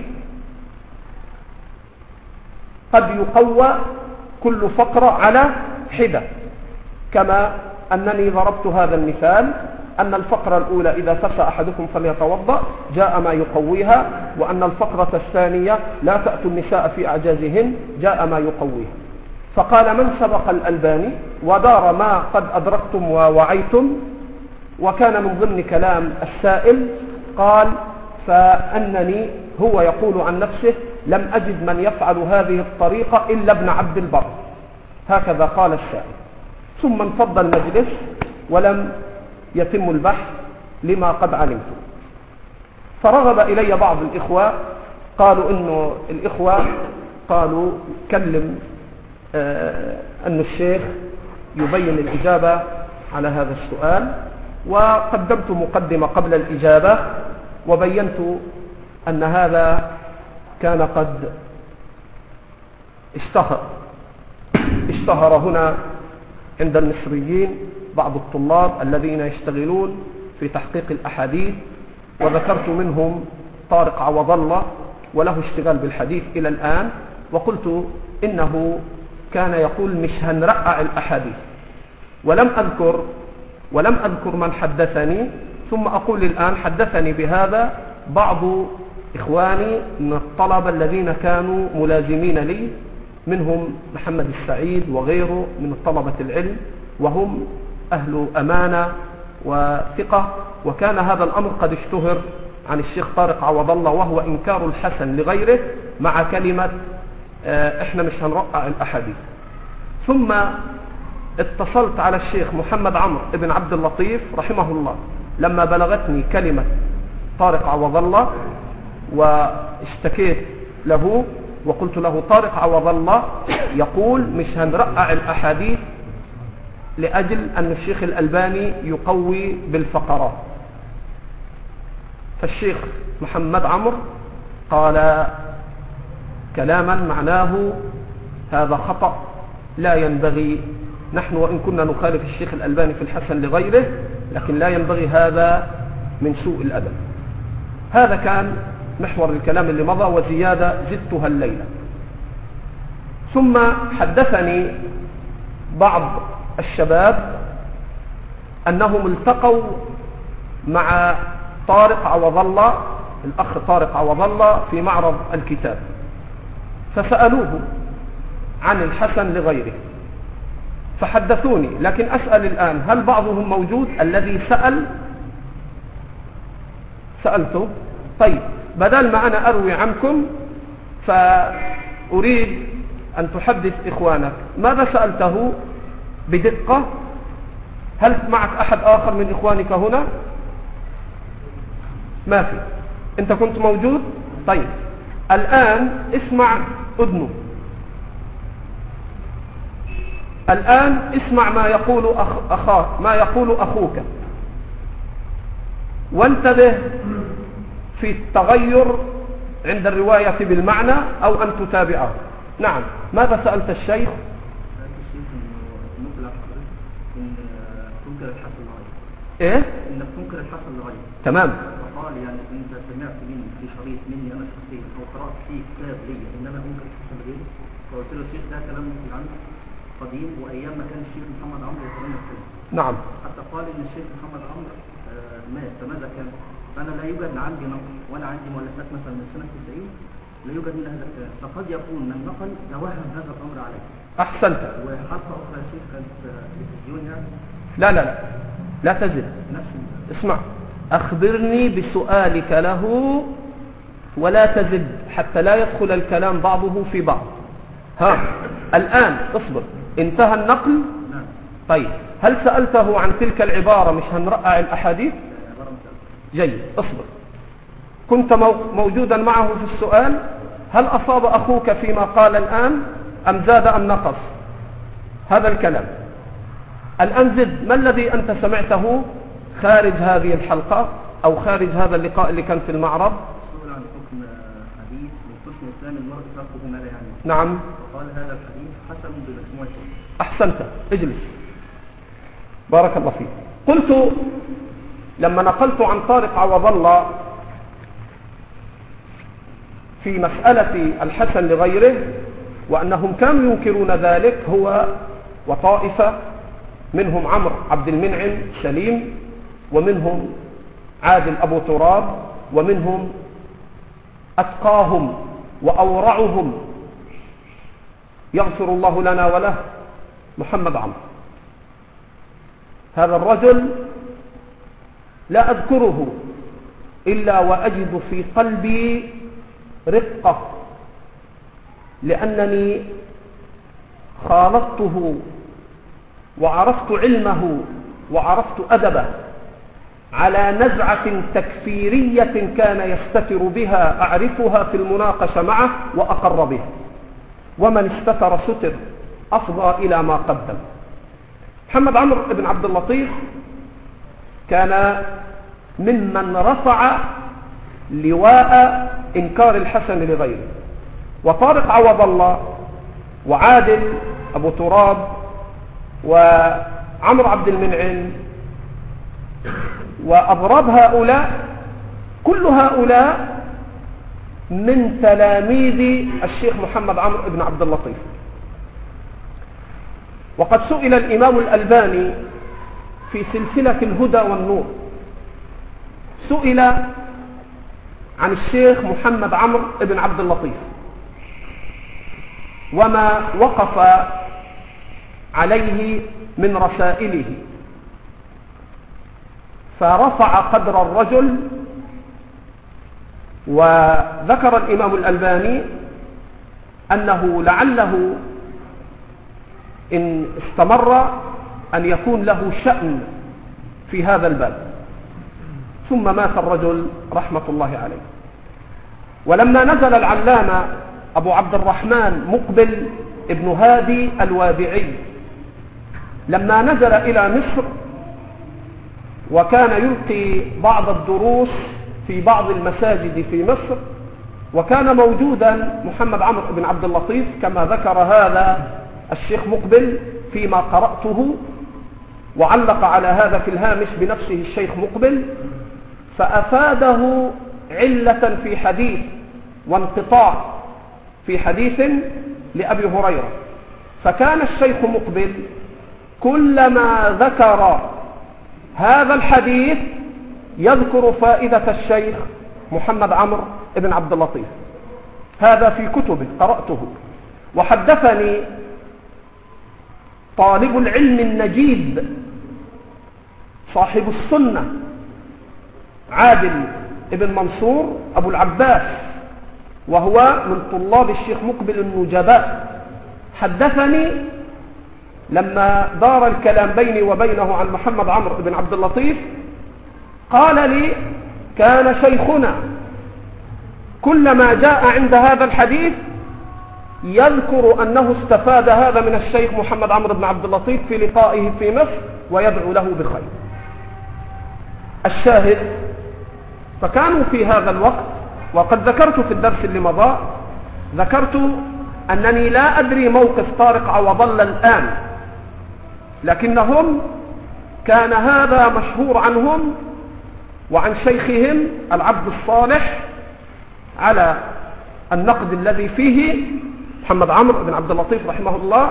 قد يقوى كل فقرة على حدة، كما أنني ضربت هذا المثال أن الفقرة الأولى إذا فسى أحدكم فليتوضأ جاء ما يقويها، وأن الفقرة الثانية لا تأتوا النساء في أعجازهن جاء ما يقويها. فقال من سبق الألباني ودار ما قد أدركتم ووعيتم. وكان من ضمن كلام السائل قال فأنني هو يقول عن نفسه لم أجد من يفعل هذه الطريقة إلا ابن عبد البر، هكذا قال السائل. ثم انفض المجلس ولم يتم البحث لما قد علمت. فرغب إلي بعض الإخوة قالوا إنه الإخوة قالوا كلم أن الشيخ يبين الإجابة على هذا السؤال، وقدمت مقدمة قبل الإجابة وبينت أن هذا كان قد اشتهر هنا عند المصريين بعض الطلاب الذين يشتغلون في تحقيق الأحاديث، وذكرت منهم طارق عوض الله وله اشتغال بالحديث إلى الآن، وقلت إنه كان يقول مش هنرقع الأحاديث، ولم أذكر من حدثني، ثم أقول الآن حدثني بهذا بعض إخواني من الطلبة الذين كانوا ملازمين لي، منهم محمد السعيد وغيره من طلبة العلم، وهم أهل أمانة وثقة، وكان هذا الأمر قد اشتهر عن الشيخ طارق عوض الله، وهو إنكار الحسن لغيره مع كلمة إحنا مش هنرقع الأحاديث. ثم اتصلت على الشيخ محمد عمرو بن عبد اللطيف رحمه الله لما بلغتني كلمة طارق عوض الله، واشتكيت له وقلت له طارق عوض الله يقول مش هنرقع الأحاديث لأجل أن الشيخ الألباني يقوي بالفقرات. فالشيخ محمد عمرو قال كلاما معناه هذا خطأ لا ينبغي، نحن وإن كنا نخالف الشيخ الألباني في الحسن لغيره، لكن لا ينبغي هذا من سوء الأدب. هذا كان محور الكلام اللي مضى، وزيادة زدتها الليلة. ثم حدثني بعض الشباب أنهم التقوا مع طارق عوض الله، الأخ طارق عوض الله في معرض الكتاب، فسألوه عن الحسن لغيره فحدثوني، لكن أسأل الآن هل بعضهم موجود الذي سألته؟ طيب، بدل ما أنا أروي عنكم فأريد أن تحدث إخوانك ماذا سألته بدقة. هل معك أحد آخر من إخوانك هنا؟ ما في. أنت كنت موجود؟ طيب، الآن اسمع أذنه، الآن اسمع ما يقول أخوك، وانتبه في التغير عند الرواية بالمعنى أو أن تتابعه. نعم، ماذا سألت الشيخ؟ إيه؟ إنك تنكر الحسن لغيره. تمام. فقال يعني أنت سمعت مني في شريط مني أنا شخصيا أو قرأت فيه كتاب لي إن أنا أنكر الحسن لغيره، فقلت له الشيخ ده كلام ممكن عنه قديم وأيام ما كان الشيخ محمد عمرو يتكلم فيه. نعم. حتى قال إن الشيخ محمد عمرو مات، فماذا كان؟ فأنا لا يوجد عندي نقل ولا عندي مؤلفات مثلا من سنة 90 لا يوجد من هذا الكلام، فقد يكون من نقل توهم هذا الأمر عليه. أحسنت. وحتى أخرى يا شيخ كانت تلفزيون يعني. لا تزل. اسمع، أخبرني بسؤالك له ولا تزد حتى لا يدخل الكلام بعضه في بعض. الآن اصبر، انتهى النقل. طيب، هل سألته عن تلك العبارة مش هنرقع الأحاديث؟ جيد، اصبر. كنت موجودا معه في السؤال؟ هل أصاب أخوك فيما قال الآن أم زاد أم نقص هذا الكلام؟ الآن زد، ما الذي أنت سمعته خارج هذه الحلقة أو خارج هذا اللقاء اللي كان في المعرض؟ مسؤول عن حكم حديث من حسن إسلام المرء تركه ما لا يعني. نعم. وقال هذا الحديث حسن بمجموعة. أحسنت، اجلس، بارك الله فيك. قلت لما نقلت عن طارق عوض الله في مسألة الحسن لغيره وأنهم كانوا ينكرون ذلك، هو وطائفة منهم عمرو عبد المنعم سليم، ومنهم عادل أبو تراب، ومنهم أتقاهم وأورعهم يغفر الله لنا وله محمد عمرو. هذا الرجل لا أذكره إلا وأجد في قلبي رقة، لأنني خالطته وعرفت علمه وعرفت أدبه على نزعة تكفيرية كان يستتر بها أعرفها في المناقشة معه وأقر بها، ومن استتر ستر أفضى إلى ما قدم. محمد عمرو بن عبد اللطيف كان ممن رفع لواء إنكار الحسن لغيره، وطارق عوض الله وعادل أبو تراب وعمرو عبد المنعم وأضراب هؤلاء، كل هؤلاء من تلاميذ الشيخ محمد عمرو بن عبد اللطيف. وقد سئل الإمام الألباني في سلسلة الهدى والنور، سئل عن الشيخ محمد عمرو بن عبد اللطيف وما وقف عليه من رسائله، فرفع قدر الرجل. وذكر الإمام الألباني أنه لعله إن استمر أن يكون له شأن في هذا الباب. ثم مات الرجل رحمة الله عليه. ولما نزل العلامة أبو عبد الرحمن مقبل ابن هادي الوابعي، لما نزل إلى مصر وكان يلقي بعض الدروس في بعض المساجد في مصر، وكان موجودا محمد عمرو بن عبد اللطيف كما ذكر هذا الشيخ مقبل فيما قرأته، وعلق على هذا في الهامش بنفسه الشيخ مقبل، فأفاده علة في حديث وانقطاع في حديث لأبي هريرة. فكان الشيخ مقبل كلما ذكر هذا الحديث يذكر فائدة الشيخ محمد عمرو بن عبد اللطيف. هذا في كتبه قرأته. وحدثني طالب العلم النجيب صاحب السنة عادل ابن منصور أبو العباس، وهو من طلاب الشيخ مقبل النجباء، حدثني لما دار الكلام بيني وبينه عن محمد عمرو بن عبد اللطيف، قال لي كان شيخنا كلما جاء عند هذا الحديث يذكر أنه استفاد هذا من الشيخ محمد عمرو بن عبد اللطيف في لقائه في مصر ويدعو له بخير. الشاهد، فكانوا في هذا الوقت، وقد ذكرت في الدرس اللي مضى، ذكرت أنني لا أدري موقف طارق عوض الله الآن، لكنهم كان هذا مشهور عنهم وعن شيخهم العبد الصالح على النقد الذي فيه محمد عمرو بن عبد اللطيف رحمه الله.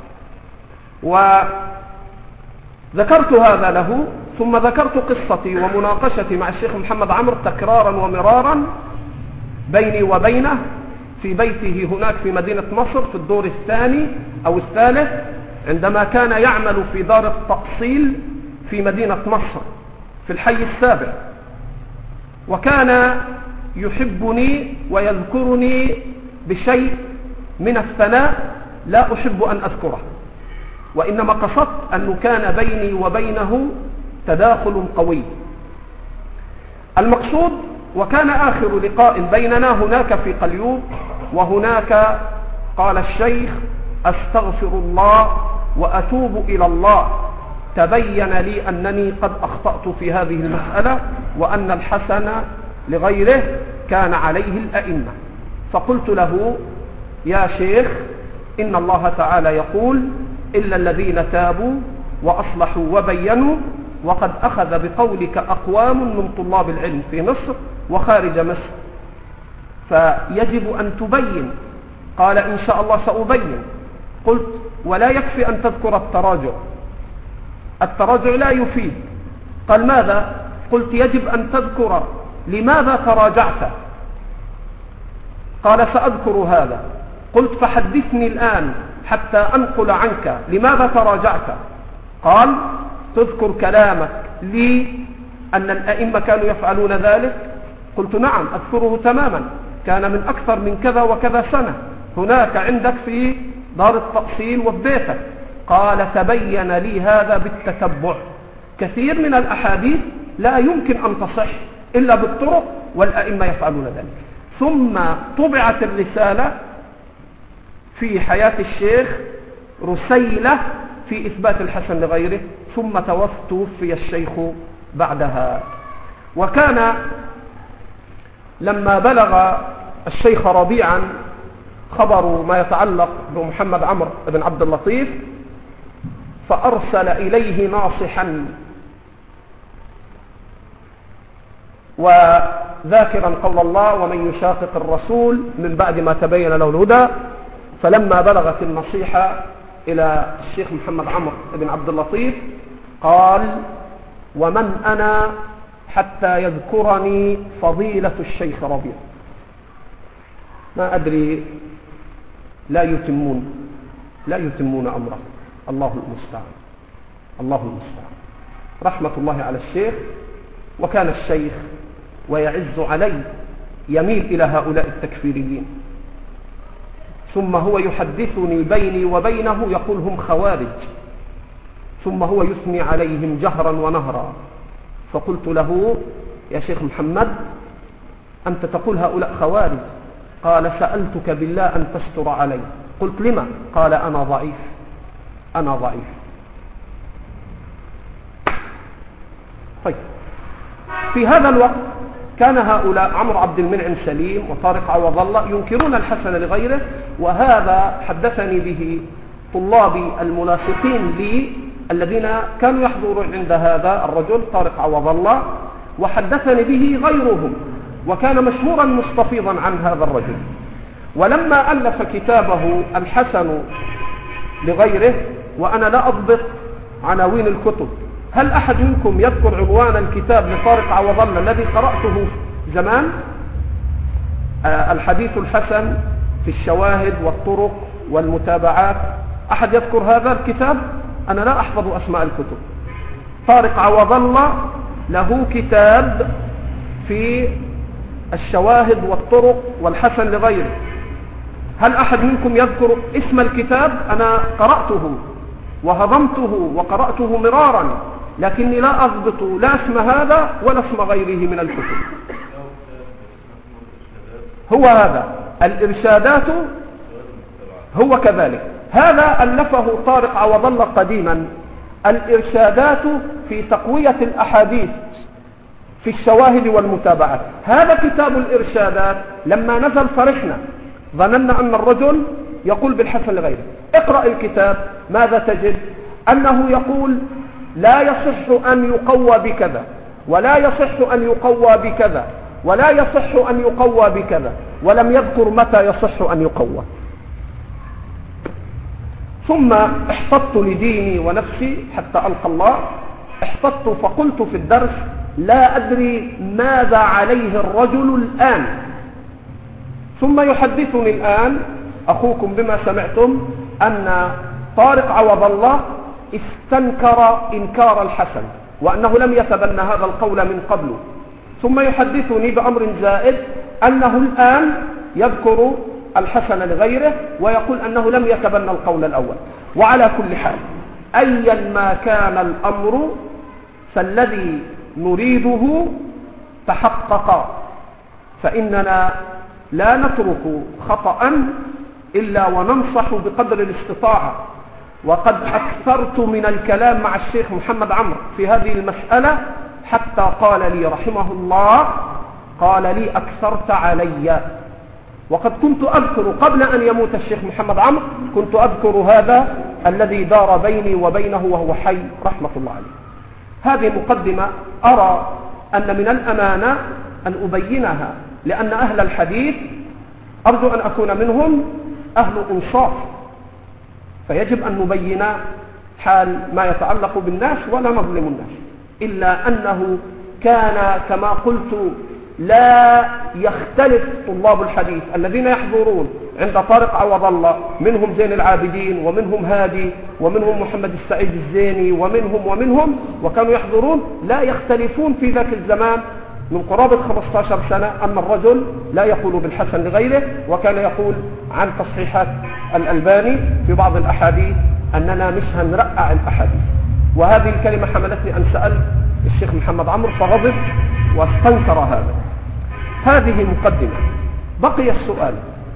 وذكرت هذا له، ثم ذكرت قصتي ومناقشتي مع الشيخ محمد عمرو تكرارا ومرارا بيني وبينه في بيته هناك في مدينة مصر في الدور الثاني أو الثالث، عندما كان يعمل في دار التأصيل في مدينة مصر في الحي السابع. وكان يحبني ويذكرني بشيء من الثناء لا أحب أن أذكره، وإنما قصدت أنه كان بيني وبينه تداخل قوي. المقصود، وكان آخر لقاء بيننا هناك في قليوب، وهناك قال الشيخ أستغفر الله وأتوب إلى الله، تبين لي أنني قد أخطأت في هذه المسألة، وأن الحسن لغيره كان عليه الأئمة. فقلت له يا شيخ، إن الله تعالى يقول إلا الذين تابوا وأصلحوا وبينوا، وقد أخذ بقولك أقوام من طلاب العلم في مصر وخارج مصر، فيجب أن تبين. قال إن شاء الله سأبين. قلت ولا يكفي أن تذكر التراجع، التراجع لا يفيد. قال ماذا؟ قلت يجب أن تذكر لماذا تراجعت. قال سأذكر هذا. قلت فحدثني الآن حتى أنقل عنك لماذا تراجعت. قال تذكر كلامك لي أن الأئمة كانوا يفعلون ذلك. قلت نعم أذكره تماما، كان من أكثر من كذا وكذا سنة هناك عندك في دار التأصيل وفي بيتك. قال تبين لي هذا بالتتبع، كثير من الأحاديث لا يمكن أن تصح إلا بالطرق، والأئمة يفعلون ذلك. ثم طبعت الرسالة في حياة الشيخ رسيلة في إثبات الحسن لغيره، ثم توفي الشيخ بعدها. وكان لما بلغ الشيخ ربيعا خبر ما يتعلق بمحمد عمرو بن عبد اللطيف، فأرسل إليه ناصحا وذاكرا قول الله ومن يشاقق الرسول من بعد ما تبين له الهدى. فلما بلغت النصيحة إلى الشيخ محمد عمرو بن عبد اللطيف قال ومن أنا حتى يذكرني فضيلة الشيخ ربيع. ما أدري، لا يتمون أمره. الله المستعان، الله المستعان. رحمة الله على الشيخ. وكان الشيخ ويعز علي يميل إلى هؤلاء التكفيريين، ثم هو يحدثني بيني وبينه يقول هم خوارج، ثم هو يثني عليهم جهرا ونهرا. فقلت له يا شيخ محمد أنت تقول هؤلاء خوارج. قال سألتك بالله أن تستر علي. قلت لما؟ قال أنا ضعيف. طيب، في هذا الوقت كان هؤلاء عمرو عبد المنعم سليم وطارق عوض الله ينكرون الحسن لغيره، وهذا حدثني به طلابي الملاصقين لي الذين كانوا يحضرون عند هذا الرجل طارق عوض الله، وحدثني به غيرهم، وكان مشهورا مستفيضا عن هذا الرجل. ولما ألف كتابه الحسن لغيره، وأنا لا أضبط عناوين الكتب، هل أحد منكم يذكر عنوان الكتاب لطارق عوض الله الذي قرأته زمان؟ الحديث الحسن في الشواهد والطرق والمتابعات. أحد يذكر هذا الكتاب؟ أنا لا أحفظ أسماء الكتب. طارق عوض الله له كتاب في الشواهد والطرق والحسن لغيره. هل أحد منكم يذكر اسم الكتاب؟ أنا قرأته وهضمته وقرأته مرارا، لكني لا أضبط لا اسم هذا ولا اسم غيره من الكتب. هو هذا الإرشادات، هو كذلك. هذا ألفه طارق عوض الله قديما، الإرشادات في تقوية الأحاديث في الشواهد والمتابعات. هذا كتاب الإرشادات لما نزل فرحنا، ظننا أن الرجل يقول بالحسن لغيره. اقرأ الكتاب ماذا تجد؟ أنه يقول لا يصح أن يقوى بكذا، ولا يصح أن يقوى بكذا، ولا يصح أن يقوى بكذا، ولم يذكر متى يصح أن يقوى. ثم احتطت لديني ونفسي حتى ألقى الله، احتطت فقلت في الدرس لا أدري ماذا عليه الرجل الآن. ثم يحدثني الآن أخوكم بما سمعتم أن طارق عوض الله استنكر إنكار الحسن، وأنه لم يتبنى هذا القول من قبل. ثم يحدثني بأمر زائد أنه الآن يذكر الحسن لغيره ويقول أنه لم يتبنى القول الأول. وعلى كل حال أيا ما كان الأمر فالذي نريده تحقق، فإننا لا نترك خطأ إلا وننصح بقدر الاستطاعة. وقد أكثرت من الكلام مع الشيخ محمد عمرو في هذه المسألة، حتى قال لي رحمه الله، قال لي أكثرت علي. وقد كنت أذكر قبل أن يموت الشيخ محمد عمرو، كنت أذكر هذا الذي دار بيني وبينه وهو حي رحمة الله عليه. هذه مقدمة أرى أن من الأمانة أن أبينها، لأن أهل الحديث أرجو أن أكون منهم أهل إنصاف، فيجب أن نبين حال ما يتعلق بالناس ولا نظلم الناس. إلا أنه كان كما قلت لا يختلف طلاب الحديث الذين يحضرون عند طارق عوض الله، منهم زين العابدين ومنهم هادي ومنهم محمد السعيد الزيني ومنهم وكانوا يحضرون، لا يختلفون في ذاك الزمان من قرابة 15 سنة أن الرجل لا يقول بالحسن لغيره، وكان يقول عن تصحيحات الألباني في بعض الأحاديث أننا مش هنرقع الأحاديث. وهذه الكلمة حملتني أن سألت الشيخ محمد عمرو فغضب واستنكر هذا. هذه مقدمة. بقي السؤال.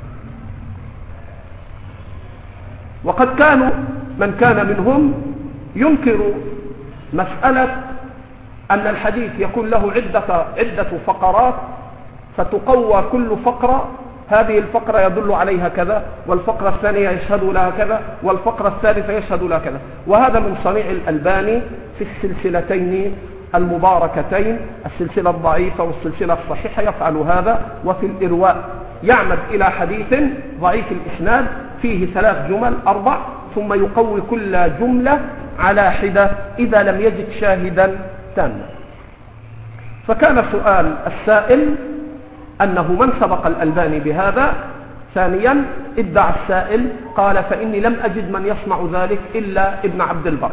وقد كانوا من كان منهم ينكر مسألة أن الحديث يكون له عدة فقرات، فتقوى كل فقرة، هذه الفقرة يدل عليها كذا، والفقرة الثانية يشهد لها كذا، والفقرة الثالثة يشهد لها كذا. وهذا من صنيع الألباني في السلسلتين المباركتين السلسلة الضعيفة والسلسلة الصحيحة يفعل هذا. وفي الإرواء يعمد إلى حديث ضعيف الإسناد فيه 3 جمل 4 ثم يقوي كل جملة على حدة إذا لم يجد شاهدا تاما. فكان سؤال السائل أنه من سبق الألباني بهذا. ثانيا ادعى السائل قال فإني لم أجد من يصنع ذلك إلا ابن عبد البر.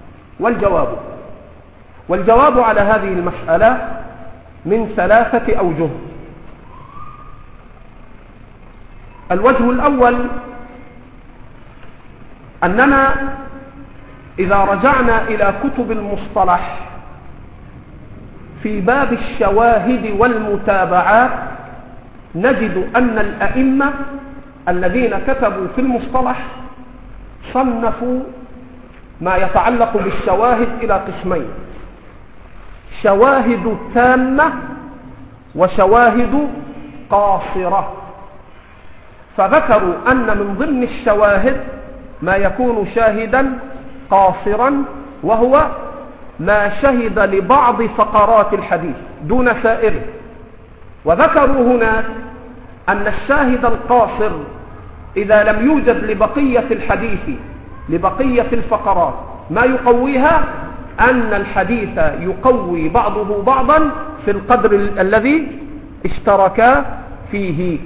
والجواب على هذه المسألة من 3 أوجه. الوجه الأول أننا إذا رجعنا إلى كتب المصطلح في باب الشواهد والمتابعات نجد أن الأئمة الذين كتبوا في المصطلح صنفوا ما يتعلق بالشواهد إلى قسمين: شواهد تامة وشواهد قاصرة. فذكروا أن من ضمن الشواهد ما يكون شاهدا قاصرا وهو ما شهد لبعض فقرات الحديث دون سائره. وذكروا هنا أن الشاهد القاصر إذا لم يوجد لبقية الحديث لبقية الفقرات ما يقويها أن الحديث يقوي بعضه بعضا في القدر الذي اشتركا فيه.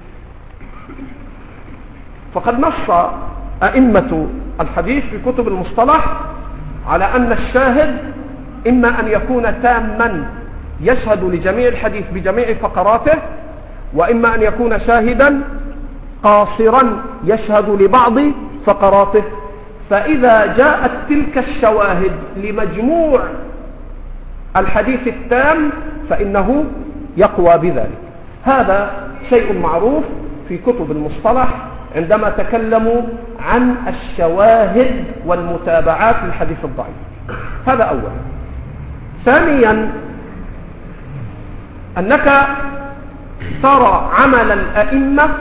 فقد نص أئمة الحديث في كتب المصطلح على أن الشاهد إما أن يكون تاما يشهد لجميع الحديث بجميع فقراته، وإما أن يكون شاهدا قاصرا يشهد لبعض فقراته. فإذا جاءت تلك الشواهد لمجموع الحديث التام فإنه يقوى بذلك. هذا شيء معروف في كتب المصطلح عندما تكلموا عن الشواهد والمتابعات للحديث الضعيف. هذا أولا. ثانيا أنك ترى عمل الأئمة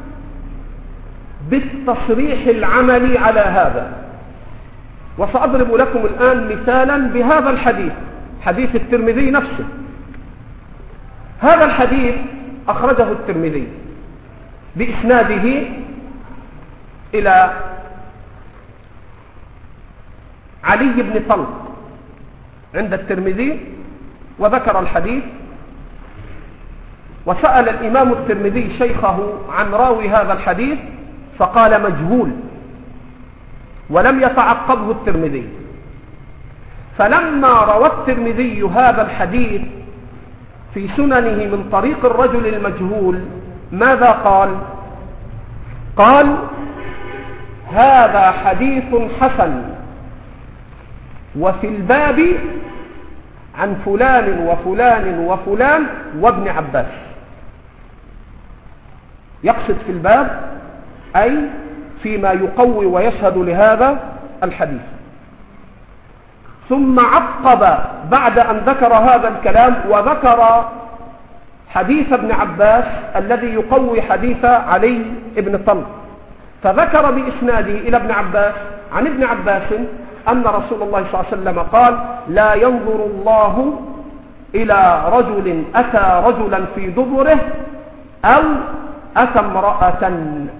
بالتصريح العملي على هذا. وسأضرب لكم الآن مثالا بهذا الحديث، حديث الترمذي نفسه. هذا الحديث أخرجه الترمذي بإسناده إلى علي بن طلق عند الترمذي وذكر الحديث. وسأل الإمام الترمذي شيخه عن راوي هذا الحديث فقال مجهول، ولم يتعقبه الترمذي. فلما روى الترمذي هذا الحديث في سننه من طريق الرجل المجهول ماذا قال؟ قال هذا حديث حسن وفي الباب عن فلان وفلان وفلان وابن عباس. يقصد في الباب أي فيما يقوي ويشهد لهذا الحديث. ثم عقب بعد أن ذكر هذا الكلام وذكر حديث ابن عباس الذي يقوي حديث علي بن طلق، فذكر بإسناده إلى ابن عباس عن ابن عباس أن رسول الله صلى الله عليه وسلم قال لا ينظر الله إلى رجل أتى رجلا في دبره أو أتى امرأة.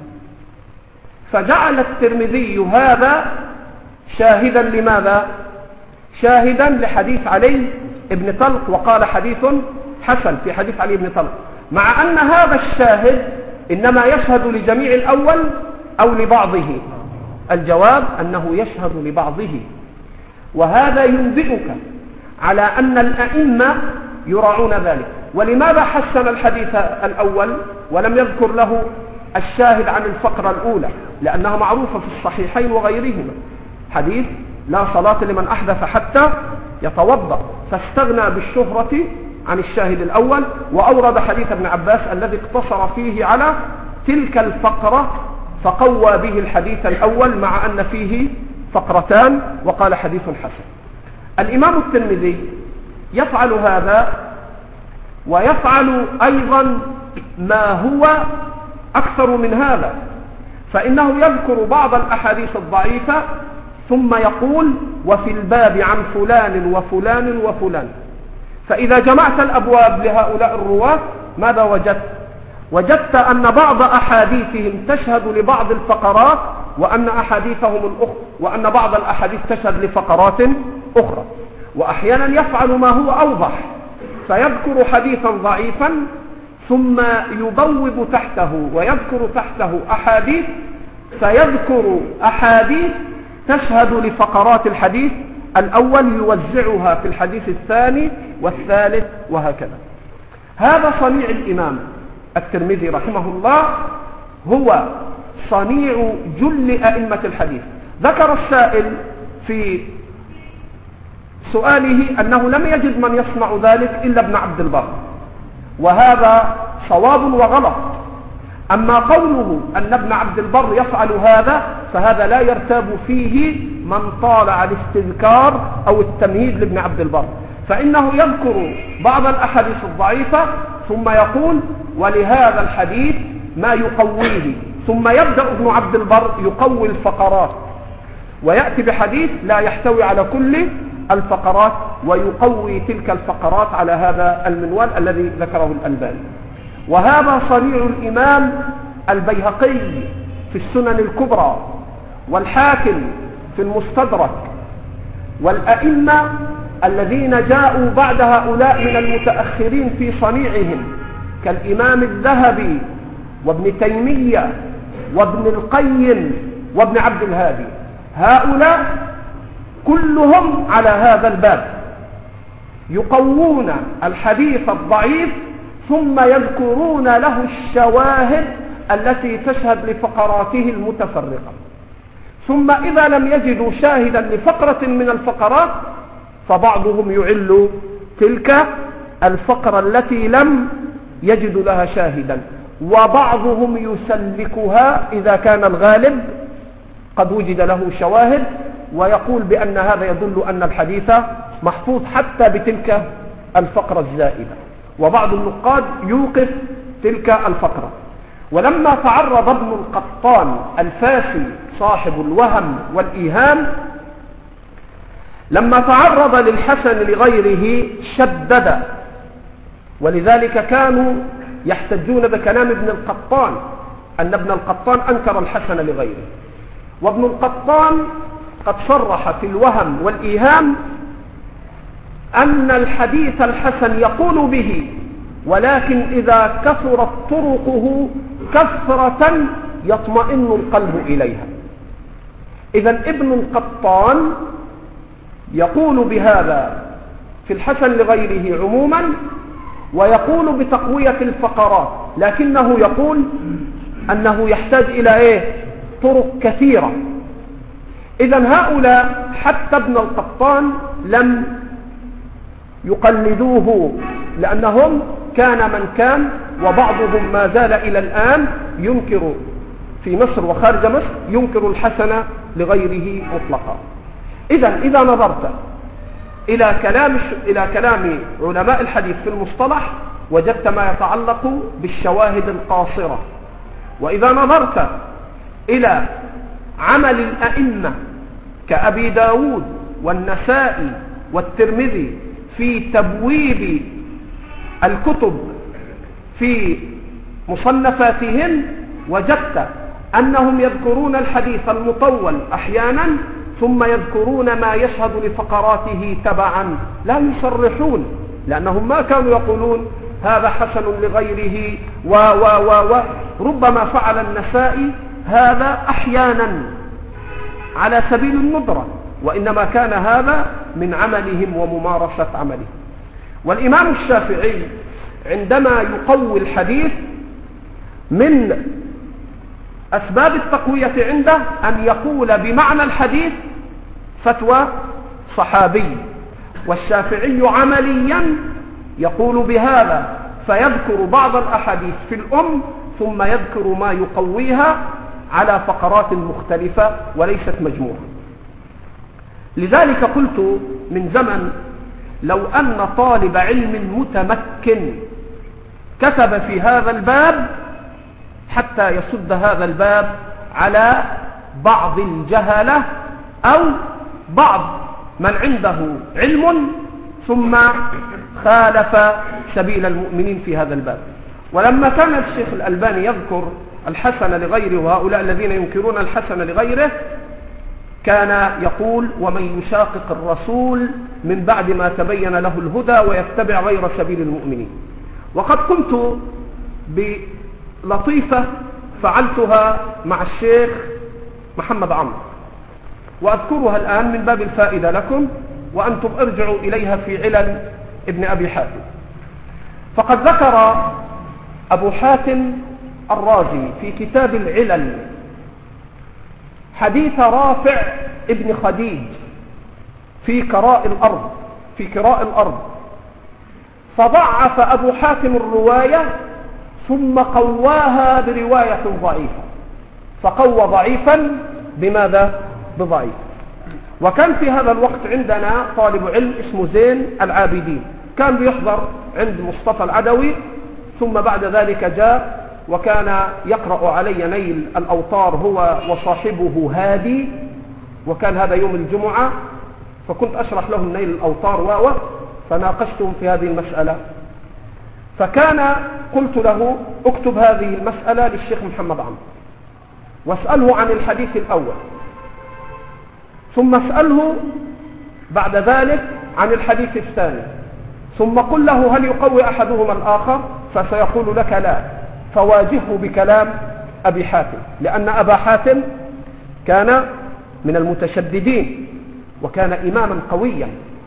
فجعل الترمذي هذا شاهدا لماذا؟ شاهدا لحديث علي بن طلق، وقال حديث حسن في حديث علي بن طلق، مع أن هذا الشاهد إنما يشهد لجميع الأول أو لبعضه. الجواب أنه يشهد لبعضه. وهذا ينبئك على أن الأئمة يراعون ذلك. ولماذا حسن الحديث الأول ولم يذكر له الشاهد عن الفقرة الأولى؟ لأنها معروفة في الصحيحين وغيرهما، حديث لا صلاة لمن أحدث حتى يتوضأ، فاستغنى بالشهرة عن الشاهد الأول وأورد حديث ابن عباس الذي اقتصر فيه على تلك الفقرة فقوى به الحديث الأول مع أن فيه فقرتان وقال حديث حسن. الإمام الترمذي يفعل هذا ويفعل أيضا ما هو أكثر من هذا، فإنه يذكر بعض الأحاديث الضعيفة ثم يقول وفي الباب عن فلان وفلان وفلان. فإذا جمعت الأبواب لهؤلاء الرواة ماذا وجدت؟ وجدت أن بعض أحاديثهم تشهد لبعض الفقرات وأن بعض الأحاديث تشهد لفقرات أخرى. وأحيانا يفعل ما هو أوضح، فيذكر حديثا ضعيفا ثم يبوب تحته ويذكر تحته أحاديث، فيذكر أحاديث تشهد لفقرات الحديث الأول يوزعها في الحديث الثاني والثالث وهكذا. هذا صنيع الإمام الترمذي رحمه الله، هو صنيع جل أئمة الحديث. ذكر السائل في سؤاله أنه لم يجد من يصنع ذلك إلا ابن عبد البر، وهذا صواب وغلط. أما قوله أن ابن عبد البر يفعل هذا فهذا لا يرتاب فيه من طالع الاستذكار أو التمهيد لابن عبد البر، فإنه يذكر بعض الأحاديث الضعيفة ثم يقول ولهذا الحديث ما يقويه، ثم يبدأ ابن عبد البر يقوي الفقرات ويأتي بحديث لا يحتوي على كل الفقرات ويقوي تلك الفقرات على هذا المنوال الذي ذكره الألباني. وهذا صنيع الإمام البيهقي في السنن الكبرى، والحاكم في المستدرك، والأئمة الذين جاءوا بعد هؤلاء من المتأخرين في صنيعهم كالإمام الذهبي وابن تيمية وابن القيم وابن عبد الهادي. هؤلاء كلهم على هذا الباب يقوون الحديث الضعيف ثم يذكرون له الشواهد التي تشهد لفقراته المتفرقة، ثم إذا لم يجدوا شاهدا لفقرة من الفقرات فبعضهم يعل تلك الفقرة التي لم يجدوا لها شاهدا، وبعضهم يسلكها إذا كان الغالب قد وجد له شواهد، ويقول بأن هذا يدل أن الحديث محفوظ حتى بتلك الفقرة الزائدة. وبعض النقاد يوقف تلك الفقرة. ولما تعرض ابن القطان الفاسي صاحب الوهم والإيهام، لما تعرض للحسن لغيره شدد، ولذلك كانوا يحتجون بكلام ابن القطان أن ابن القطان أنكر الحسن لغيره. وابن القطان قد صرح في الوهم والإيهام أن الحديث الحسن يقول به، ولكن إذا كثرت طرقه كثرة يطمئن القلب إليها. إذن ابن القطان يقول بهذا في الحسن لغيره عموما، ويقول بتقوية الفقرات، لكنه يقول أنه يحتاج إلى طرق كثيرة. إذن هؤلاء حتى ابن القطان لم يقلدوه، لأنهم كان من كان، وبعضهم ما زال إلى الآن ينكر في مصر وخارج مصر ينكر الحسن لغيره مطلقا. إذا نظرت إلى كلام علماء الحديث في المصطلح وجدت ما يتعلق بالشواهد القاصرة. وإذا نظرت إلى عمل الأئمة كأبي داود والنسائي والترمذي في تبويب الكتب في مصنفاتهم وجدت أنهم يذكرون الحديث المطول أحيانا ثم يذكرون ما يشهد لفقراته تبعا، لا يصرحون، لأنهم ما كانوا يقولون هذا حسن لغيره ربما فعل النسائي هذا أحيانا على سبيل الندرة، وإنما كان هذا من عملهم وممارسة عملهم. والإمام الشافعي عندما يقوي الحديث من أسباب التقوية عنده أن يقول بمعنى الحديث فتوى صحابي، والشافعي عمليا يقول بهذا، فيذكر بعض الأحاديث في الأم ثم يذكر ما يقويها على فقرات مختلفة وليست مجموعة. لذلك قلت من زمن لو أن طالب علم متمكن كتب في هذا الباب حتى يسد هذا الباب على بعض الجهلة أو بعض من عنده علم ثم خالف سبيل المؤمنين في هذا الباب. ولما كان الشيخ الألباني يذكر الحسن لغيره وهؤلاء الذين ينكرون الحسن لغيره كان يقول: ومن يشاقق الرسول من بعد ما تبين له الهدى ويتبع غير سبيل المؤمنين. وقد قمت بلطيفة فعلتها مع الشيخ محمد عمرو وأذكرها الآن من باب الفائدة لكم، وأنتم ارجعوا إليها في علل ابن أبي حاتم. فقد ذكر أبو حاتم الرازي في كتاب العلل حديث رافع ابن خديج في كراء الأرض، فضعف أبو حاتم الرواية ثم قواها برواية ضعيفة، فقوى ضعيفا بماذا؟ بضعيف. وكان في هذا الوقت عندنا طالب علم اسمه زين العابدين، كان بيحضر عند مصطفى العدوي، ثم بعد ذلك جاء وكان يقرأ علي نيل الأوطار هو وصاحبه هادي، وكان هذا يوم الجمعة، فكنت أشرح لهم نيل الأوطار فناقشتهم في هذه المسألة. فكان قلت له: اكتب هذه المسألة للشيخ محمد عمرو واسأله عن الحديث الأول، ثم اسأله بعد ذلك عن الحديث الثاني، ثم قل له: هل يقوي أحدهما الآخر؟ فسيقول لك لا، فواجهه بكلام أبي حاتم، لأن أبا حاتم كان من المتشددين وكان إماما قويا.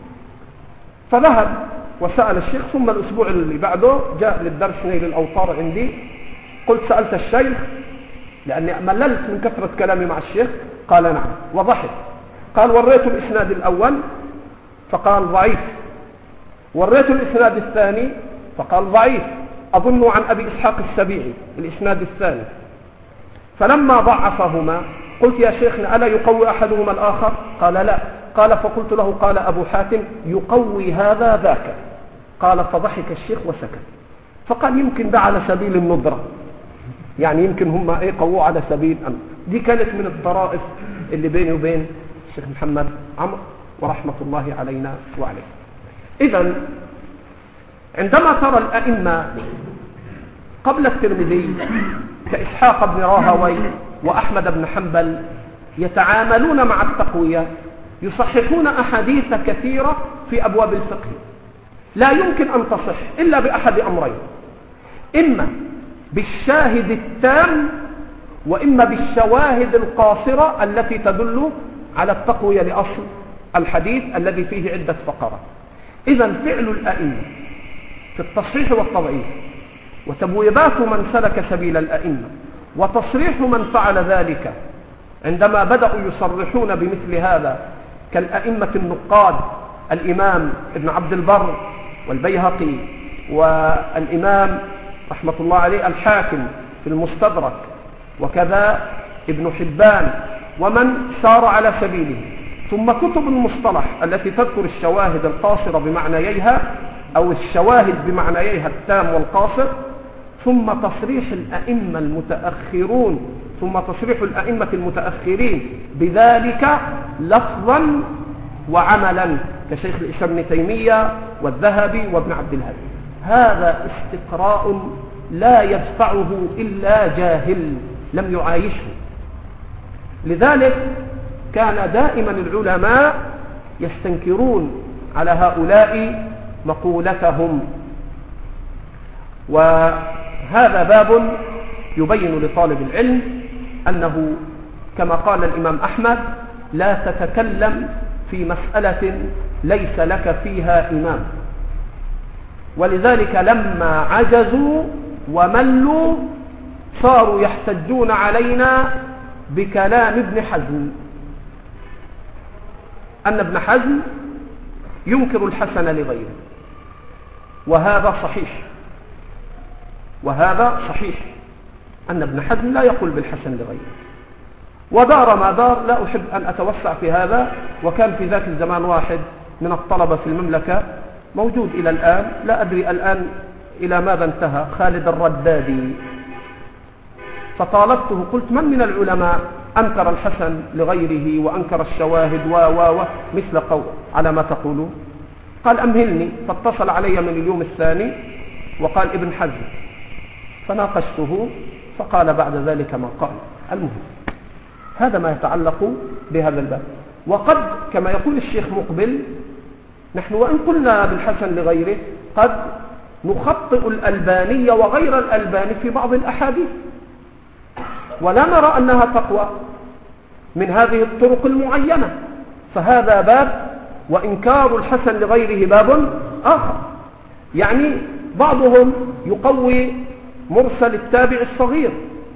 فذهب وسأل الشيخ، ثم الأسبوع اللي بعده جاء للدرس نيل الأوطار عندي. قلت: سألت الشيخ؟ لأني مللت من كثرة كلامي مع الشيخ. قال: نعم، وضحك. قال: وريته الإسناد الأول فقال ضعيف، وريته الإسناد الثاني فقال ضعيف، أظن عن أبي إسحاق السبيعي الإسناد الثاني. فلما ضعفهما قلت: يا شيخنا ألا يقوي أحدهما الآخر؟ قال: لا. قال: فقلت له: قال أبو حاتم يقوي هذا ذاك. قال: فضحك الشيخ وسكت. فقال: يمكن ده على سبيل الندرة، يعني يمكن هم قووا على سبيل أمر. دي كانت من الطرائف اللي بيني وبين الشيخ محمد عمرو ورحمة الله علينا وعليه. إذن عندما ترى الأئمة قبل الترمذي كإسحاق بن راهوي وأحمد بن حنبل يتعاملون مع التقوية، يصححون أحاديث كثيرة في أبواب الفقه لا يمكن أن تصح إلا بأحد أمرين: إما بالشاهد التام، وإما بالشواهد القاصرة التي تدل على التقوية لأصل الحديث الذي فيه عدة فقرات. إذن فعل الأئمة في التصحيح والتضعيف، وتبويبات من سلك سبيل الأئمة، وتصريح من فعل ذلك عندما بدأوا يصرحون بمثل هذا كالأئمة النقاد الإمام ابن عبد البر والبيهقي والإمام رحمة الله عليه الحاكم في المستدرك، وكذا ابن حبان ومن سار على سبيله، ثم كتب المصطلح التي تذكر الشواهد القاصرة بمعنييها أو الشواهد بمعنييها التام والقاصر، ثم تصريح الأئمة المتأخرون، ثم تصريح الأئمة المتأخرين بذلك لفظا وعملا كشيخ الإسلام ابن تيمية والذهبي وابن عبد الهادي. هذا استقراء لا يدفعه إلا جاهل لم يعايشه. لذلك كان دائما العلماء يستنكرون على هؤلاء مقولتهم. وهذا باب يبين لطالب العلم أنه كما قال الإمام أحمد: لا تتكلم في مسألة ليس لك فيها إمام. ولذلك لما عجزوا وملوا صاروا يحتجون علينا بكلام ابن حزم، أن ابن حزم ينكر الحسن لغيره، وهذا صحيح أن ابن حزم لا يقول بالحسن لغيره. ودار ما دار، لا أحب أن أتوسع في هذا. وكان في ذاك الزمان واحد من الطلبة في المملكة موجود إلى الآن، لا أدري الآن إلى ماذا انتهى، خالد الردادي. فطالبته قلت: من العلماء أنكر الحسن لغيره وأنكر الشواهد مثل قول على ما تقولون. قال أمهلني، فاتصل علي من اليوم الثاني وقال ابن حزم، فناقشته فقال بعد ذلك ما قال. المهم هذا ما يتعلق بهذا الباب. وقد كما يقول الشيخ مقبل، نحن وإن قلنا بالحسن لغيره قد نخطئ الألباني وغير الألباني في بعض الأحاديث، ولا نرى أنها تقوى من هذه الطرق المعينة، فهذا باب، وإنكار الحسن لغيره باب آخر. يعني بعضهم يقوي مرسل التابع الصغير،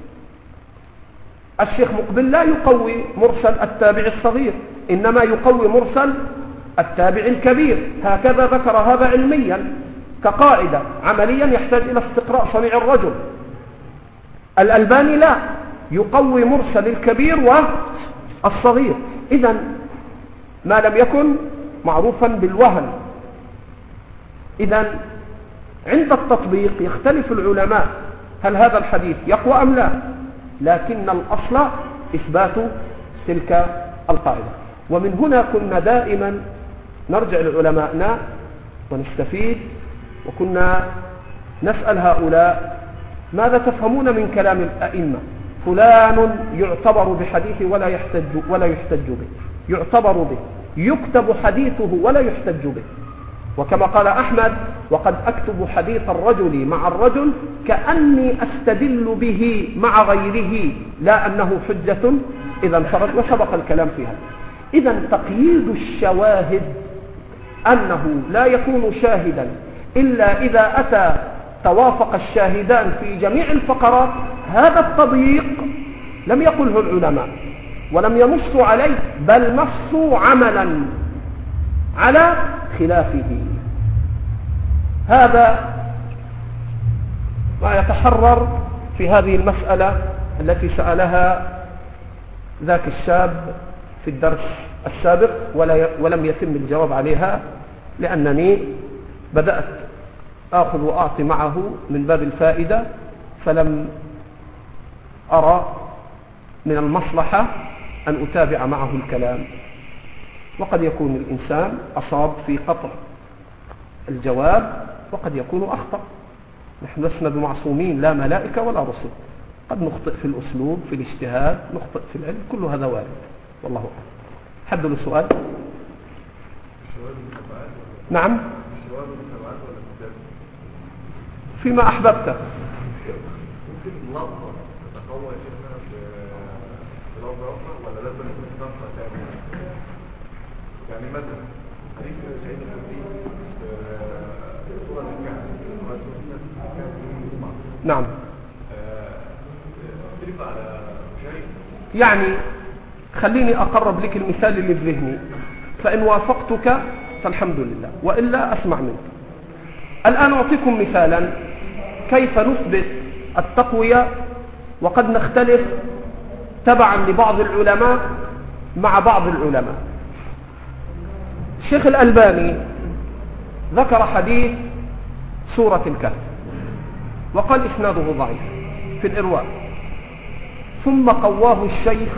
الشيخ مقبل لا يقوي مرسل التابع الصغير، إنما يقوي مرسل التابع الكبير. هكذا ذكر هذا علميا كقاعدة، عمليا يحتاج إلى استقراء صنيع الرجل. الألباني لا، يقوي مرسل الكبير والصغير. إذن ما لم يكن معروفا بالوهن. إذن عند التطبيق يختلف العلماء هل هذا الحديث يقوى أم لا، لكن الأصل إثبات تلك القاعدة. ومن هنا كنا دائما نرجع لعلمائنا ونستفيد، وكنا نسأل هؤلاء ماذا تفهمون من كلام الأئمة؟ فلان يعتبر بحديثه ولا يحتج به، يعتبر به، يكتب حديثه ولا يحتج به. وكما قال أحمد: وقد أكتب حديث الرجل مع الرجل كأني أستدل به مع غيره لا أنه حجة إذا انفرد، وسبق الكلام فيها. إذا تقييد الشواهد أنه لا يكون شاهدا إلا إذا أتى توافق الشاهدان في جميع الفقرات، هذا التضييق لم يقله العلماء ولم ينصوا عليه، بل نصوا عملا على خلافه. هذا ما يتحرر في هذه المسألة التي سألها ذاك الشاب في الدرس السابق ولم يتم الجواب عليها، لأنني بدأت آخذ وأعطي معه من باب الفائدة، فلم أرى من المصلحة أن أتابع معه الكلام. وقد يكون الإنسان أصاب في قطع الجواب وقد يكون أخطأ، نحن لسنا بمعصومين، لا ملائكة ولا رسل، قد نخطئ في الأسلوب، في الاجتهاد، نخطئ في العلم، كل هذا وارد، والله أعلم. حد له سؤال؟ نعم، فيما أحببت. ولا لازم يكون نقطة ثانية؟ يعني مثلا حديث سعيد الخدري سورة الكهف، نعم، اختلف على شيء. يعني خليني أقرب لك المثال اللي في ذهني، فإن وافقتك فالحمد لله، وإلا أسمع منك. الآن أعطيكم مثالا كيف نثبت التقوية وقد نختلف تبعا لبعض العلماء مع بعض العلماء. الشيخ الألباني ذكر حديث سورة الكهف وقال إسناده ضعيف في الإرواء، ثم قواه الشيخ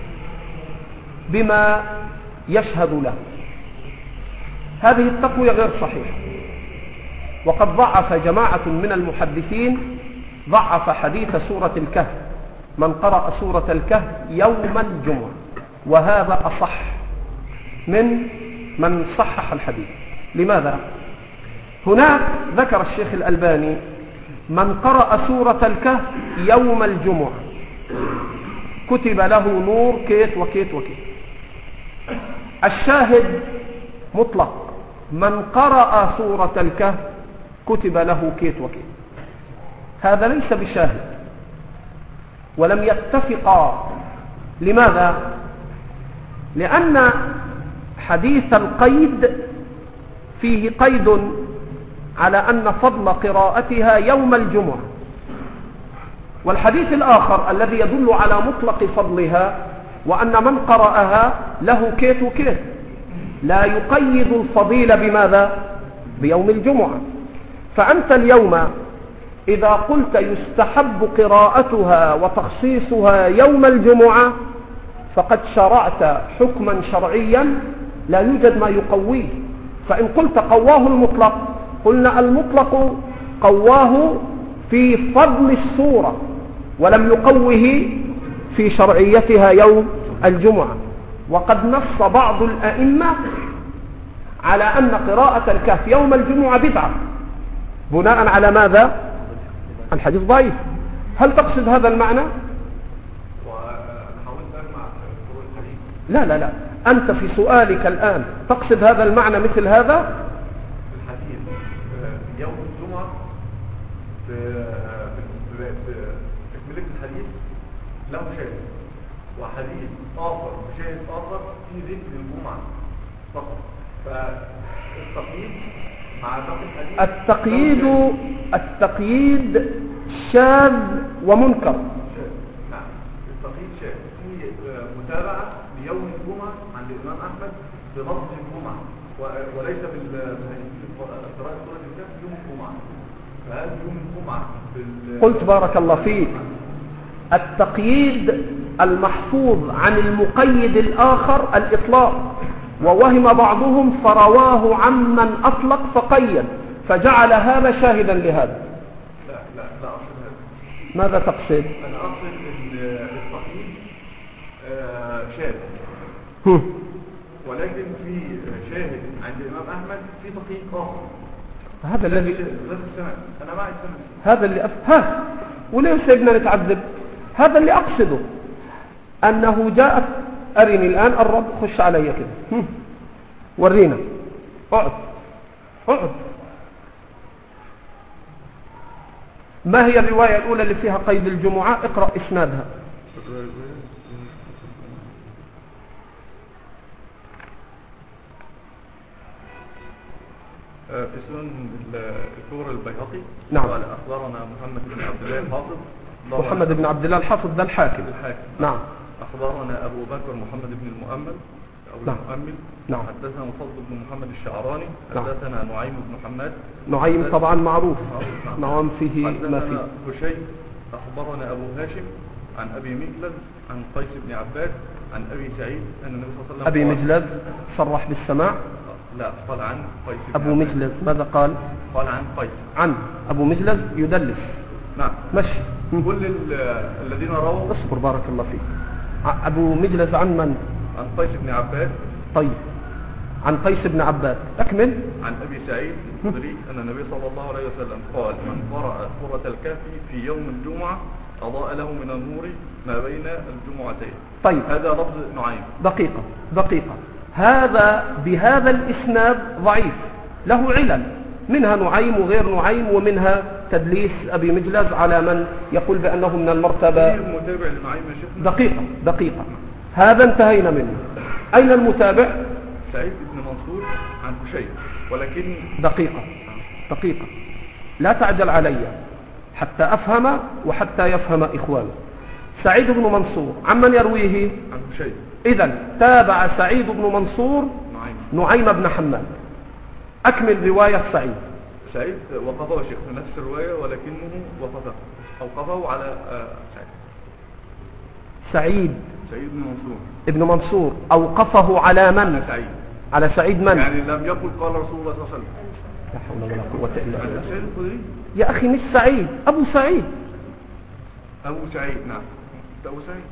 بما يشهد له. هذه التقوية غير صحيحة، وقد ضعف جماعة من المحدثين ضعف حديث سورة الكهف، من قرأ سورة الكهف يوم الجمعة، وهذا أصح من صحح الحديث. لماذا؟ هناك ذكر الشيخ الألباني من قرأ سورة الكهف يوم الجمعة كتب له نور كيت وكيت وكيت. الشاهد مطلق، من قرأ سورة الكهف كتب له كيت وكيت. هذا ليس بشاهد، ولم يتفقا. لماذا؟ لأن حديث القيد فيه قيد على أن فضل قراءتها يوم الجمعة، والحديث الآخر الذي يدل على مطلق فضلها وأن من قرأها له كيت وكيت، لا يقيد الفضيلة بماذا؟ بيوم الجمعة. فأنت اليوم إذا قلت يستحب قراءتها وتخصيصها يوم الجمعة فقد شرعت حكما شرعيا لا يوجد ما يقويه. فإن قلت قواه المطلق، قلنا المطلق قواه في فضل السورة ولم يقوه في شرعيتها يوم الجمعة. وقد نص بعض الأئمة على أن قراءة الكهف يوم الجمعة بدعة بناء على ماذا؟ الحديث ضعيف. هل تقصد هذا المعنى؟ لا لا لا، أنت في سؤالك الآن تقصد هذا المعنى مثل هذا؟ الحديث يوم الجمعة في تكملة الحديث له شاهد، وحديث آخر بشاهد آخر في ذكر الجمعة فقط. فالتقييد مع باقي الحديث التقييد شاذ ومنكر. نعم، التقييد شاذ في متابعة ليوم الجمعة عند الإمام أحمد بلفظ الجمعة وليس قراءة سورة الكهف يوم الجمعة. فهل يوم الجمعة قلت بارك الله فيك التقييد المحفوظ عن المقيد الآخر الإطلاق، ووهم بعضهم فرواه عمن أطلق فقيد فجعل هذا شاهدا لهذا. لا أقصد هذا. ماذا تقصد؟ أنا أقصد التقييد شاهد، ولكن في شاهد عند الإمام أحمد في تقييد آخر. هذا الذي أنا معي السنة. هذا اللي ها وليه سيبنا نتعذب؟ هذا اللي أقصده، أنه جاءت أرني الآن الرب خش علي كده ورينا اقعد. ما هي الرواية الأولى اللي فيها قيد الجمعة؟ اقرأ إسنادها. في سنن الكبرى البيهقي. نعم. قال أخبرنا محمد بن عبد الله الحافظ. محمد بن عبد الله الحافظ ده الحاكم. نعم. أخبرنا أبو بكر محمد بن المؤمل أو نعم. المؤمل. نعم. حدثنا مفضل بن محمد الشعراني. نعم. حدثنا نعيم بن حماد. نعيم طبعا معروف. نعم فيه ما فيه. هشيم أخبرنا أبو هاشم عن أبي مجلد عن قيس بن عباس عن أبي سعيد أن النبي صلى الله عليه وسلم أبي مجلد صرح بالسماع. لا، قال عن قيس بن أبو مجلد ماذا قال؟ قال عن قيس. عن أبو مجلد يدلس. نعم. مشي. كل الذين رووا. اصبر بارك الله فيك. أبو مجلد عن من؟ عن قيس بن عباس. طيب عن قيس بن عباس أكمل. عن أبي سعيد الخدري أن النبي صلى الله عليه وسلم قال من قرأ سورة الكهف في يوم الجمعة أضاء له من النور ما بين الجمعتين. طيب هذا لفظ نعيم. دقيقة هذا بهذا الإسناد ضعيف له علل، منها نعيم وغير نعيم، ومنها تدليس أبي مجلد على من يقول بأنه من المرتبة. المتابع لنعيم يا شيخنا. دقيقة هذا انتهينا منه. أين المتابع؟ سعيد بن منصور عن هشيم. ولكن دقيقة لا تعجل علي حتى أفهم وحتى يفهم إخواني. سعيد بن منصور عمن يرويه؟ عن هشيم. إذن تابع سعيد بن منصور نعيم بن حماد. أكمل رواية سعيد وقفه شيخ في نفس الرواية ولكنه وقفه أوقفه على سعيد بن منصور أوقفه على من؟ على سعيد من؟ يعني لم يقل قال رسول الله صلى الله عليه وسلم. لا حول ولا قوة إلا بالله. سعيد الخدري يا أخي مش سعيد، أبو سعيد. نعم أبو سعيد.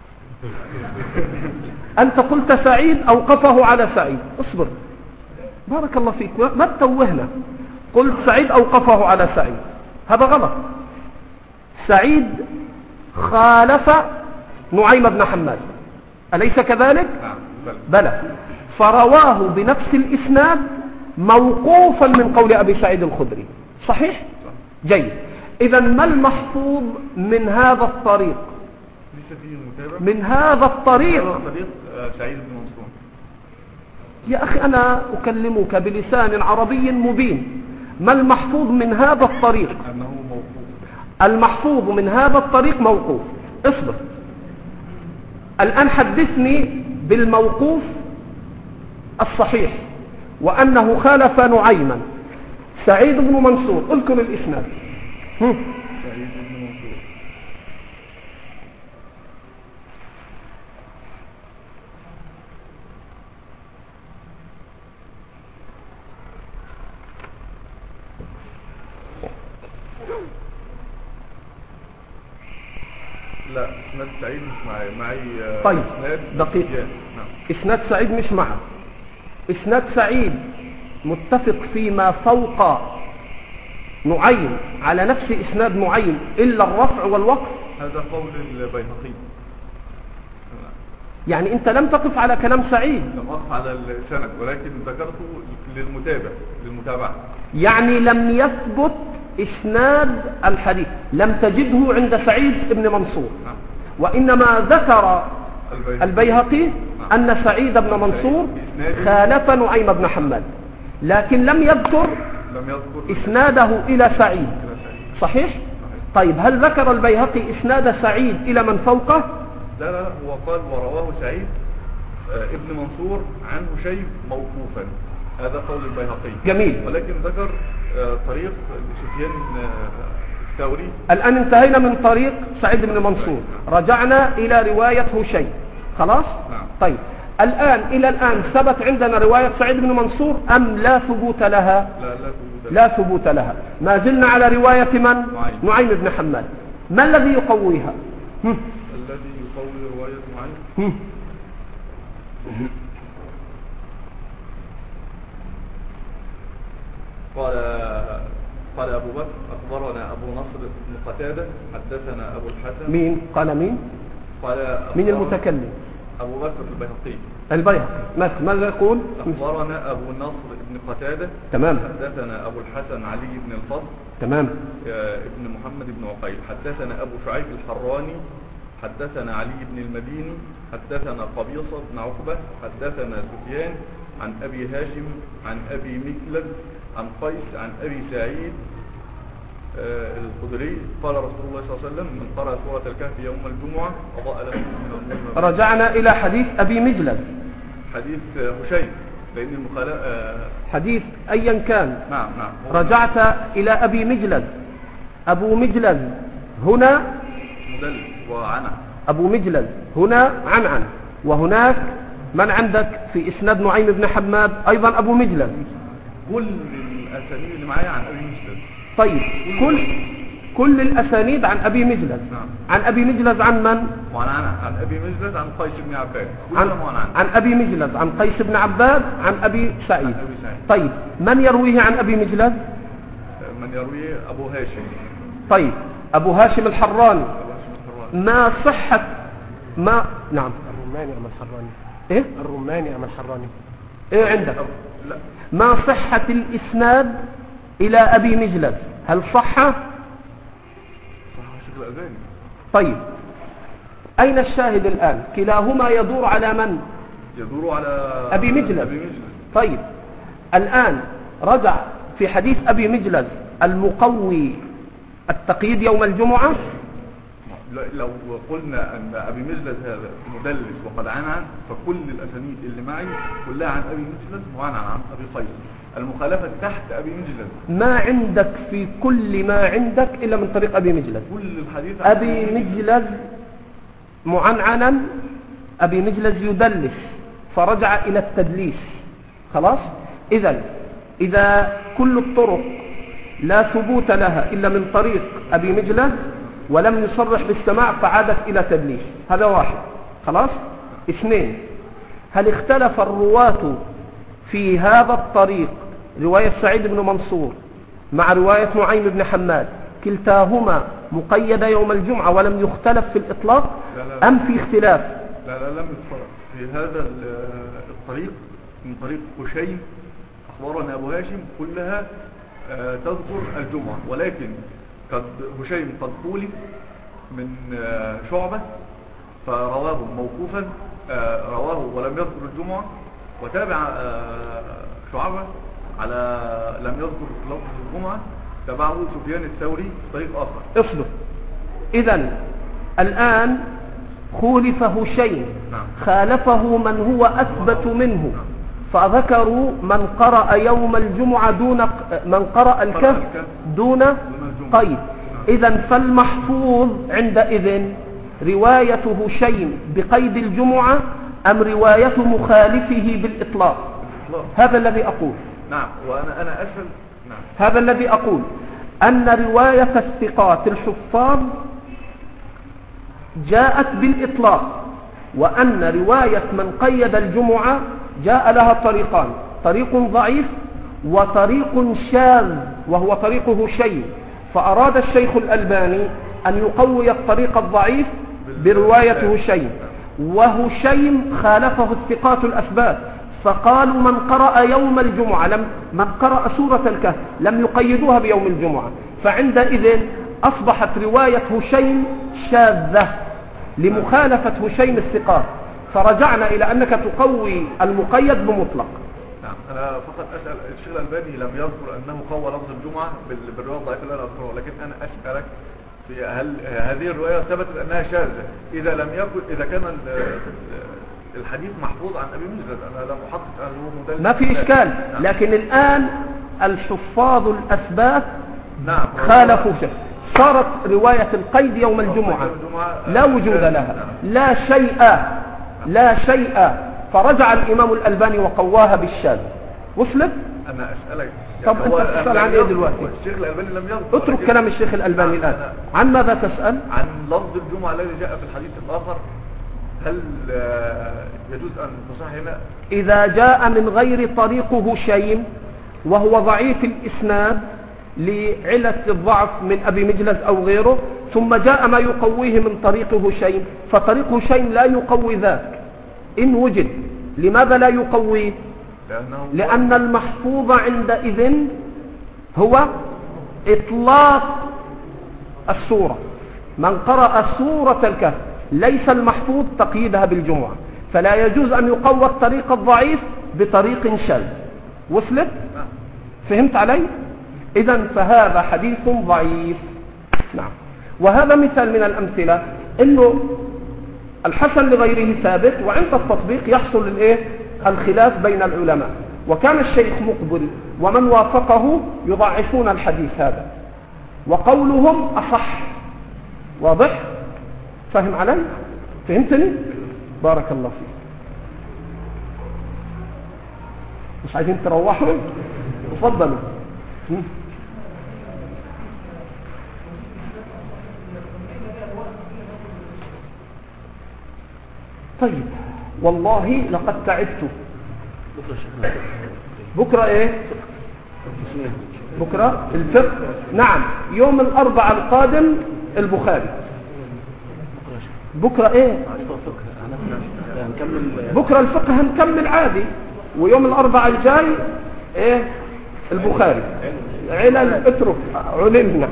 أنت قلت سعيد أوقفه على سعيد. اصبر بارك الله فيك ما تتوهنا. قلت سعيد أوقفه على سعيد، هذا غلط. سعيد خالف نعيم بن حماد أليس كذلك؟ بلى. فرواه بنفس الإسناد موقوفا من قول أبي سعيد الخدري. صحيح؟ جيد. إذن ما المحفوظ من هذا الطريق؟ من هذا الطريق سعيد بن منصور. يا أخي أنا أكلمك بلسان عربي مبين. ما المحفوظ من هذا الطريق؟ أنه موقوف. المحفوظ من هذا الطريق موقوف. اصبر الآن حدثني بالموقوف الصحيح وأنه خالف نعيما. سعيد بن منصور اذكر الإسناد. سعيد بن منصور لا اسناد سعيد مش معي طيب اسناد دقيق. سفيان. نعم. اسناد سعيد مش معه. اسناد سعيد متفق فيما فوق نعيم على نفس اسناد معين الا الرفع والوقف. هذا قول البيهقي. يعني انت لم تقف على كلام سعيد، لم أقف على السند ولكن ذكرته للمتابعة. يعني لم يثبت اسناد الحديث، لم تجده عند سعيد بن منصور. نعم. وإنما ذكر البيهقي أن سعيد بن منصور خالف نعيم بن حماد، لكن لم يذكر إسناده إلى سعيد. صحيح؟ طيب هل ذكر البيهقي إسناد سعيد إلى من فوقه؟ لا هو قال ورواه سعيد ابن منصور عن هشيم موقوفا. هذا قول البيهقي. جميل. ولكن ذكر طريق سفيان الثوري. الآن انتهينا من طريق سعيد بن منصور، رجعنا إلى رواية هشيم. خلاص؟ نعم. طيب الآن إلى الآن ثبت عندنا رواية سعيد بن منصور أم لا ثبوت لها؟ لا ثبوت لها. ما زلنا على رواية من؟ نعيم بن حماد. ما الذي يقويها؟ الذي يقوي رواية نعيم قال أبو بكر أخبرنا أبو نصر بن قتادة حدثنا أبو الحسن. مين؟ قال مين؟ قال مين المتكلم؟ أبو بكر البيهقي. ماذا يقول؟ أخبرنا أبو نصر بن قتادة. تمام. حدثنا أبو الحسن علي بن الفضل. تمام. ابن محمد بن عقيل. حدثنا أبو شعيب الحراني. حدثنا علي بن المديني. حدثنا قبيصة بن عقبة. حدثنا سفيان عن أبي هاشم عن أبي مكلد عن قيس عن أبي سعيد الخدري قال رسول الله صلى الله عليه وسلم من قرأ سورة الكهف يوم الجمعة أضاء له من النور. رجعنا إلى حديث أبي مجلد. حديث هشيم لأن المخالفة حديث أيا كان. نعم. رجعت إلى أبي مجلد. أبو مجلد هنا مدلس وعنع. أبو مجلد هنا عنعن، وهناك من عندك في إسناد نعيم بن حماد أيضا أبو مجلد. كل الأسانيد اللي معايا عن أبي مجلد. طيب كل الأسانيد عن أبي مجلد. نعم. عن أبي مجلد عن من؟ عن أبي مجلد عن قيس بن عباد. عن أبي مجلد عن قيس بن عباد عن أبي سعيد. طيب من يرويه عن أبي مجلد؟ من يرويه أبو هاشم. طيب أبو هاشم الحراني. ما صحة ما نعم الرماني أم الحراني؟ إيه؟ الرماني أم الحراني؟ إيه عندك؟ لا. ما صحة الإسناد إلى أبي مجلد؟ هل صح؟ صح شكل أذاني. طيب أين الشاهد الآن؟ كلاهما يدور على من؟ يدور على أبي مجلد. طيب الآن رجع في حديث أبي مجلد المقوي التقييد يوم الجمعة. لو قلنا أن أبي مجلد هذا مدلس وقد عنعن فكل الأسانيد اللي معي كلها عن أبي مجلد وعنعن عن أبي قيس. المخالفة تحت أبي مجلد. ما عندك في كل ما عندك إلا من طريق أبي مجلد. كل الحديث أبي مجلد معنعنا، أبي مجلد يدلس فرجع إلى التدليس. خلاص. إذا كل الطرق لا ثبوت لها إلا من طريق أبي مجلد ولم يصرح بالسماع فعادت إلى تدليس. هذا واحد. خلاص. اثنين، هل اختلف الرواة في هذا الطريق رواية سعيد بن منصور مع رواية نعيم بن حماد كلتاهما مقيدة يوم الجمعة ولم يختلف في الإطلاق؟ لا. أم في اختلاف؟ لا لم يختلف في هذا الطريق. من طريق هشيم أخبرنا أبو هاشم كلها تذكر الجمعة، ولكن هشيم قد خولف من شعبة فرواه موقوفا، رواه ولم يذكر الجمعة، وتابع شعبة على لم يذكر لفظ الجمعة، تبعه سفيان الثوري طريق آخر. اصبر. إذن الآن خولف هشيم. نعم. خالفه من هو أثبت منه. فذكروا من قرأ يوم الجمعة دون من قرأ الكهف دون قيد. إذن فالمحفوظ عندئذ رواية هشيم بقيد الجمعة أم رواية مخالفه بالإطلاق؟ هذا الذي أقول. نعم. وأنا أسأل. نعم. هذا الذي أقول أن رواية الثقات الحفاظ جاءت بالإطلاق، وأن رواية من قيد الجمعة جاء لها طريقان، طريق ضعيف وطريق شاذ وهو طريق هشيم، فأراد الشيخ الألباني أن يقوي الطريق الضعيف برواية هشيم، وهشيم خالفه الثقات الأثبات، فقالوا من قرأ يوم الجمعة من قرأ سورة الكهف لم يقيدوها بيوم الجمعة، فعندئذ أصبحت رواية هشيم شاذة لمخالفة هشيم الثقات، فرجعنا إلى أنك تقوي المقيد بمطلق. نعم، أنا فقط أسأل الشيخ الألباني لم يذكر أنه قوى لفظ الجمعة بالرواية الضعيفة اللي أنا أذكرها، لكن أنا أسألك في هل هذه الرواية ثبتت أنها شاذة؟ إذا لم يكن، إذا كان الحديث محفوظ عن أبي مجلد، أنا لم أحقق أنه مدلس، ما في إشكال، لكن الآن الحفاظ الأثبات نعم خالفوا شيء، صارت رواية القيد يوم الجمعة لا وجود لها، لا شيء، فرجع الإمام الألباني وقواها بالشاذ. وصلت؟ أنا أسألك، طب أنت تسأل عن إيه دلوقتي؟ الشيخ الألباني لم يذكر، اترك كلام الشيخ الألباني الآن. عن ماذا تسأل؟ عن لفظ الجمعة الذي جاء في الحديث الآخر، هل يجوز أن تصح هنا؟ إذا جاء من غير طريق هشيم وهو ضعيف الإسناد لعلة الضعف من أبي مجلس أو غيره، ثم جاء ما يقويه من طريق هشيم، فطريق هشيم لا يقوي ذاك إن وجد. لماذا لا يقويه؟ لأن المحفوظ عندئذ هو إطلاق السورة، من قرأ سورة الكهف، ليس المحفوظ تقييدها بالجمعة، فلا يجوز أن يقوى الطريق الضعيف بطريق شاذ. وصلت؟ فهمت علي؟ إذن فهذا حديث ضعيف. نعم، وهذا مثال من الأمثلة إنه الحسن لغيره ثابت، وعند التطبيق يحصل الخلاف بين العلماء، وكان الشيخ مقبل ومن وافقه يضعفون الحديث هذا، وقولهم أصح. واضح؟ فهم علي؟ فهمتني؟ بارك الله فيك. مش عايزين تروحوا؟ تفضلوا. طيب، والله لقد تعبت. بكرة ايه؟ بكرة الفقه. نعم، يوم الأربعاء القادم البخاري. بكرة ايه؟ بكرة الفقه هنكمل عادي، ويوم الأربعاء الجاي ايه؟ البخاري. علل اترك، علمنا.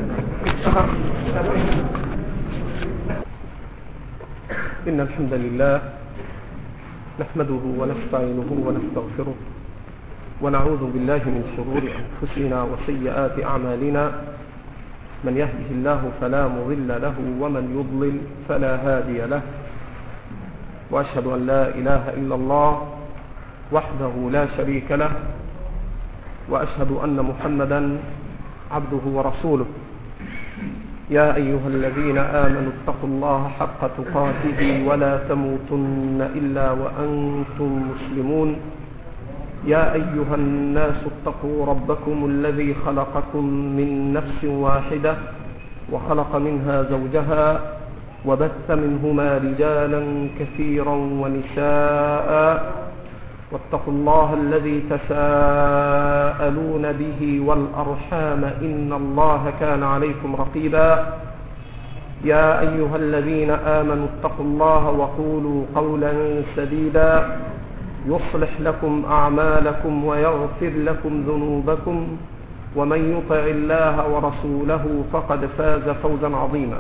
إن الحمد لله نحمده ونستعينه ونستغفره، ونعوذ بالله من شرور أنفسنا وسيئات أعمالنا، من يهده الله فلا مضل له ومن يضلل فلا هادي له، وأشهد أن لا إله إلا الله وحده لا شريك له، وأشهد أن محمدا عبده ورسوله. يا أيها الذين آمنوا اتقوا الله حق تقاته ولا تموتن إلا وأنتم مسلمون. يا أيها الناس اتقوا ربكم الذي خلقكم من نفس واحدة وخلق منها زوجها وبث منهما رجالا كثيرا ونساء، واتقوا الله الذي تساءلون به والأرحام إن الله كان عليكم رقيبا. يا أيها الذين آمنوا اتقوا الله وقولوا قولا سديدا يصلح لكم أعمالكم ويغفر لكم ذنوبكم، ومن يطع الله ورسوله فقد فاز فوزا عظيما.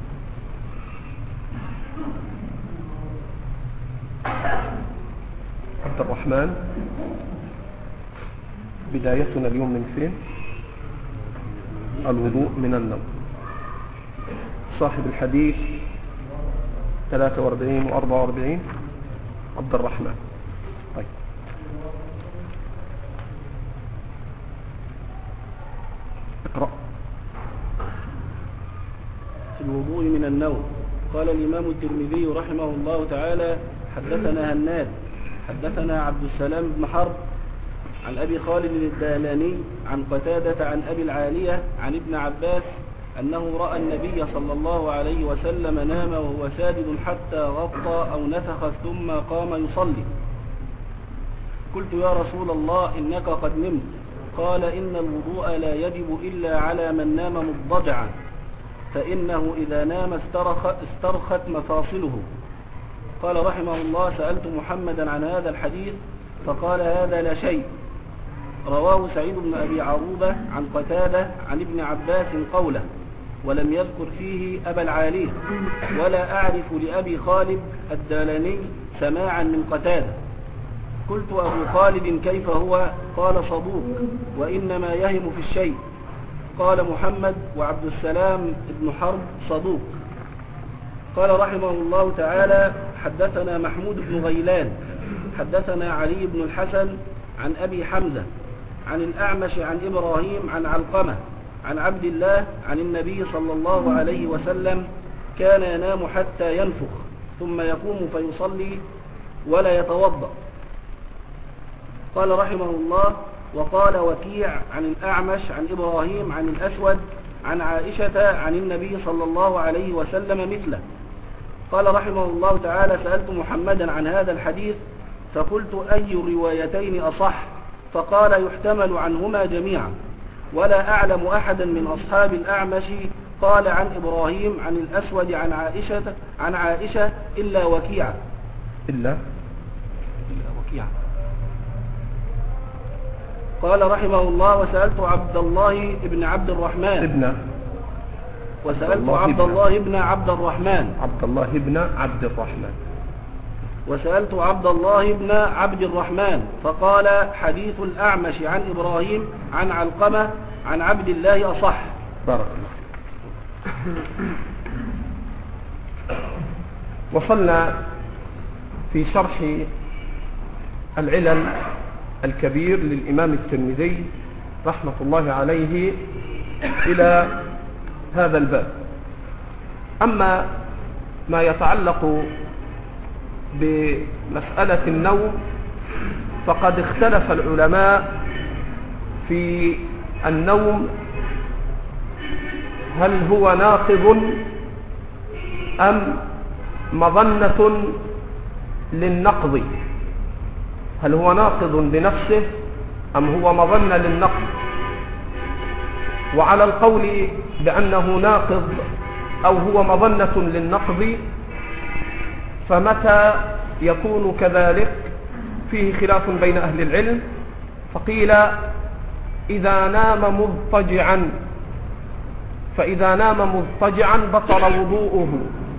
عبد الرحمن، بدايتنا اليوم من فين؟ الوضوء من النوم. صاحب الحديث 43 و44 عبد الرحمن. طيب، اقرأ. في الوضوء من النوم. قال الإمام الترمذي رحمه الله تعالى: حدثنا هناد حدثنا عبد السلام بن حرب عن أبي خالد الدالاني عن قتادة عن أبي العالية عن ابن عباس أنه رأى النبي صلى الله عليه وسلم نام وهو ساجد حتى غطى أو نفخ ثم قام يصلي. قلت يا رسول الله إنك قد نمت. قال إن الوضوء لا يجب إلا على من نام مضطجعا، فإنه إذا نام استرخت مفاصله. قال رحمه الله: سألت محمدا عن هذا الحديث فقال هذا لا شيء. رواه سعيد بن أبي عروبة عن قتادة عن ابن عباس قوله، ولم يذكر فيه أبا العالي، ولا أعرف لأبي خالد الدالاني سماعا من قتادة. قلت أبو خالد كيف هو؟ قال صدوق وإنما يهم في الشيء. قال محمد وعبد السلام بن حرب صدوق. قال رحمه الله تعالى: حدثنا محمود بن غيلان حدثنا علي بن الحسن عن أبي حمزة عن الأعمش عن إبراهيم عن علقمة عن عبد الله عن النبي صلى الله عليه وسلم كان ينام حتى ينفخ ثم يقوم فيصلي ولا يتوضأ. قال رحمه الله: وقال وكيع عن الأعمش عن إبراهيم عن الأسود عن عائشة عن النبي صلى الله عليه وسلم مثله. قال رحمه الله تعالى: سألت محمدا عن هذا الحديث فقلت أي الروايتين أصح؟ فقال يحتمل عنهما جميعا، ولا أعلم أحدا من أصحاب الأعمش قال عن إبراهيم عن الأسود عن عائشة إلا وكيع. إلا وكيع. قال رحمه الله: وسألت عبد الله بن عبد الرحمن وسألت عبد الله بن عبد الرحمن فقال حديث الأعمش عن إبراهيم عن علقمة عن عبد الله أصح. بارك الله. وصلنا في شرح العلل الكبير للإمام الترمذي رحمة الله عليه إلى هذا الباب. أما ما يتعلق بمسألة النوم فقد اختلف العلماء في النوم، هل هو ناقض أم مظنة للنقض؟ هل هو ناقض بنفسه أم هو مظنة للنقض؟ وعلى القول بأنه ناقض أو هو مظنة للنقض فمتى يكون كذلك فيه خلاف بين أهل العلم. فقيل إذا نام مضطجعا، فإذا نام مضطجعا بطل وضوءه.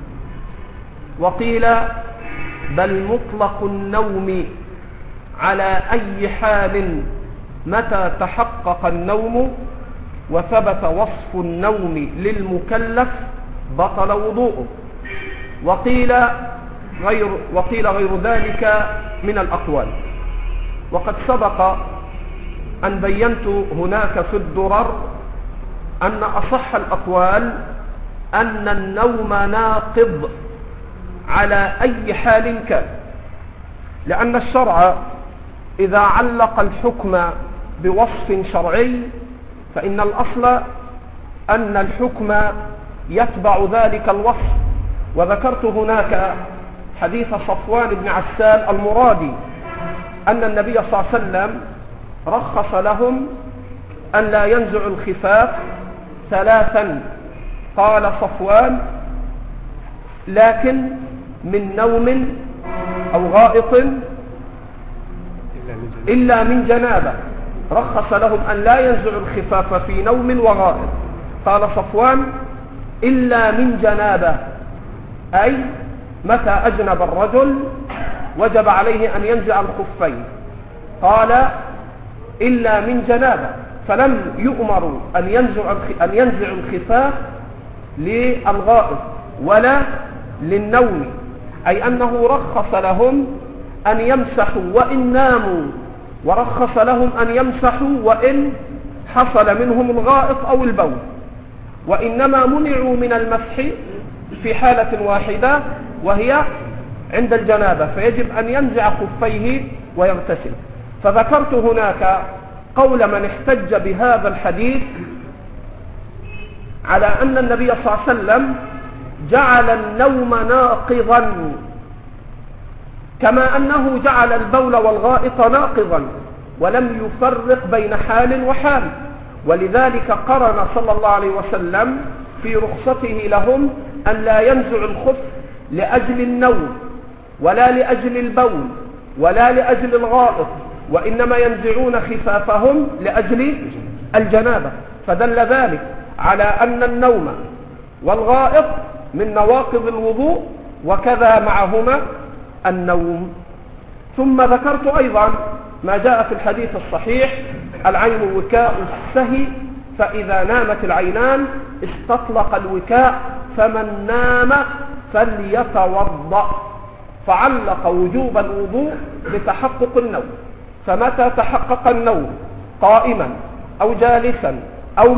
وقيل بل مطلق النوم على أي حال متى تحقق النوم وثبت وصف النوم للمكلف بطل وضوءه. وقيل غير ذلك من الأقوال. وقد سبق أن بينت هناك في الدرر أن أصح الأقوال أن النوم ناقض على أي حال كان، لأن الشرع إذا علق الحكم بوصف شرعي فإن الأصل أن الحكم يتبع ذلك الوصف. وذكرت هناك حديث صفوان بن عسال المرادي أن النبي صلى الله عليه وسلم رخص لهم أن لا ينزعوا الخفاف ثلاثا. قال صفوان: لكن من نوم أو غائط إلا من جنابة. رخص لهم أن لا ينزعوا الخفاف في نوم وغائط. قال صفوان: إلا من جنابة، أي متى أجنب الرجل وجب عليه أن ينزع الخفين. قال: إلا من جنابة، فلم يؤمروا أن ينزعوا الخفاف للغائط ولا للنوم، أي أنه رخص لهم أن يمسحوا وإن ناموا، ورخص لهم أن يمسحوا وإن حصل منهم الغائط أو البول. وإنما منعوا من المسح في حالة واحدة وهي عند الجنابة، فيجب أن ينزع خفيه ويغتسل. فذكرت هناك قول من احتج بهذا الحديث على أن النبي صلى الله عليه وسلم جعل النوم ناقضا كما أنه جعل البول والغائط ناقضا، ولم يفرق بين حال وحال. ولذلك قرن صلى الله عليه وسلم في رخصته لهم أن لا ينزع الخف لأجل النوم ولا لأجل البول ولا لأجل الغائط، وإنما ينزعون خفافهم لأجل الجنابة. فدل ذلك على أن النوم والغائط من نواقض الوضوء، وكذا معهما النوم. ثم ذكرت أيضا ما جاء في الحديث الصحيح: العين وكاء السهي، فإذا نامت العينان استطلق الوكاء، فمن نام فليتوضأ. فعلق وجوب الوضوء بتحقق النوم، فمتى تحقق النوم قائما أو جالسا أو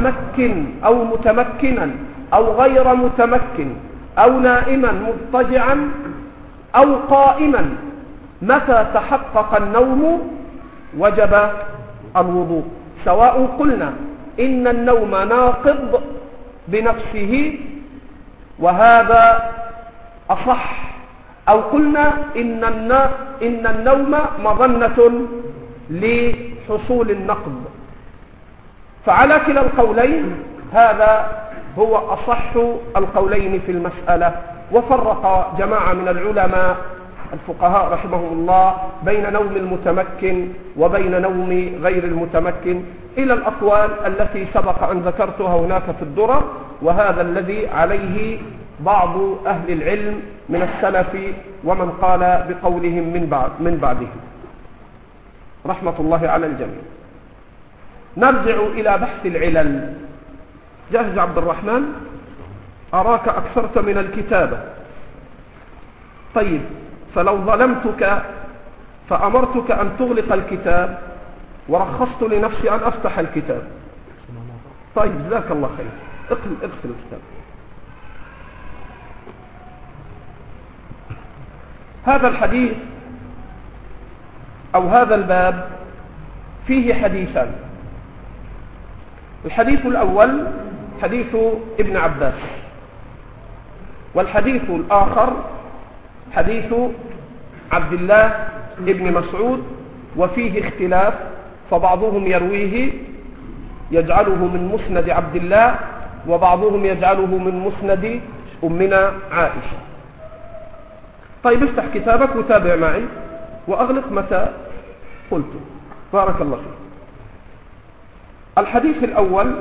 متمكنا أو غير متمكن أو نائما مضطجعا أو قائما، متى تحقق النوم وجب الوضوء، سواء قلنا إن النوم ناقض بنفسه وهذا أصح، أو قلنا إن النوم مظنة لحصول النقض. فعلى كلا القولين هذا هو أصح القولين في المسألة. وفرق جماعة من العلماء الفقهاء رحمهم الله بين نوم المتمكن وبين نوم غير المتمكن إلى الأقوال التي سبق أن ذكرتها هناك في الدرر، وهذا الذي عليه بعض أهل العلم من السلف ومن قال بقولهم من بعده رحمة الله على الجميع. نرجع إلى بحث العلل. جاهز عبد الرحمن؟ أراك أكثرت من الكتابة. طيب، فلو ظلمتك فأمرتك أن تغلق الكتاب ورخصت لنفسي أن أفتح الكتاب. طيب، جزاك الله خير. اقفل الكتاب. هذا الحديث أو هذا الباب فيه حديثان. الحديث الأول حديث ابن عباس، والحديث الآخر حديث عبد الله ابن مسعود، وفيه اختلاف، فبعضهم يرويه يجعله من مسند عبد الله، وبعضهم يجعله من مسند أمنا عائشة. طيب، افتح كتابك وتابع معي وأغلق متى قلت. بارك الله فيك. الحديث الأول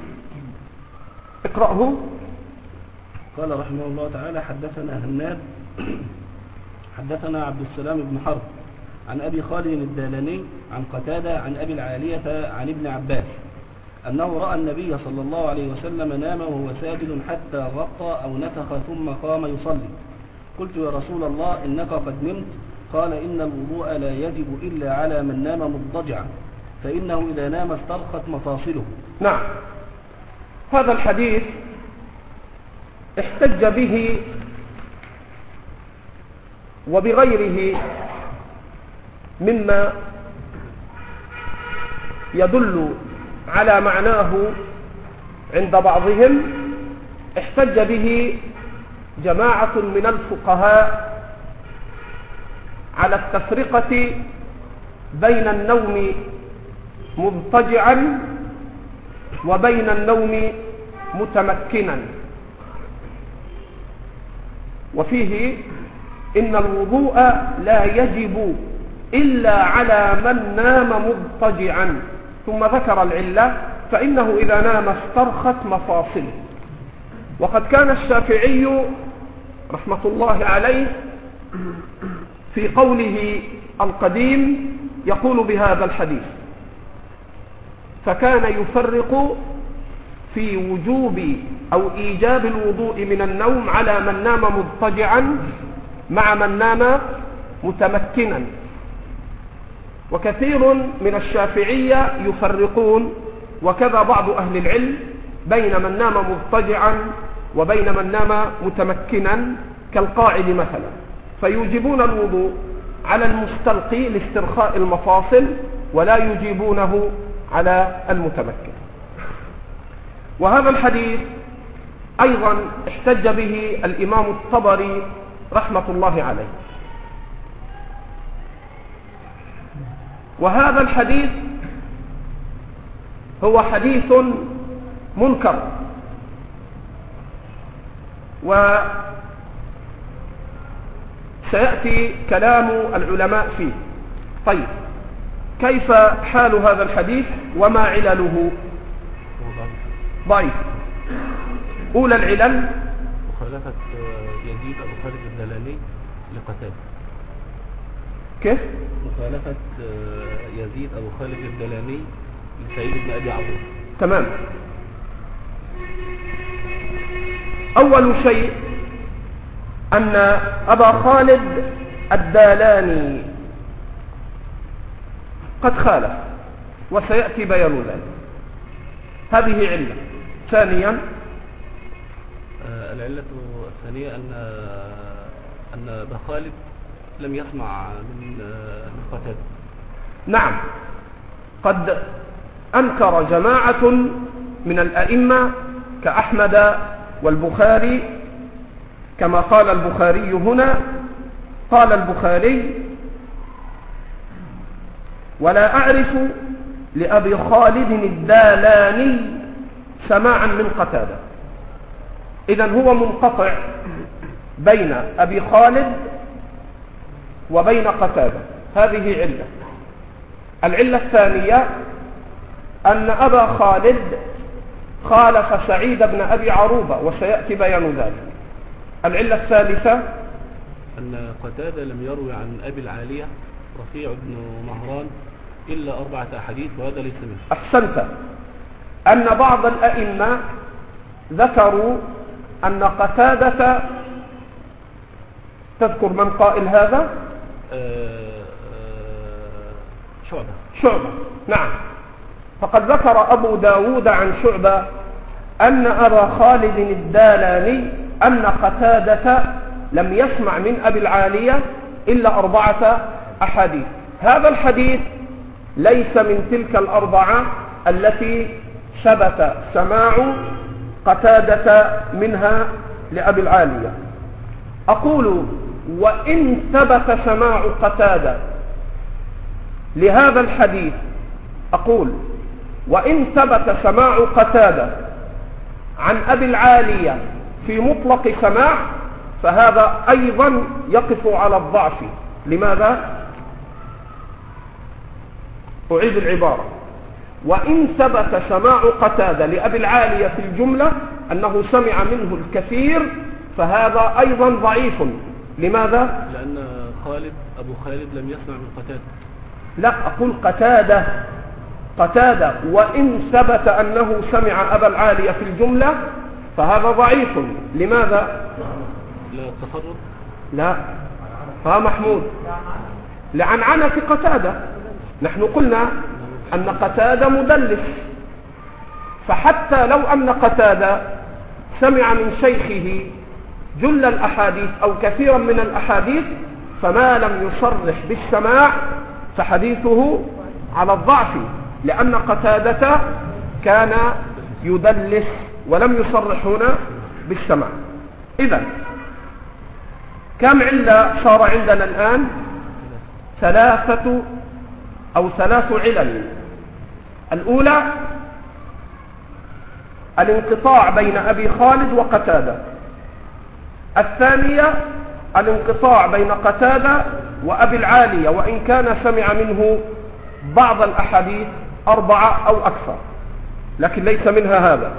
اقرأه. قال رحمه الله تعالى: حدثنا هناد حدثنا عبد السلام بن حرب عن أبي خالد الدالاني عن قتادة عن أبي العالية عن ابن عباس أنه رأى النبي صلى الله عليه وسلم نام وهو ساجد حتى غطى أو نفخ ثم قام يصلي. قلت: يا رسول الله، إنك قد نمت. قال: إن الوضوء لا يجب إلا على من نام مضطجعا، فإنه إذا نام استرخت مفاصله. نعم، هذا الحديث احتج به وبغيره مما يدل على معناه عند بعضهم. احتج به جماعة من الفقهاء على التفرقة بين النوم مضطجعا وبين النوم متمكنا، وفيه إن الوضوء لا يجب إلا على من نام مضطجعا، ثم ذكر العلة: فإنه إذا نام استرخت مفاصله. وقد كان الشافعي رحمة الله عليه في قوله القديم يقول بهذا الحديث، فكان يفرق في وجوب أو إيجاب الوضوء من النوم على من نام مضطجعا مع من نام متمكنا. وكثير من الشافعية يفرقون، وكذا بعض أهل العلم، بين من نام مضطجعا وبين من نام متمكنا كالقاعد مثلا، فيوجبون الوضوء على المستلقي لاسترخاء المفاصل ولا يجيبونه على المتمكن. وهذا الحديث أيضا احتج به الإمام الطبري رحمة الله عليه. وهذا الحديث هو حديث منكر، وسيأتي كلام العلماء فيه. طيب، كيف حال هذا الحديث وما علله؟ ضعيف. أولى العلل مخالفة يزيد أبو خالد الدلالي لقتادة. كيف؟ مخالفة يزيد أبو خالد الدلالي لسعيد بن أبي عروبة. تمام. أول شيء أن أبا خالد الدالاني قد خالف، وسيأتي بيان ذلك. هذه علة. ثانيا العلة الثانية أن أبا خالد لم يسمع من قتادة. نعم، قد أنكر جماعة من الأئمة كأحمد والبخاري، كما قال البخاري هنا. قال البخاري: ولا أعرف لأبي خالد الدالاني سماعا من قتادة. إذن هو منقطع بين أبي خالد وبين قتادة. هذه علة. العلة الثانية أن أبا خالد خالف سعيد بن أبي عروبة، وسيأتي بيان ذلك. العلة الثالثة أن قتادة لم يروي عن أبي العالية رفيع بن مهران إلا 4 أحاديث، وهذا ليس منه. أحسنت. أن بعض الأئمة ذكروا أن قتادة، تذكر من قائل هذا؟ شعبة. نعم. فقد ذكر أبو داود عن شعبة أن أبا خالد الدالاني أن قتادة لم يسمع من أبي العالية إلا 4 أحاديث. هذا الحديث ليس من تلك 4 التي ثبت سماع قتادة منها لأبي العالية. أقول: وإن ثبت سماع قتادة لهذا الحديث، أقول: وإن ثبت سماع قتادة عن أبي العالية في مطلق سماع، فهذا أيضا يقف على الضعف. لماذا؟ أعيد العبارة: وإن ثبت سماع قتادة لأبي العالية في الجملة أنه سمع منه الكثير، فهذا أيضا ضعيف. لماذا؟ لأن أبو خالد لم يسمع من قتادة. لا، أقول قتادة وإن ثبت أنه سمع أبا العالية في الجملة فهذا ضعيف. لماذا؟ لا التفرد. لا، محمود، لعنعنة في قتادة. نحن قلنا أن قتادة مدلس، فحتى لو أن قتادة سمع من شيخه جل الأحاديث أو كثيرا من الأحاديث، فما لم يصرح بالسماع فحديثه على الضعف، لأن قتادة كان يدلس ولم يصرح هنا بالسماع. إذن كم علة صار عندنا الآن؟ 3 علل. الأولى الانقطاع بين أبي خالد وقتادة. الثانية الانقطاع بين قتادة وأبي العالية، وإن كان سمع منه بعض الأحاديث 4 أو أكثر، لكن ليس منها هذا.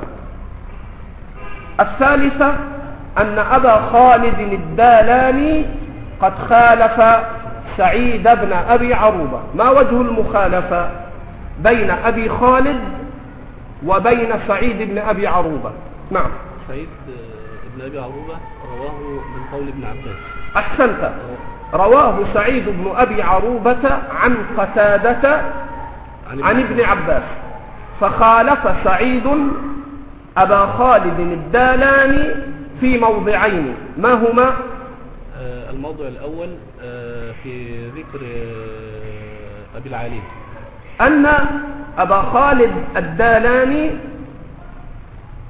الثالثة أن أبا خالد الدالاني قد خالف سعيد بن أبي عروبة. ما وجه المخالفة بين أبي خالد وبين سعيد بن أبي عروبة؟ نعم. سعيد بن أبي عروبة رواه من قول ابن عباس. أحسنت. رواه سعيد بن أبي عروبة عن قتادة عن ابن عباس، فخالف سعيد أبا خالد الدالاني في موضعين. ما هما؟ الموضع الأول في ذكر أبي العالية، أن أبا خالد الدالاني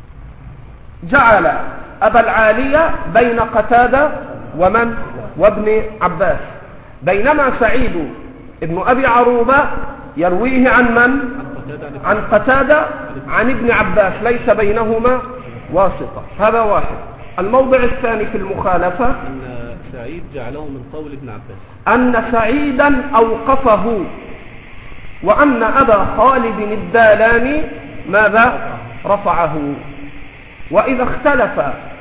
جعل أبا العالية بين قتادة وابن عباس، بينما سعيد ابن أبي عروبة يرويه عن عن قتادة عن ابن عباس، ليس بينهما واسطة. هذا واحد. الموضع الثاني في المخالفة أن سعيد جعله من قول ابن عباس، أن سعيدا أوقفه، وأن أبا خالد الدالاني ماذا رفعه. وإذا اختلف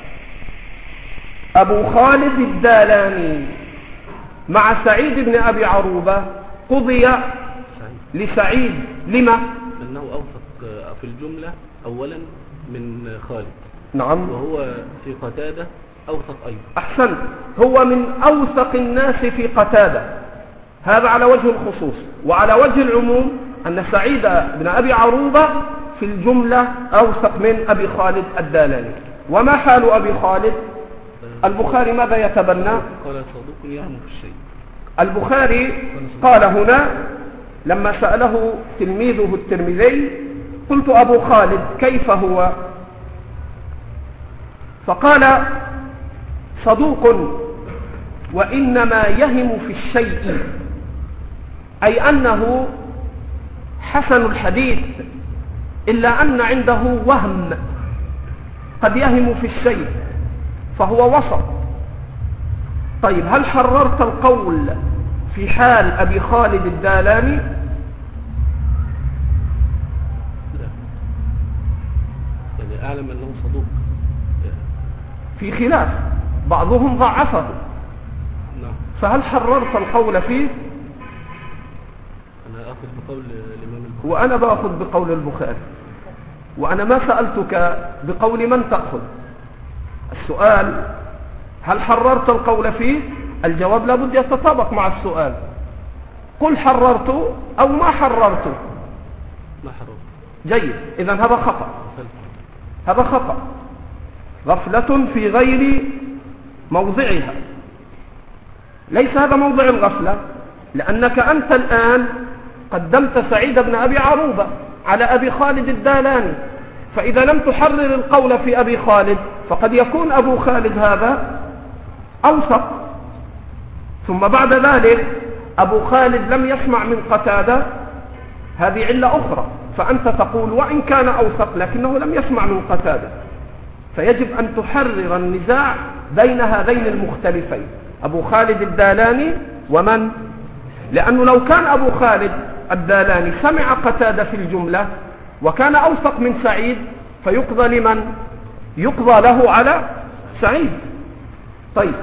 أبو خالد الدالاني مع سعيد بن أبي عروبة قضي لسعيد. لما؟ أنه أوثق في الجملة أولا من خالد، نعم، وهو في قتادة أوثق أيضا. أحسن، هو من أوثق الناس في قتادة، هذا على وجه الخصوص. وعلى وجه العموم أن سعيد بن أبي عروبة في الجملة أوثق من أبي خالد الدالاني. وما حال أبي خالد؟ البخاري ماذا يتبنى؟ قال صدوق يهم في الشيء. البخاري قال هنا لما سأله تلميذه الترمذي: قلت أبو خالد كيف هو؟ فقال: صدوق وإنما يهم في الشيء، أي أنه حسن الحديث، إلا أن عنده وهم، قد يهم في الشيء، فهو وسط. طيب، هل حررت القول في حال أبي خالد الدالاني؟ لا، يعني أعلم أنه صدوق، في خلاف، بعضهم ضعفه. نعم. فهل حررت القول فيه؟ أنا أخذ بقول الإمام البخاري. وأنا بأخذ بقول البخاري، وأنا ما سألتك بقول من تأخذ. السؤال: هل حررت القول فيه؟ الجواب لابد يتطابق مع السؤال. قل حررت أو ما حررت. ما حررت. جيد، إذن هذا خطأ، هذا خطأ، غفلة في غير موضعها. ليس هذا موضع الغفلة، لأنك أنت الآن قدمت سعيد بن أبي عروبة على أبي خالد الدالاني، فإذا لم تحرر القول في أبي خالد فقد يكون أبو خالد هذا أوثق. ثم بعد ذلك أبو خالد لم يسمع من قتادة، هذه علة أخرى. فأنت تقول وإن كان أوثق لكنه لم يسمع من قتادة، فيجب أن تحرر النزاع بين هذين المختلفين، أبو خالد الدالاني ومن؟ لأنه لو كان أبو خالد الدالاني سمع قتادة في الجملة وكان أوثق من سعيد، فيقضى لمن؟ يقضى له على سعيد. طيب،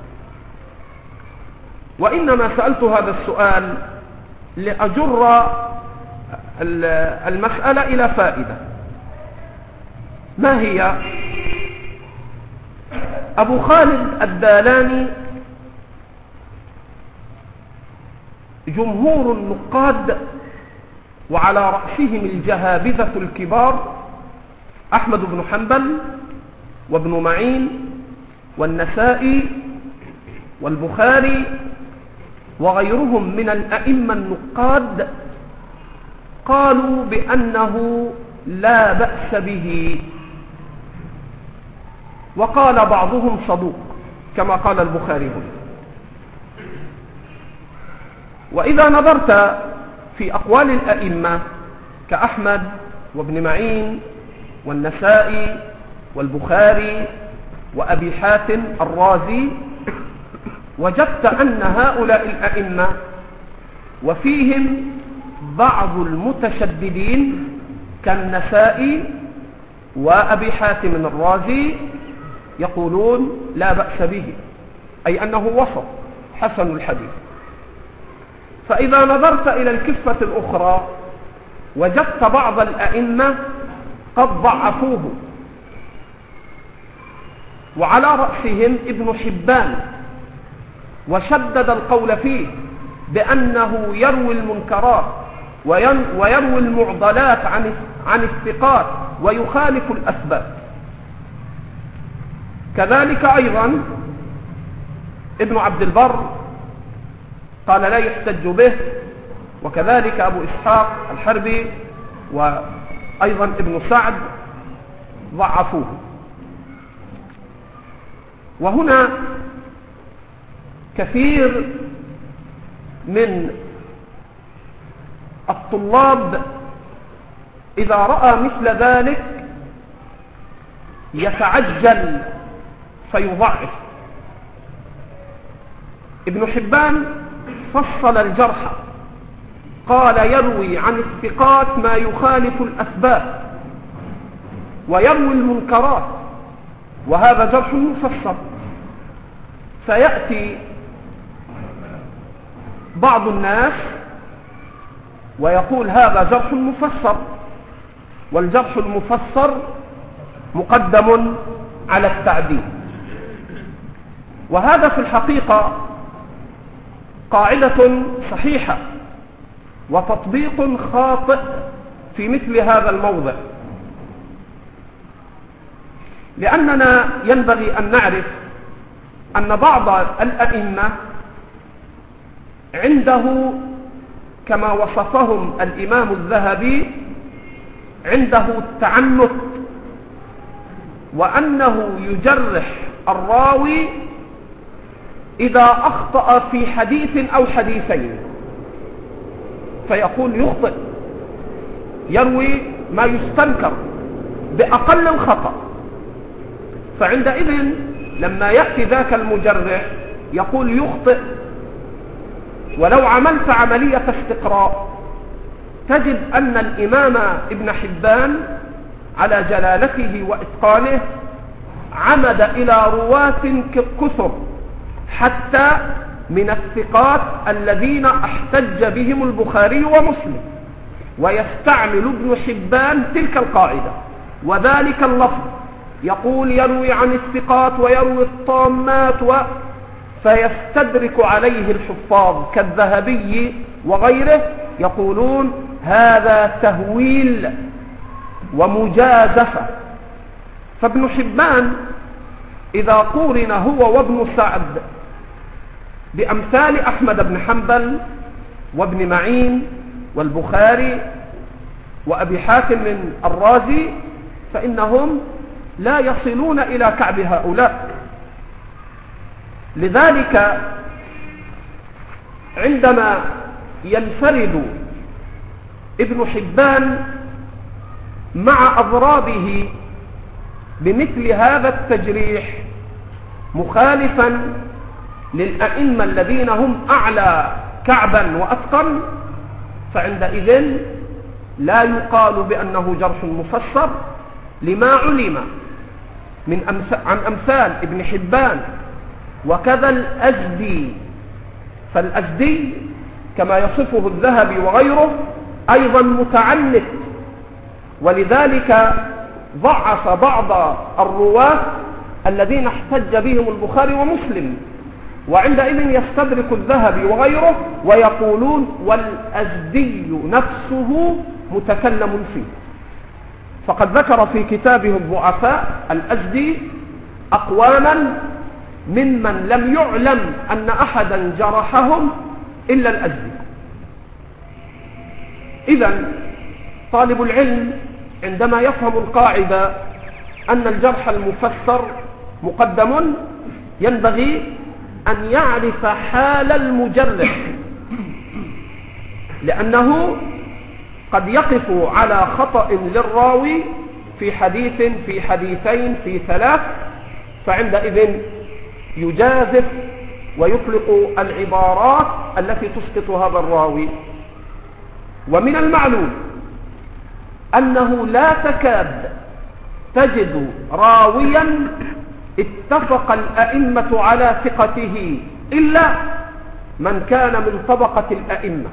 وإنما سألت هذا السؤال لأجر المسألة إلى فائدة. ما هي؟ أبو خالد الدالاني جمهور النقاد وعلى رأسهم الجهابذة الكبار أحمد بن حنبل وابن معين والنسائي والبخاري وغيرهم من الأئمة النقاد قالوا بأنه لا بأس به، وقال بعضهم صدوق كما قال البخاري هنا. وإذا نظرت في أقوال الأئمة كأحمد وابن معين والنسائي والبخاري وأبي حاتم الرازي، وجدت أن هؤلاء الأئمة وفيهم بعض المتشددين كالنسائي وأبي حاتم الرازي يقولون لا بأس به، أي أنه وسط حسن الحديث. فإذا نظرت إلى الكفة الأخرى وجدت بعض الأئمة قد ضعفوه، وعلى رأسهم ابن حبان، وشدد القول فيه بأنه يروي المنكرات ويروي المعضلات عن الثقات ويخالف الأسباب. كذلك أيضا ابن عبد البر قال لا يحتج به، وكذلك أبو إسحاق الحربي وأيضا ابن سعد ضعفوه. وهنا كثير من الطلاب إذا رأى مثل ذلك يتعجل فيضعف. ابن حبان فصل الجرح، قال يروي عن الثقات ما يخالف الأثبات ويروي المنكرات، وهذا جرح مفسر. فيأتي بعض الناس ويقول هذا جرح مفسر، والجرح المفسر مقدم على التعديل. وهذا في الحقيقة قاعدة صحيحة وتطبيق خاطئ في مثل هذا الموضع، لأننا ينبغي أن نعرف أن بعض الأئمة عنده كما وصفهم الإمام الذهبي عنده التعنت، وأنه يجرح الراوي إذا أخطأ في حديث أو حديثين، فيقول يخطئ، يروي ما يستنكر بأقل الخطأ. فعندئذ لما يأتي ذاك المجرح يقول يخطئ. ولو عملت عملية استقراء تجد أن الإمام ابن حبان على جلالته وإتقانه عمد إلى رواة كثر، حتى من الثقات الذين احتج بهم البخاري ومسلم، ويستعمل ابن حبان تلك القاعدة وذلك اللفظ، يقول يروي عن الثقات ويروي الطامات فيستدرك عليه الحفاظ كالذهبي وغيره، يقولون هذا تهويل ومجازفة. فابن حبان إذا قورن هو وابن سعد بأمثال أحمد بن حنبل وابن معين والبخاري وأبي حاتم الرازي فإنهم لا يصلون إلى كعب هؤلاء. لذلك عندما ينفرد ابن حبان مع أضرابه بمثل هذا التجريح مخالفا للأئمة الذين هم أعلى كعبا وأتقن، فعندئذ لا يقال بأنه جرح مفسر، لما علم عن أمثال ابن حبان وكذا الأزدي. فالأزدي كما يصفه الذهبي وغيره أيضا متعنت، ولذلك ضعف بعض الرواة الذين احتج بهم البخاري ومسلم، وعندئذ يستدرك الذهبي وغيره ويقولون والأزدي نفسه متكلم فيه. فقد ذكر في كتابه الضعفاء الأزدي أقواما ممن لم يعلم أن أحدا جرحهم إلا الأزدي. إذن طالب العلم عندما يفهم القاعدة أن الجرح المفسر مقدم ينبغي أن يعرف حال المجرح، لأنه قد يقف على خطأ للراوي في حديث في حديثين في ثلاث، فعندئذ يجازف ويطلق العبارات التي تسقط هذا الراوي. ومن المعلوم أنه لا تكاد تجد راويا اتفق الأئمة على ثقته إلا من كان من طبقة الأئمة.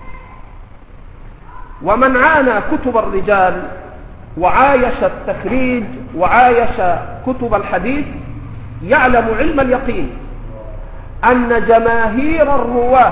ومن عانى كتب الرجال وعايش التخريج وعايش كتب الحديث يعلم علم اليقين أن جماهير الرواة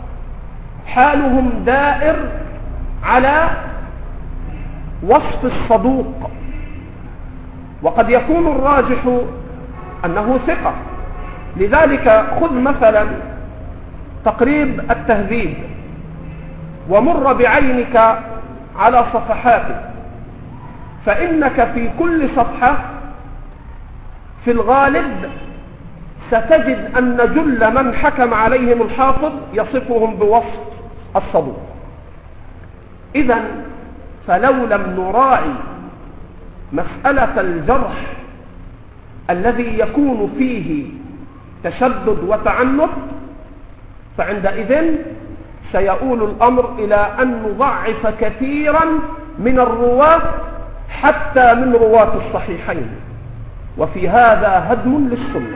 حالهم دائر على وصف الصدوق، وقد يكون الراجح أنه ثقة. لذلك خذ مثلا تقريب التهذيب ومر بعينك على صفحاته، فإنك في كل صفحة في الغالب ستجد أن جل من حكم عليهم الحافظ يصفهم بوصف الصدوق. إذن فلو لم نراعي مسألة الجرح الذي يكون فيه تشدد وتعنت فعندئذ سيؤول الأمر إلى أن نضعف كثيرا من الرواة حتى من رواة الصحيحين، وفي هذا هدم للسنة.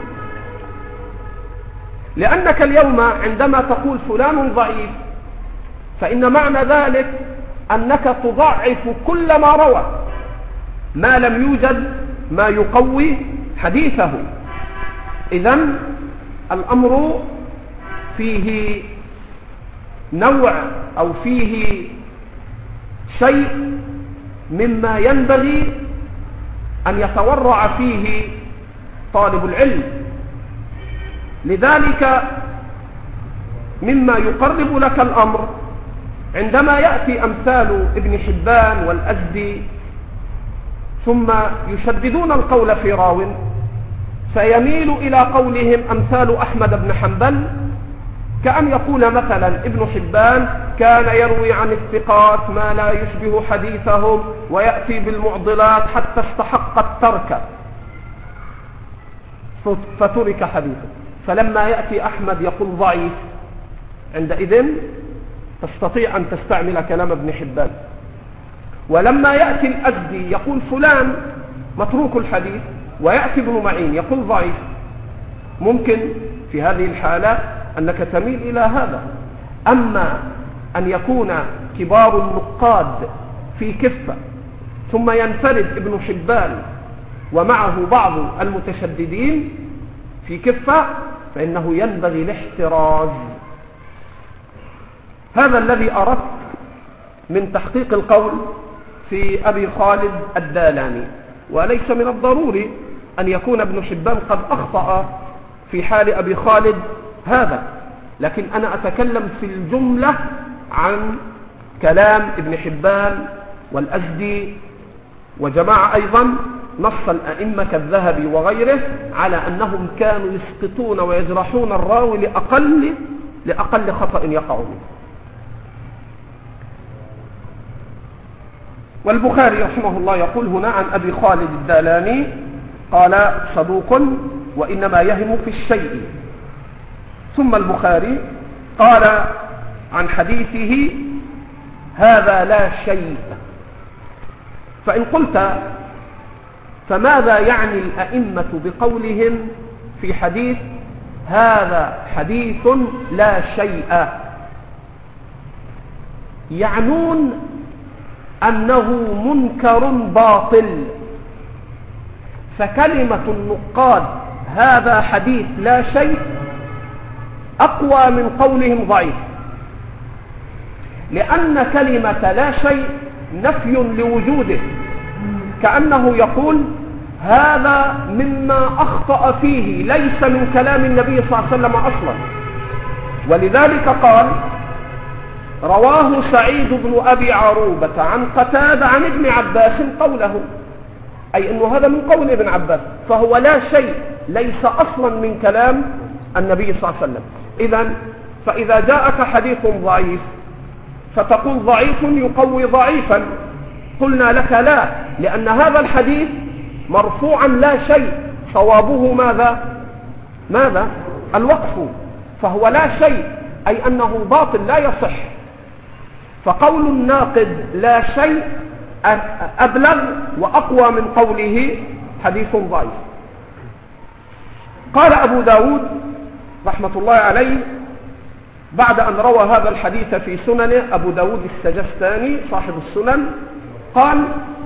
لأنك اليوم عندما تقول فلان ضعيف فإن معنى ذلك أنك تضعف كل ما روى ما لم يوجد ما يقوي حديثه. إذن الأمر فيه نوع أو فيه شيء مما ينبغي أن يتورع فيه طالب العلم. لذلك مما يقرب لك الأمر عندما يأتي أمثال ابن حبان والأزدي ثم يشددون القول في راو فيميل إلى قولهم أمثال أحمد بن حنبل، كأن يقول مثلا ابن حبان كان يروي عن الثقات ما لا يشبه حديثهم ويأتي بالمعضلات حتى استحق الترك فترك حديثه. فلما يأتي أحمد يقول ضعيف، عندئذ تستطيع أن تستعمل كلام ابن حبان. ولما يأتي الأزدي يقول فلان متروك الحديث ويأتي ابن معين يقول ضعيف، ممكن في هذه الحالة أنك تميل إلى هذا. أما أن يكون كبار النقاد في كفة ثم ينفرد ابن حبان ومعه بعض المتشددين في كفة فإنه ينبغي الاحتراز. هذا الذي أردت من تحقيق القول في أبي خالد الدالاني. وليس من الضروري أن يكون ابن حبان قد أخطأ في حال أبي خالد هذا، لكن أنا أتكلم في الجملة عن كلام ابن حبان والأزدي وجماعة أيضا نص الأئمة كالذهبي وغيره على أنهم كانوا يسقطون ويجرحون الراوي لأقل خطأ يقع منه. والبخاري رحمه الله يقول هنا عن أبي خالد الدالاني قال صدوق وإنما يهم في الشيء. ثم البخاري قال عن حديثه هذا لا شيء. فإن قلت فماذا يعني الأئمة بقولهم في حديث هذا حديث لا شيء؟ يعنون أنه منكر باطل. فكلمة النقاد هذا حديث لا شيء أقوى من قولهم ضعيف، لأن كلمة لا شيء نفي لوجوده، كأنه يقول هذا مما أخطأ فيه ليس من كلام النبي صلى الله عليه وسلم أصلا. ولذلك قال رواه سعيد بن أبي عروبة عن قتادة عن ابن عباس قوله، أي أنه هذا من قول ابن عباس، فهو لا شيء ليس أصلا من كلام النبي صلى الله عليه وسلم. إذن فإذا جاءك حديث ضعيف فتقول ضعيف يقوي ضعيفا، قلنا لك لا، لأن هذا الحديث مرفوعا لا شيء، صوابه ماذا؟ الوقف، فهو لا شيء أي أنه باطل لا يصح. فقول الناقد لا شيء أبلغ وأقوى من قوله حديث ضعيف. قال أبو داود رحمة الله عليه بعد أن روى هذا الحديث في سننه، أبو داود السجستاني صاحب السنن قال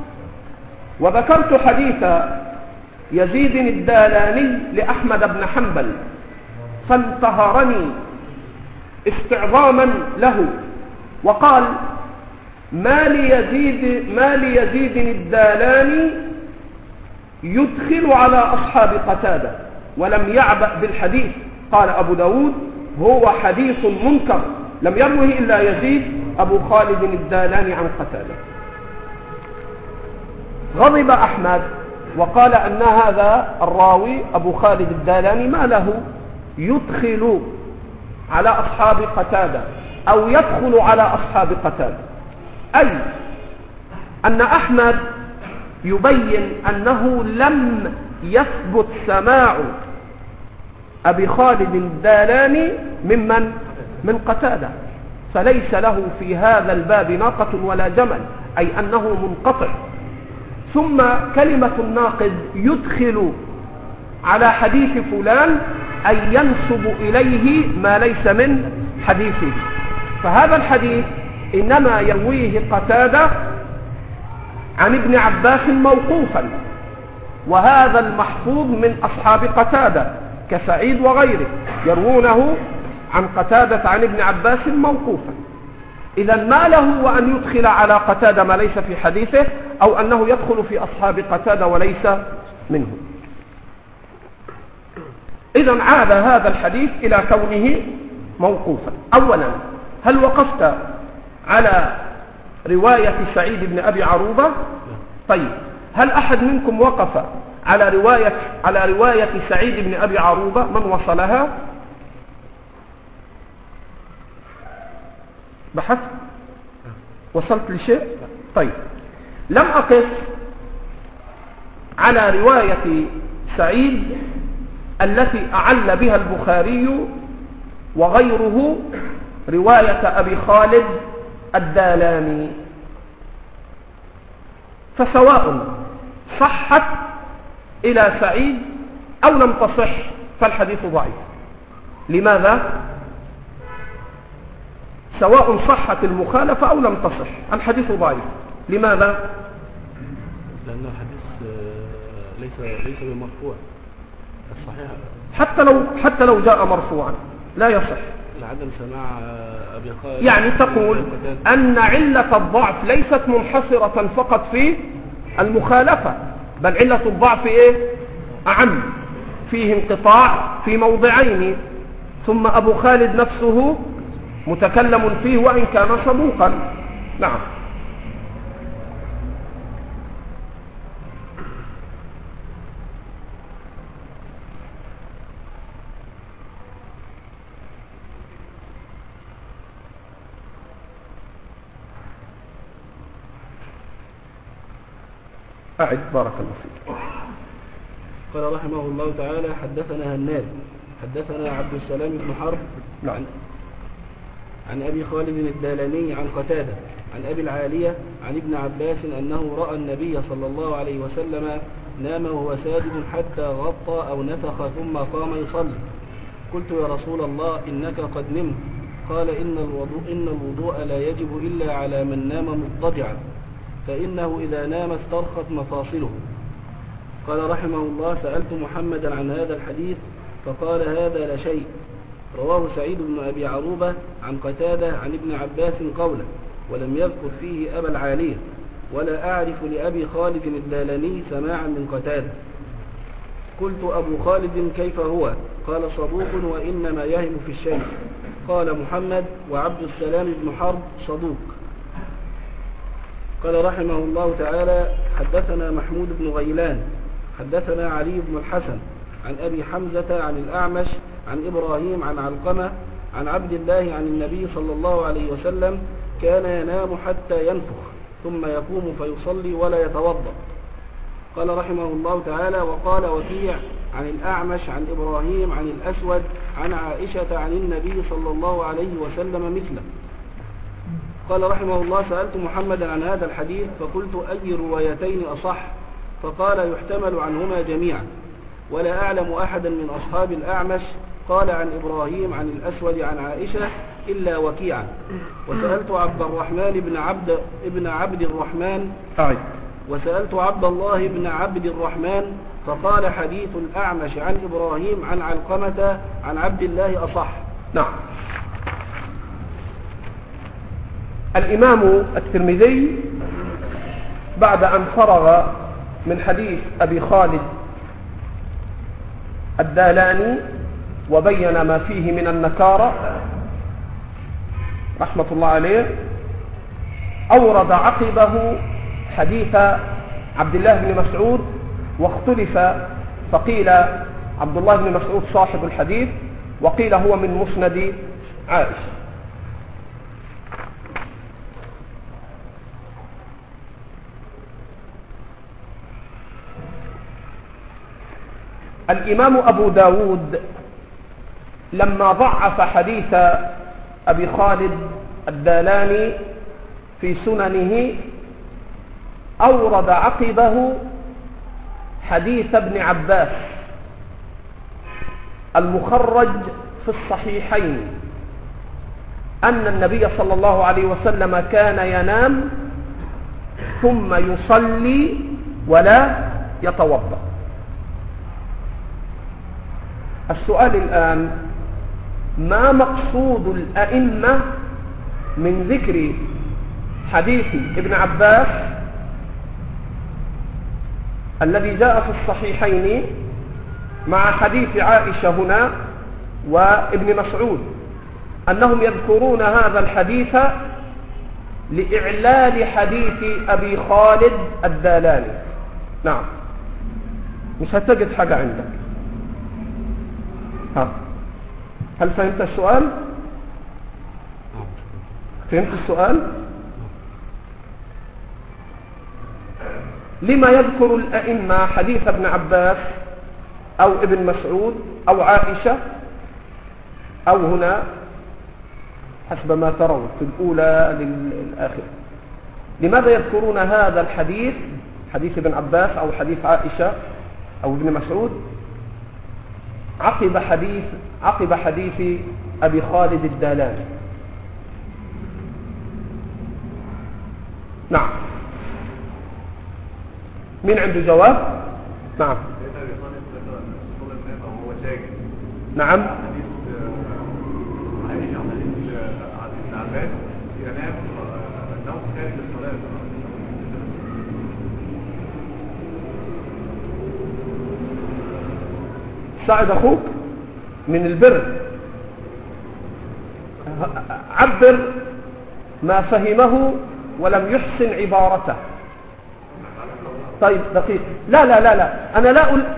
وذكرت حديث يزيد الدالاني لأحمد بن حنبل فانتهرني استعظاما له، وقال ما ليزيد الدالاني يدخل على أصحاب قتادة ولم يعبأ بالحديث. قال أبو داود هو حديث منكر لم يروه إلا يزيد أبو خالد الدالاني عن قتادة. غضب أحمد وقال أن هذا الراوي أبو خالد الدالاني ما له يدخل على أصحاب قتادة أو يدخل على أصحاب قتادة، أي أن أحمد يبين أنه لم يثبت سماع أبي خالد الدالاني من قتادة، فليس له في هذا الباب ناقة ولا جمل، أي أنه منقطع. ثم كلمة الناقد يدخل على حديث فلان أي ينسب إليه ما ليس من حديثه، فهذا الحديث إنما يرويه قتادة عن ابن عباس موقوفا، وهذا المحفوظ من أصحاب قتادة كسعيد وغيره يروونه عن قتادة عن ابن عباس موقوفا. إذا ما له وأن يدخل على قتادة ما ليس في حديثه، أو أنه يدخل في أصحاب قتادة وليس منه. إذا عاد هذا الحديث إلى كونه موقوفا. أولا، هل وقفت على رواية سعيد بن أبي عروبة؟ طيب، هل أحد منكم وقف على رواية سعيد بن أبي عروبة؟ من وصلها؟ بحثت؟ وصلت لشيء؟ طيب، لم أقف على رواية سعيد التي أعل بها البخاري وغيره رواية أبي خالد الدالاني، فسواء صحت إلى سعيد أو لم تصح فالحديث ضعيف. لماذا؟ سواء صحت المخالفة أو لم تصح الحديث ضعيف. لماذا؟ لأن الحديث ليس بمرفوع الصحيح، حتى لو جاء مرفوعا لا يصح لعدم سماع أبي خالد. يعني تقول أن علة الضعف ليست منحصرة فقط في المخالفة، بل علة الضعف أعم، فيه انقطاع في موضعين، ثم أبو خالد نفسه متكلم فيه وإن كان صدوقا. نعم. أعد بارك الله فيك. قال رحمه الله تعالى: حدثنا هناد حدثنا عبد السلام بن حرب عن أبي خالد الدالاني عن قتادة عن أبي العالية عن ابن عباس أنه رأى النبي صلى الله عليه وسلم نام وهو ساجد حتى غطى أو نفخ ثم قام يصلي. قلت: يا رسول الله إنك قد نمت. قال: إن الوضوء لا يجب إلا على من نام مضطجعا، فإنه إذا نام استرخت مفاصله. قال رحمه الله: سألت محمدا عن هذا الحديث فقال: هذا لا شيء. رواه سعيد بن أبي عروبة عن قتادة عن ابن عباس قوله، ولم يذكر فيه أبا العالية، ولا أعرف لأبي خالد الدالاني سماعا من قتادة. قلت: أبو خالد كيف هو؟ قال: صدوق وإنما يهم في الشيء. قال محمد: وعبد السلام بن حرب صدوق. قال رحمه الله تعالى: حدثنا محمود بن غيلان حدثنا علي بن الحسن عن أبي حمزة عن الأعمش عن إبراهيم عن علقمة عن عبد الله عن النبي صلى الله عليه وسلم كان ينام حتى ينفخ ثم يقوم فيصلي ولا يتوضأ. قال رحمه الله تعالى: وقال وكيع عن الأعمش عن إبراهيم عن الأسود عن عائشة عن النبي صلى الله عليه وسلم مثله. قال رحمه الله: سألت محمدا عن هذا الحديث فقلت: أي روايتين أصح؟ فقال: يحتمل عنهما جميعا، ولا أعلم أحدا من أصحاب الأعمش قال عن إبراهيم عن الأسود عن عائشة إلا وكيعا. وسألت عبد الرحمن ابن عبد الرحمن وسألت عبد الله بن عبد الرحمن فقال: حديث الأعمش عن إبراهيم عن علقمة عن عبد الله أصح. نعم. الإمام الترمذي بعد أن فرغ من حديث أبي خالد الدالاني وبين ما فيه من النكارة رحمة الله عليه، أورد عقبه حديث عبد الله بن مسعود واختلف، فقيل عبد الله بن مسعود صاحب الحديث، وقيل هو من مسند عائشة. الإمام أبو داود لما ضعف حديث أبي خالد الدالاني في سننه أورد عقبه حديث ابن عباس المخرج في الصحيحين أن النبي صلى الله عليه وسلم كان ينام ثم يصلي ولا يتوضأ. السؤال الآن: ما مقصود الأئمة من ذكر حديث ابن عباس الذي جاء في الصحيحين مع حديث عائشة هنا وابن مسعود، أنهم يذكرون هذا الحديث لإعلال حديث أبي خالد الدالاني؟ نعم، مش هتجد حاجة عندك. هل فهمت السؤال؟ فهمت السؤال؟ لما يذكر الأئمة حديث ابن عباس أو ابن مسعود أو عائشة أو هنا حسب ما ترون في الأولى للآخر؟ لماذا يذكرون هذا الحديث، حديث ابن عباس أو حديث عائشة أو ابن مسعود، عقب حديث أبي خالد الدالاني؟ نعم، مين عنده جواب؟ نعم. نعم. ساعد أخوك من البر، عبر ما فهمه ولم يحسن عبارته. طيب دقيق، لا لا لا لا، أنا لا أقول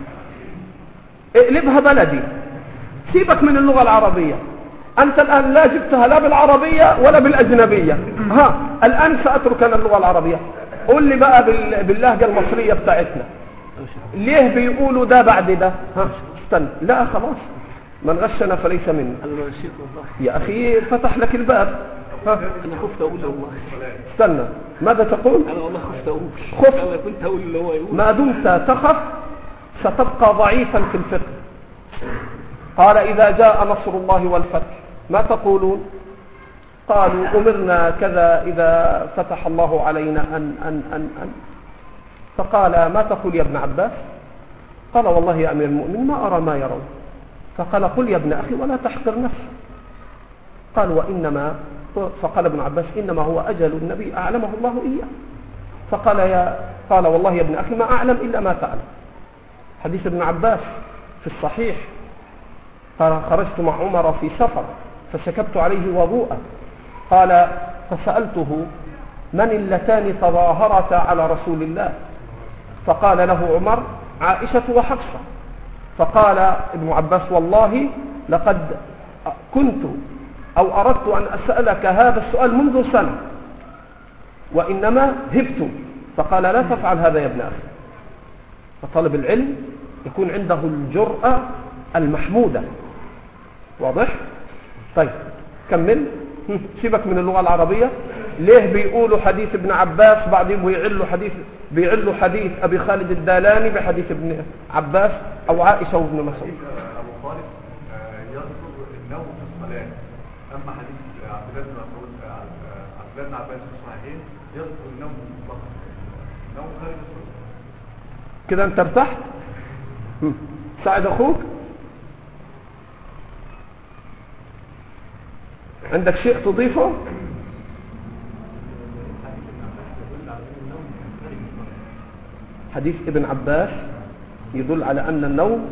اقلبها بلدي، سيبك من اللغة العربية. أنت الآن لا جبتها لا بالعربية ولا بالأجنبية. الآن سأترك أنا اللغة العربية. قول لي بقى باللهجة المصرية بتاعتنا، ليه بيقولوا ده بعد ده؟ استنى، لا خلاص، من غشنا فليس منا. يا أخي فتح لك الباب. أنا خفت أقول والله. استنى، ماذا تقول؟ أنا والله خفت أقول. خفت؟ كنت أقول اللي هو يقول. ما دمت تخف ستبقى ضعيفا في الفقه. قال: إذا جاء نصر الله والفتح ما تقولون؟ قالوا: أمرنا كذا إذا فتح الله علينا أن. فقال: ما تقول يا ابن عباس؟ قال: والله يا أمير المؤمنين ما أرى ما يرون. فقال: قل يا ابن أخي ولا تحقر نفسك. قال: وإنما، فقال ابن عباس: إنما هو أجل النبي أعلمه الله إياه. قال: والله يا ابن أخي ما أعلم إلا ما تعلم. حديث ابن عباس في الصحيح قال: خرجت مع عمر في سفر فسكبت عليه وضوءا، قال: فسألته: من اللتان تظاهرتا على رسول الله؟ فقال له عمر: عائشة وحفصة. فقال ابن عباس: والله لقد كنت أو أردت أن أسألك هذا السؤال منذ سنة وإنما هبت. فقال: لا تفعل هذا يا ابن أخي. فطالب العلم يكون عنده الجرأة المحمودة. واضح؟ طيب كمل. سيبك من اللغة العربية. ليه بيقولوا حديث ابن عباس بعدين بيعلوا حديث أبي خالد الدالاني بحديث ابن عباس أو عائشة وابن مسعود؟ أبو خالد يذكر النوم في الصلاة، أما حديث عبد الله بن مسعود عبد الله بن عباس في الصحيحين يذكر النوم مطلقا، نوم خارج الصلاة. كده أنت ارتحت؟ ساعد أخوك. عندك شيء تضيفه؟ حديث ابن عباس يدل على أن النوم.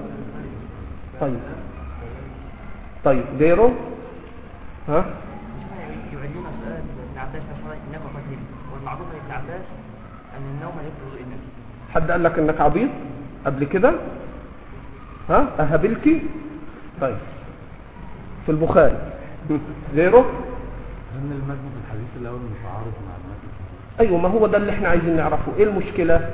طيب غيره؟ يعلمنا سؤال ابن عباس إنما قد هم، والمعروف عن ابن عباس أن النوم يفرض النبي. حد قال لك انك عبيط قبل كده؟ ها اهبلتي؟ طيب في البخاري. غيره؟ ان المتن في الحديث الاول متعارض مع المتن. ايوه، ما هو ده اللي احنا عايزين نعرفه. ايه المشكلة؟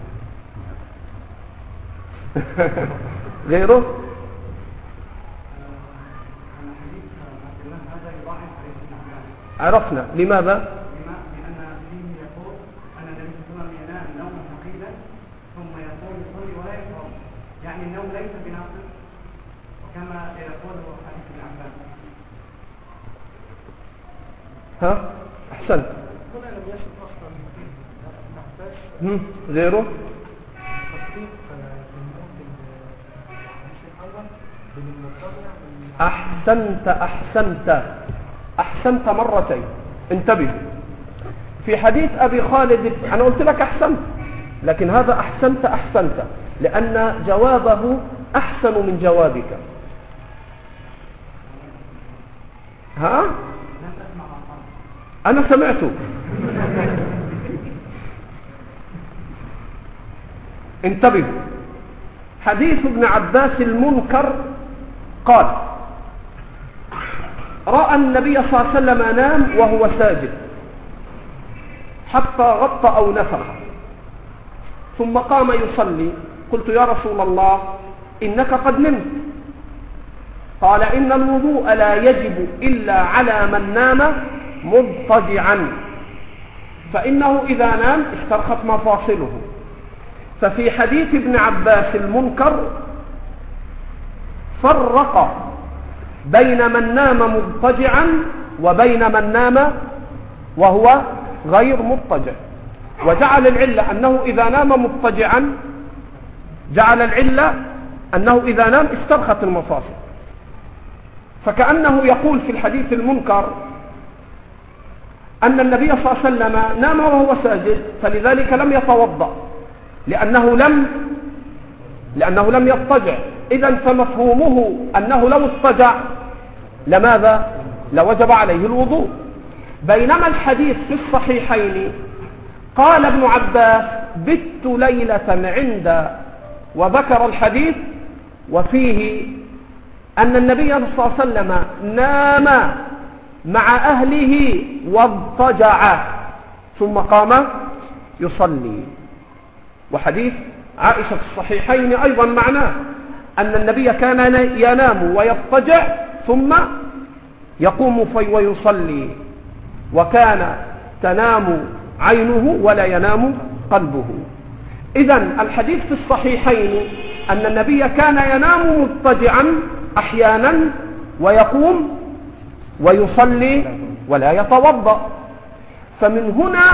غيره؟ عرفنا لماذا؟ لأن فيه يقول أن النبي صلى الله عليه وسلم ينام نوما ثقيلا ثم يقول يصلي ولا يقرأ، يعني النوم ليس بناقص وكما يقول حديث ابن عباس. ها احسنت. هنا لم يشد أصلا ابن عباس غيره؟ تصديق النوم بالحديث الأول بالمبتدع. أحسنت مرتين. انتبه، في حديث أبي خالد أنا قلت لك أحسنت، لكن هذا أحسنت لأن جوابه أحسن من جوابك. ها؟ أنا سمعته. انتبه، حديث ابن عباس المنكر قال: رأى النبي صلى الله عليه وسلم نام وهو ساجد حتى غطى أو نفخ، ثم قام يصلي. قلت: يا رسول الله إنك قد نمت. قال: إن الوضوء لا يجب إلا على من نام مضطجعا، فإنه إذا نام استرخت مفاصله. ففي حديث ابن عباس المنكر فرق بين من نام مضطجعا وبين من نام وهو غير مضطجع، وجعل العلة أنه إذا نام مضطجعا، جعل العلة أنه إذا نام استرخت المفاصل. فكأنه يقول في الحديث المنكر أن النبي صلى الله عليه وسلم نام وهو ساجد، فلذلك لم يتوضأ لأنه لم يضطجع. إذن فمفهومه أنه لو اضطجع لماذا؟ لوجب عليه الوضوء. بينما الحديث في الصحيحين قال ابن عباس: بت ليلة عند، وذكر الحديث وفيه أن النبي صلى الله عليه وسلم نام مع أهله واضطجع ثم قام يصلي. وحديث عائشة في الصحيحين أيضا معناه أن النبي كان ينام ويضطجع ثم يقوم ويصلي، وكان تنام عينه ولا ينام قلبه. إذن الحديث في الصحيحين أن النبي كان ينام مضطجعا أحيانا ويقوم ويصلي ولا يتوضأ. فمن هنا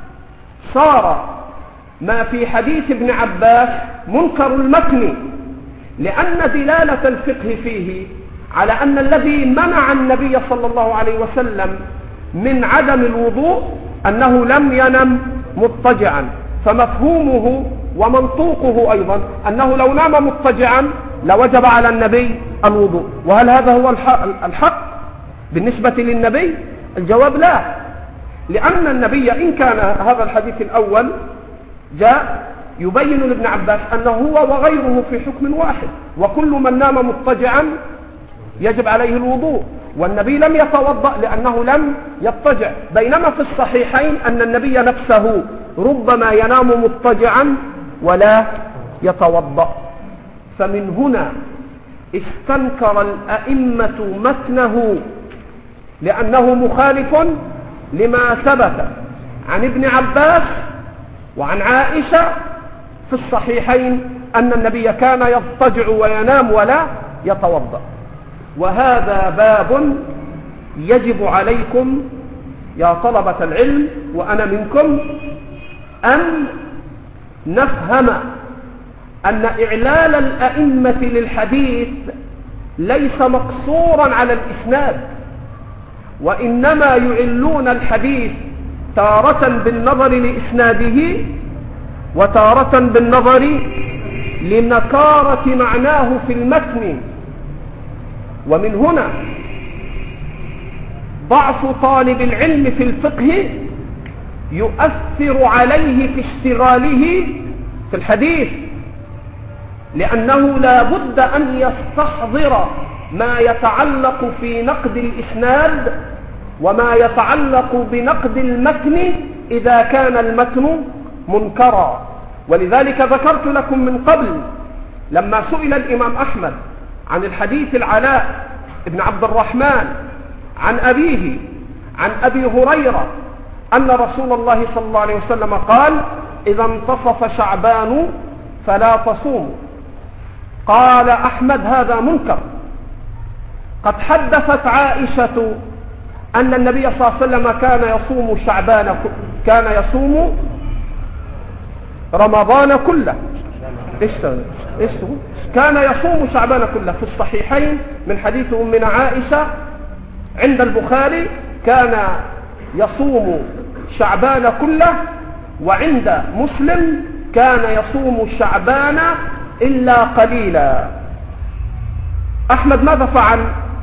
صار ما في حديث ابن عباس منكر المتن، لأن دلالة الفقه فيه على أن الذي منع النبي صلى الله عليه وسلم من عدم الوضوء أنه لم ينم مضطجعا، فمفهومه ومنطوقه أيضا أنه لو نام مضطجعا لوجب على النبي الوضوء. وهل هذا هو الحق بالنسبة للنبي؟ الجواب لا، لأن النبي إن كان هذا الحديث الأول جاء يبين لابن عباس أنه هو وغيره في حكم واحد، وكل من نام مضطجعا يجب عليه الوضوء، والنبي لم يتوضأ لأنه لم يضطجع. بينما في الصحيحين أن النبي نفسه ربما ينام مضطجعا ولا يتوضأ. فمن هنا استنكر الأئمة متنه، لأنه مخالف لما ثبت عن ابن عباس وعن عائشة في الصحيحين أن النبي كان يضطجع وينام ولا يتوضأ. وهذا باب يجب عليكم يا طلبة العلم وأنا منكم أن نفهم أن إعلال الأئمة للحديث ليس مقصورا على الإسناد، وإنما يعلون الحديث تارة بالنظر لإسناده وتارة بالنظر لنكارة معناه في المتن. ومن هنا ضعف طالب العلم في الفقه يؤثر عليه في اشتغاله في الحديث، لأنه لا بد أن يستحضر ما يتعلق في نقد الإسناد وما يتعلق بنقد المتن إذا كان المتن منكرا. ولذلك ذكرت لكم من قبل لما سئل الإمام أحمد عن الحديث العلاء بن عبد الرحمن عن أبيه عن أبي هريرة أن رسول الله صلى الله عليه وسلم قال: إذا انتصف شعبان فلا تصوموا. قال أحمد: هذا منكر. قد حدثت عائشة أن النبي صلى الله عليه وسلم كان يصوم رمضان كله. كان يصوم شعبان كله. في الصحيحين من حديث أمنا عائشة عند البخاري كان يصوم شعبان كله، وعند مسلم كان يصوم شعبان إلا قليلا. أحمد ماذا فعل؟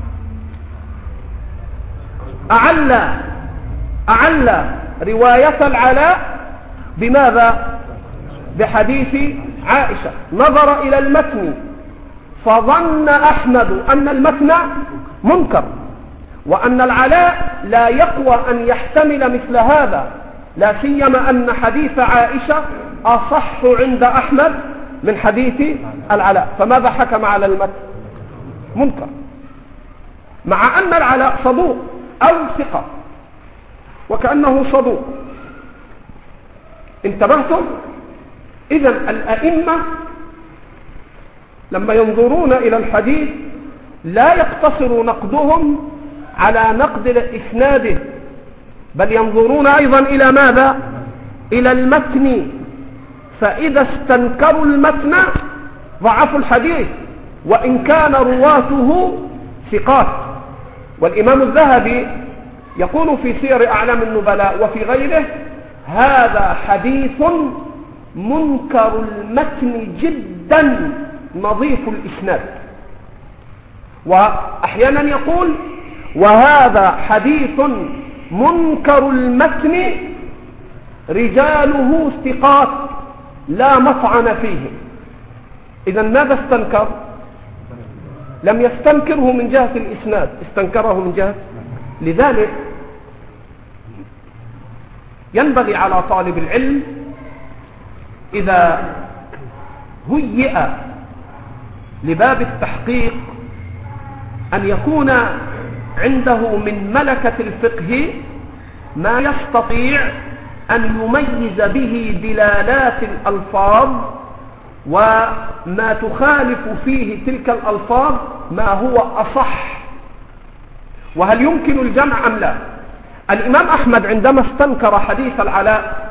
أعلى رواية العلاء بماذا؟ بحديث عائشة. نظر إلى المتن فظن أحمد أن المتن منكر، وأن العلاء لا يقوى أن يحتمل مثل هذا، لا سيما أن حديث عائشة أصح عند أحمد من حديث العلاء. فماذا حكم على المتن؟ منكر، مع أن العلاء صدوق أو ثقة، وكأنه صدوق. انتبهتم؟ إذن الأئمة لما ينظرون إلى الحديث لا يقتصر نقدهم على نقد إسناده، بل ينظرون أيضا إلى ماذا؟ إلى المتن. فإذا استنكروا المتن ضعفوا الحديث وإن كان رواته ثقات. والإمام الذهبي يقول في سير أعلام النبلاء وفي غيره: هذا حديث منكر المتن جدا نظيف الإسناد. وأحيانا يقول: وهذا حديث منكر المتن رجاله ثقات لا مطعن فيه. إذن ماذا استنكر؟ لم يستنكره من جهة الإسناد، استنكره من جهة. لذلك ينبغي على طالب العلم إذا هيئ لباب التحقيق أن يكون عنده من ملكة الفقه ما يستطيع أن يميز به دلالات الألفاظ وما تخالف فيه تلك الألفاظ ما هو أصح، وهل يمكن الجمع أم لا. الإمام أحمد عندما استنكر حديث العلاء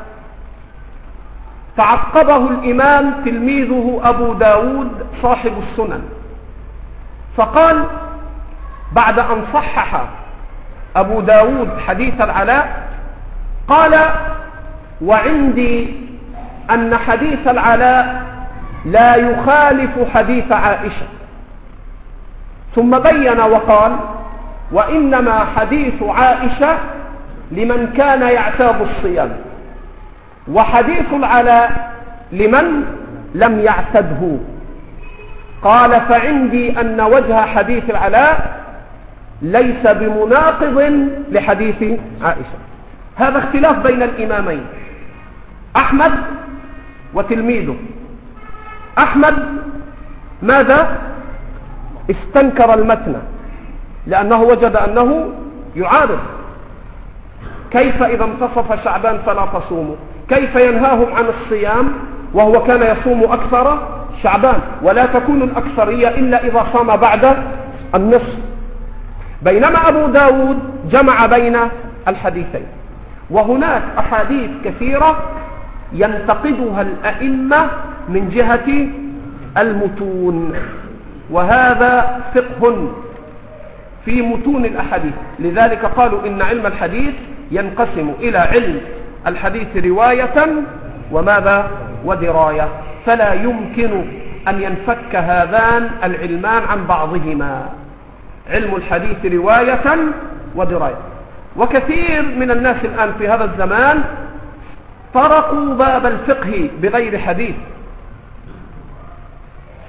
تعقبه الإمام تلميذه أبو داود صاحب السنن، فقال بعد أن صحح أبو داود حديث العلاء قال: وعندي أن حديث العلاء لا يخالف حديث عائشة. ثم بين وقال: وإنما حديث عائشة لمن كان يعتاد الصيام، وحديث العلاء لمن لم يعتده. قال: فعندي أن وجه حديث العلاء ليس بمناقض لحديث عائشة. هذا اختلاف بين الإمامين أحمد وتلميذه. أحمد ماذا؟ استنكر المتن لأنه وجد أنه يعارض. كيف إذا انتصف شعبان فلا تصوموا؟ كيف ينهاهم عن الصيام وهو كان يصوم أكثر شعبان؟ ولا تكون الأكثرية إلا إذا صام بعد النصف. بينما أبو داود جمع بين الحديثين. وهناك أحاديث كثيرة ينتقدها الأئمة من جهة المتون، وهذا فقه في متون الأحاديث. لذلك قالوا إن علم الحديث ينقسم إلى علم الحديث رواية وماذا؟ ودراية، فلا يمكن أن ينفك هذان العلمان عن بعضهما. علم الحديث رواية ودراية. وكثير من الناس الآن في هذا الزمان طرقوا باب الفقه بغير حديث،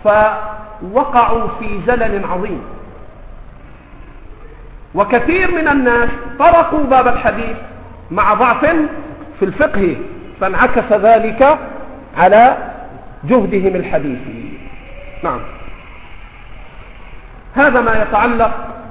فوقعوا في زلل عظيم. وكثير من الناس طرقوا باب الحديث مع ضعف في الفقه، فانعكس ذلك على جهدهم الحديثي. نعم، هذا ما يتعلق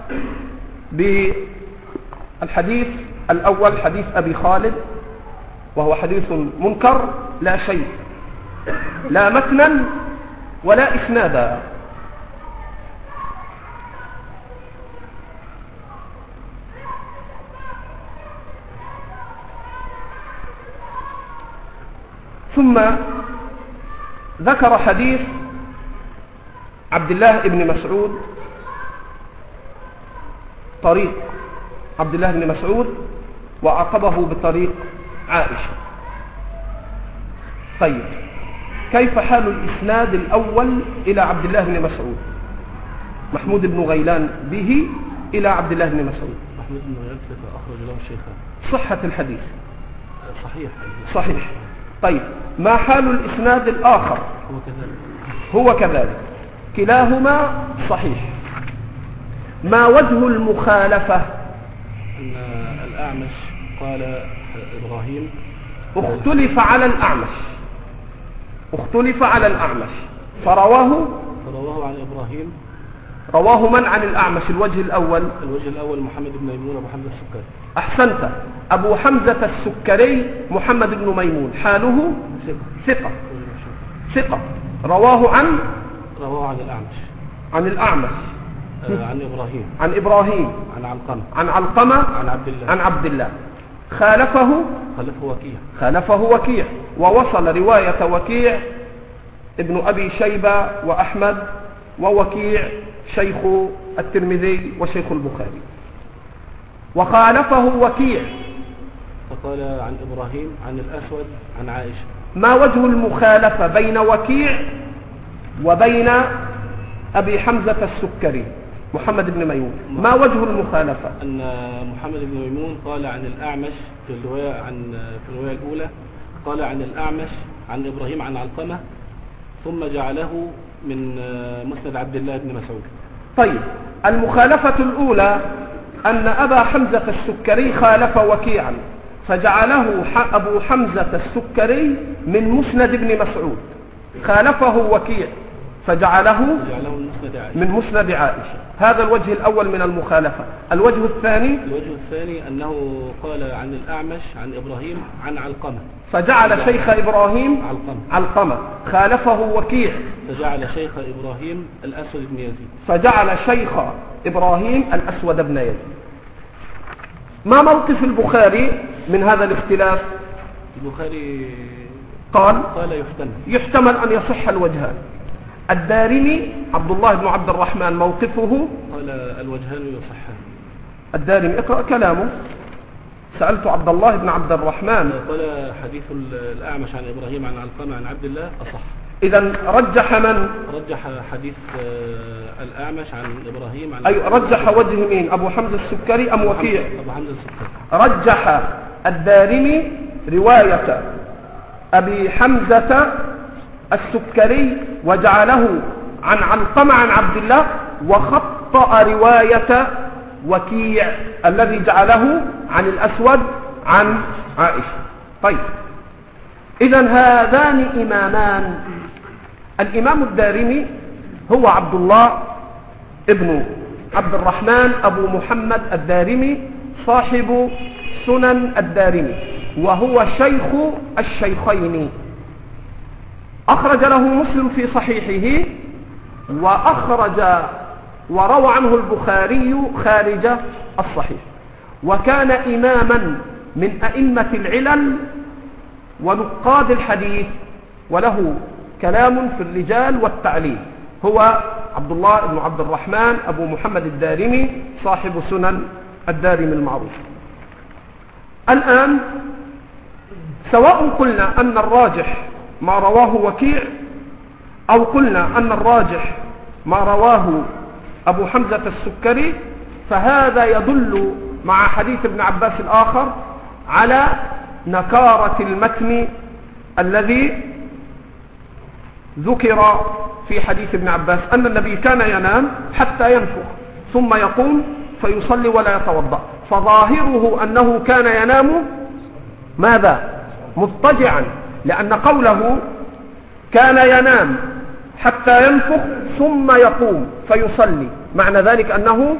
بالحديث الأول، حديث أبي خالد، وهو حديث منكر لا شيء، لا متنا ولا إسنادا. ثم ذكر حديث عبد الله بن مسعود، طريق عبد الله بن مسعود، وعقبه بطريق عائشة. طيب، كيف حال الإسناد الأول إلى عبد الله بن مسعود؟ محمود بن غيلان به إلى عبد الله بن مسعود. محمود بن غيلان أخرج له الشيخان. صحة الحديث صحيح. طيب، ما حال الإسناد الآخر؟ هو كذلك، كلاهما صحيح. ما وجه المخالفة؟ أن الأعمش قال إبراهيم، اختلف على الأعمش فرواه عن إبراهيم. رواه من عن الأعمش؟ الوجه الأول محمد بن ميمون أبو حمزة السكري. أحسنت، أبو حمزة السكري محمد بن ميمون، حاله ثقة. رواه عن الأعمش عن إبراهيم عن علقمة عن عبد الله. خالفه وكيع، ووصل رواية وكيع ابن أبي شيبة وأحمد، ووكيع شيخ الترمذي وشيخ البخاري. وخالفه وكيع فقال عن إبراهيم عن الأسود عن عائشة. ما وجه المخالفة بين وكيع وبين أبي حمزة السكري محمد بن ميمون؟ ما وجه المخالفة؟ أن محمد بن ميمون قال عن الأعمش في الرواية الأولى، قال عن الأعمش عن إبراهيم عن علقمة، ثم جعله من مسند عبد الله بن مسعود. طيب، المخالفة الأولى أن أبا حمزة السكري خالف وكيعا، فجعله أبو حمزة السكري من مسند بن مسعود. خالفه وكيع فجعله من مسند عائشة. هذا الوجه الأول من المخالفة. الوجه الثاني أنه قال عن الأعمش عن إبراهيم عن علقمة، فجعل شيخ إبراهيم علقمة. خالفه وكيع فجعل شيخ إبراهيم الأسود بن يزيد. ما موقف البخاري من هذا الاختلاف؟ البخاري قال يحتمل أن يصح الوجهان. الدارمي عبد الله بن عبد الرحمن موقفه قال الوجهان يصحان. الدارمي، اقرأ كلامه. سألت عبد الله بن عبد الرحمن، قال حديث الأعمش عن إبراهيم عن علقمة عن عبد الله أصح. إذن رجح من؟ رجح حديث الأعمش عن إبراهيم عن رجح وجه مين؟ أبو حمزة السكري أم وكيع؟ أبو حمزة السكري. رجح الدارمي رواية أبي حمزة السكري وجعله عن علقمة عن عبد الله، وخطأ رواية وكيع الذي جعله عن الأسود عن عائشة. طيب، إذن هذان إمامان. الإمام الدارمي هو عبد الله ابن عبد الرحمن أبو محمد الدارمي، صاحب سنن الدارمي، وهو شيخ الشيخين. أخرج له مسلم في صحيحه، وروى عنه البخاري خارج الصحيح. وكان إماما من أئمة العلل ونقاد الحديث، وله كلام في الرجال والتعليل. هو عبد الله بن عبد الرحمن أبو محمد الدارمي، صاحب سنن الدارمي المعروف. الآن سواء قلنا أن الراجح ما رواه وكيع، أو قلنا أن الراجح ما رواه أبو حمزة السكري، فهذا يدل مع حديث ابن عباس الآخر على نكارة المتن الذي ذكر في حديث ابن عباس أن النبي كان ينام حتى ينفخ ثم يقوم فيصلي ولا يتوضأ، فظاهره أنه كان ينام ماذا؟ مضطجعا، لأن قوله كان ينام حتى ينفخ ثم يقوم فيصلي معنى ذلك أنه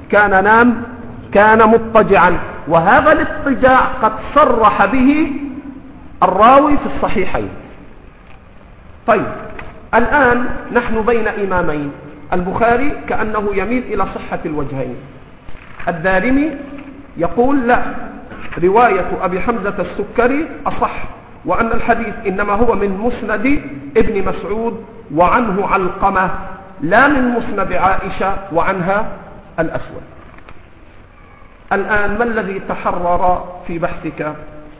كان مضطجعا، وهذا الاضطجاع قد صرح به الراوي في الصحيحين. طيب الآن نحن بين إمامين، البخاري كأنه يميل إلى صحة الوجهين، الدارمي يقول لا، رواية أبي حمزة السكري أصح، وأن الحديث إنما هو من مسند ابن مسعود وعنه علقمة لا من مسند عائشة وعنها الأسود. الآن ما الذي تحرر في بحثك؟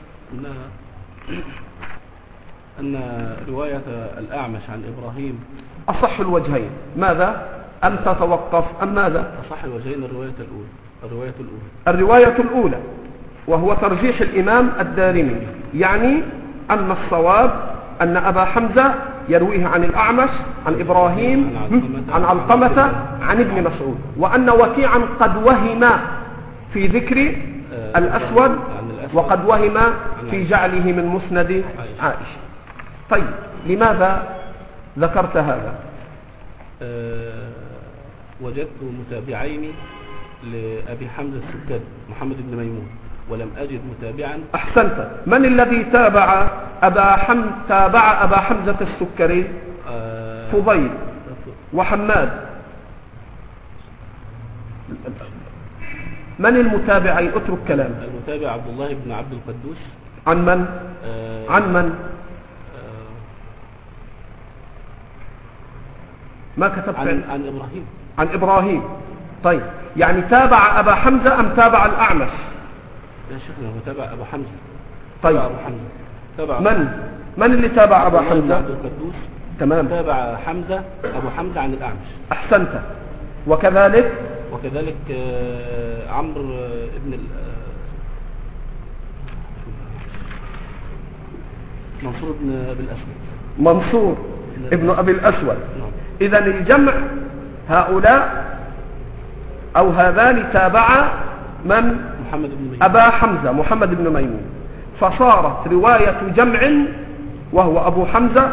أن رواية الأعمش عن إبراهيم أصح الوجهين، ماذا؟ أم تتوقف أم ماذا؟ أصح الوجهين الرواية الأولى وهو ترجيح الإمام الدارمي، يعني أن الصواب أن أبا حمزة يرويه عن الأعمش عن إبراهيم عن علقمة عن ابن مسعود، وأن وكيعا قد وهم في ذكر الأسود وقد وهم في جعله من مسند عائشة. طيب لماذا ذكرت هذا؟ وجدت متابعين لأبي حمزة السكري محمد بن ميمون ولم أجد متابعا. أحسنت. من الذي تابع أبا حمزة السكري؟ فضيل وحماد. من المتابعين؟ اترك كلام. المتابع عبد الله بن عبد القدوس. عن من؟ عن من؟ ما كتبت؟ عن إبراهيم. طيب يعني تابع أبا حمزة أم تابع الأعمش؟ يا شيخنا هو تابع أبا حمزة. طيب أبو حمزة. تابع من اللي تابع أبا حمزة؟ عبد القدوس. تمام. تابع أبو حمزة عن الأعمش. أحسنت. وكذلك عمرو ابن منصور ابن أبي الأسود. منصور ابن أبي الأسود. إذن الجمع هؤلاء أو هذان تابع من؟ محمد بن ميمون. أبا حمزة محمد بن ميمون، فصارت رواية جمع وهو أبو حمزة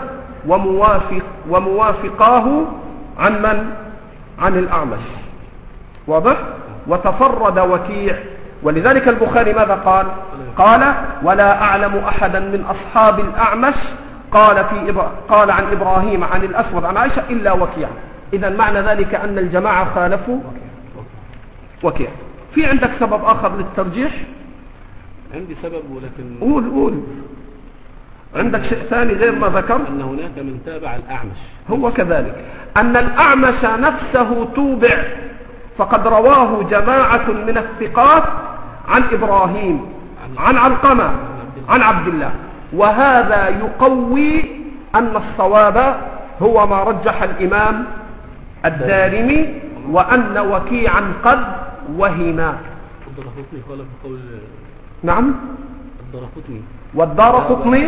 وموافقاه عن من؟ عن الأعمش. واضح؟ وتفرد وكيع، ولذلك البخاري ماذا قال؟ قال ولا أعلم أحدا من أصحاب الأعمش قال عن إبراهيم عن الأسود عن عائشة إلا وكيع. إذن معنى ذلك أن الجماعة خالفوا وكيع. في عندك سبب آخر للترجيح؟ عندي سبب ولكن قول. عندك شيء ثاني غير ما ذكر؟ أن هناك من تابع الأعمش. هو كذلك أن الأعمش نفسه توبع، فقد رواه جماعة من الثقات عن إبراهيم عن علقمة عن عبد الله، وهذا يقوي أن الصواب هو ما رجح الإمام الدارمي، وأن وكيعا قد وهما. الدارقطني قال بقول. نعم. والدارقطني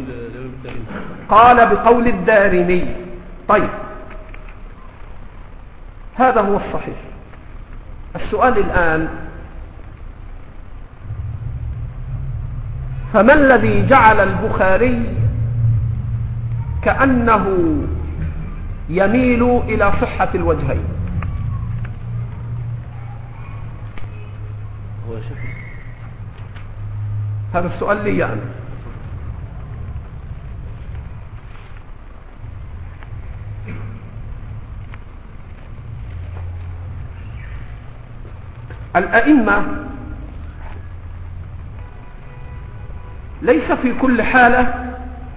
قال بقول الدارمي. طيب هذا هو الصحيح. السؤال الآن فما الذي جعل البخاري كأنه يميل إلى صحة الوجهين؟ هو شكل. هذا السؤال لي يعني. الأئمة ليس في كل حالة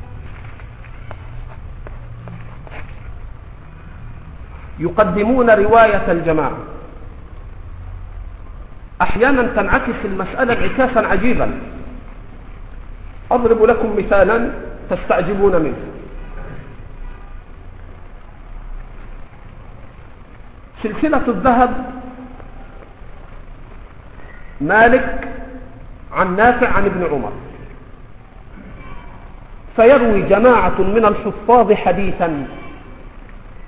يقدمون رواية الجماعة، أحيانا تنعكس المسألة انعكاسا عجيبا. أضرب لكم مثالا تستعجبون منه. سلسلة الذهب مالك عن نافع عن ابن عمر، فيروي جماعة من الحفاظ حديثا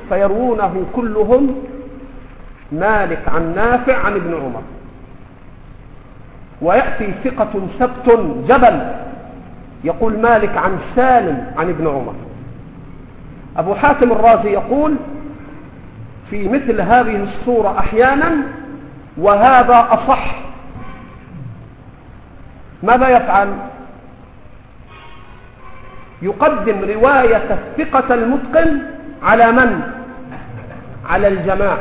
فيروونه كلهم مالك عن نافع عن ابن عمر، ويأتي ثقة ثبت جبل يقول مالك عن سالم عن ابن عمر. أبو حاتم الرازي يقول في مثل هذه الصورة أحيانا وهذا أصح، ماذا يفعل؟ يقدم رواية الثقة المتقن على من؟ على الجماعة.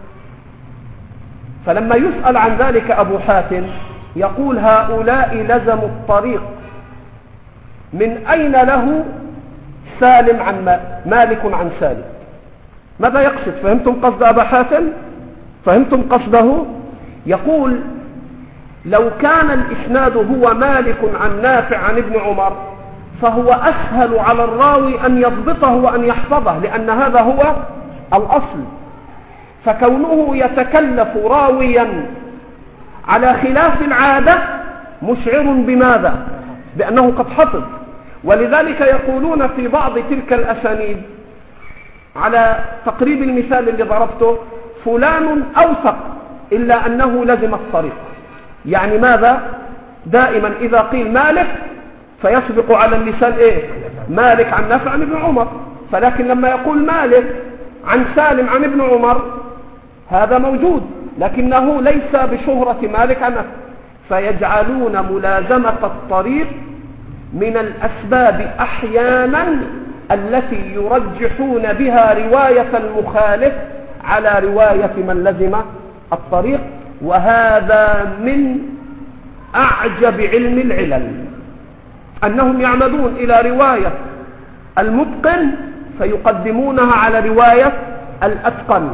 فلما يسأل عن ذلك أبو حاتم يقول هؤلاء لزموا الطريق، من أين له سالم عن مالك عن سالم؟ ماذا يقصد؟ فهمتم قصد أبا حاتم؟ فهمتم قصده؟ يقول لو كان الإسناد هو مالك عن نافع عن ابن عمر فهو أسهل على الراوي أن يضبطه وأن يحفظه، لأن هذا هو الأصل. فكونه يتكلف راويا على خلاف العادة مشعر بماذا؟ بأنه قد حفظ. ولذلك يقولون في بعض تلك الأسانيد على تقريب المثال اللي ضربته فلان أوثق إلا أنه لزم الطريق. يعني ماذا؟ دائما إذا قيل مالك فيسبق على اللسان إيه؟ مالك عن نافع عن ابن عمر. فلكن لما يقول مالك عن سالم عن ابن عمر هذا موجود، لكنه ليس بشهرة مالك عن نافع. فيجعلون ملازمة الطريق من الأسباب أحيانا التي يرجحون بها رواية المخالف على رواية من لزم الطريق. وهذا من أعجب علم العلل، أنهم يعمدون إلى رواية المتقن فيقدمونها على رواية الأتقن.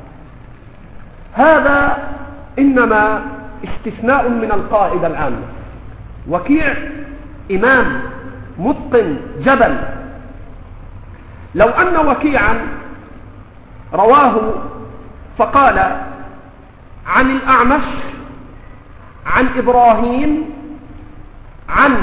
هذا إنما استثناء من القاعدة العامة. وكيع إمام متقن جبل، لو أن وكيعا رواه فقال عن الأعمش عن إبراهيم عن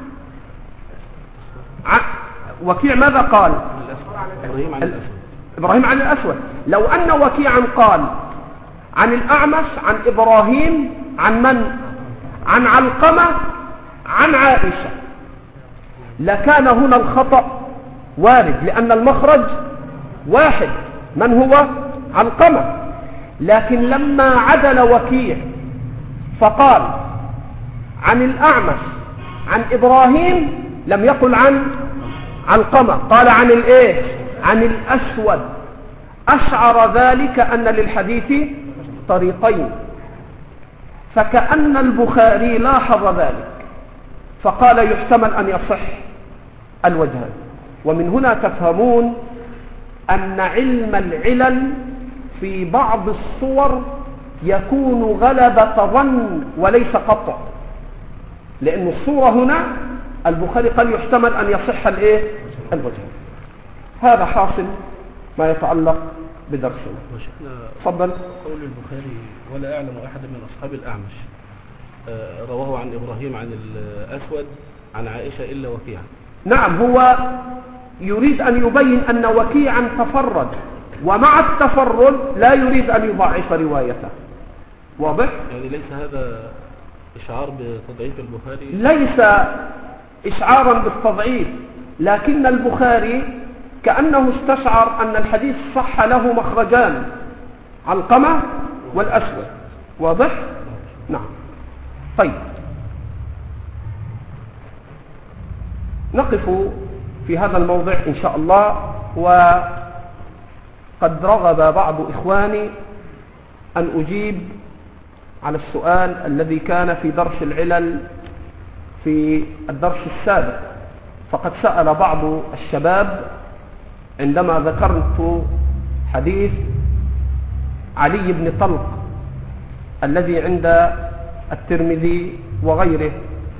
وكيع ماذا قال؟ إبراهيم عن الأسود. لو أن وكيعا قال عن الأعمش عن إبراهيم عن من؟ عن علقمة عن عائشة، لكان هنا الخطأ وارد لأن المخرج واحد من هو؟ علقمة. لكن لما عدل وكيع فقال عن الأعمش عن إبراهيم لم يقل عن علقمة، قال عن الإيه؟ عن الأسود. أشعر ذلك أن للحديث طريقين، فكأن البخاري لاحظ ذلك فقال يحتمل أن يصح الوجهان. ومن هنا تفهمون أن علم العلل في بعض الصور يكون غلبة ظن وليس قطع، لأن الصورة هنا البخاري قال يحتمل أن يصح الوجهان. هذا حاصل ما يتعلق بدرسنا. تفضل. قول البخاري ولا أعلم أحد من أصحاب الأعمش رواه عن إبراهيم عن الأسود عن عائشة إلا وكيعا. نعم، هو يريد أن يبين أن وكيعا تفرد، ومع التفرد لا يريد أن يضعف روايته. واضح؟ يعني ليس هذا إشعار بتضعيف البخاري؟ ليس إشعارا بالتضعيف، لكن البخاري كأنه استشعر أن الحديث صح له مخرجان، علقمة والأسود. واضح؟ نعم. طيب، نقف في هذا الموضع إن شاء الله. وقد رغب بعض إخواني أن أجيب على السؤال الذي كان في درس العلل في الدرس السابق. فقد سأل بعض الشباب عندما ذكرت حديث علي بن طلق الذي عند الترمذي وغيره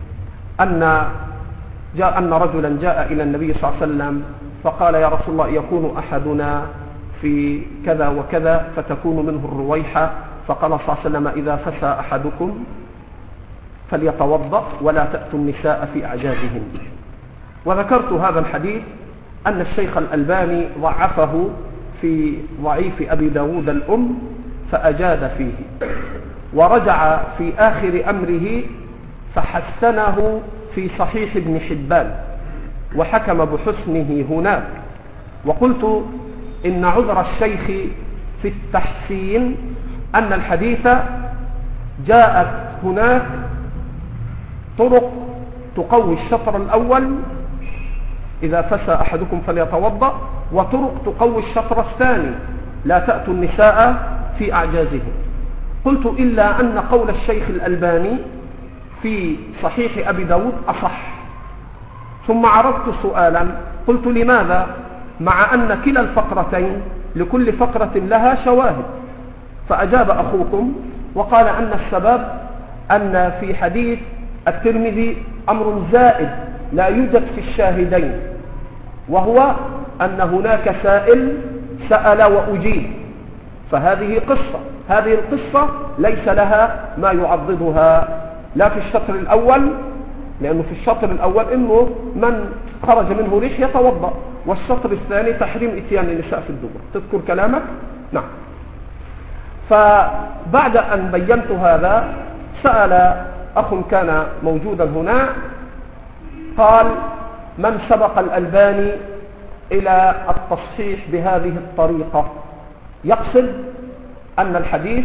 أن رجلا جاء إلى النبي صلى الله عليه وسلم فقال يا رسول الله يكون أحدنا في كذا وكذا فتكون منه الرويحة، فقال صلى الله عليه وسلم إذا فسى أحدكم فليتوضأ ولا تأتوا النساء في أعجازهن. وذكرت هذا الحديث أن الشيخ الألباني ضعفه في ضعيف أبي داود الأم فأجاد فيه، ورجع في آخر أمره فحسنه في صحيح ابن حبان وحكم بحسنه هناك. وقلت إن عذر الشيخ في التحسين أن الحديث جاءت هناك طرق تقوي الشطر الأول إذا فسى أحدكم فليتوضأ، وطرق تقوي الشطر الثاني لا تأتوا النساء في أعجازهم. قلت إلا أن قول الشيخ الألباني في صحيح أبي داود أصح. ثم عرضت سؤالا قلت لماذا مع أن كلا الفقرتين لكل فقرة لها شواهد؟ فأجاب أخوكم وقال أن السبب أن في حديث الترمذي أمر زائد لا يوجد في الشاهدين، وهو أن هناك سائل سأل وأجيب، فهذه قصة، هذه القصة ليس لها ما يعضدها لا في الشطر الأول، لأنه في الشطر الأول إنه من خرج منه ريح يتوضأ، والشطر الثاني تحريم إتيان النساء في الدبر. تذكر كلامك؟ نعم. فبعد أن بينت هذا سأل أخ كان موجودا هنا قال: من سبق الألباني إلى التصحيح بهذه الطريقة؟ يقصد أن الحديث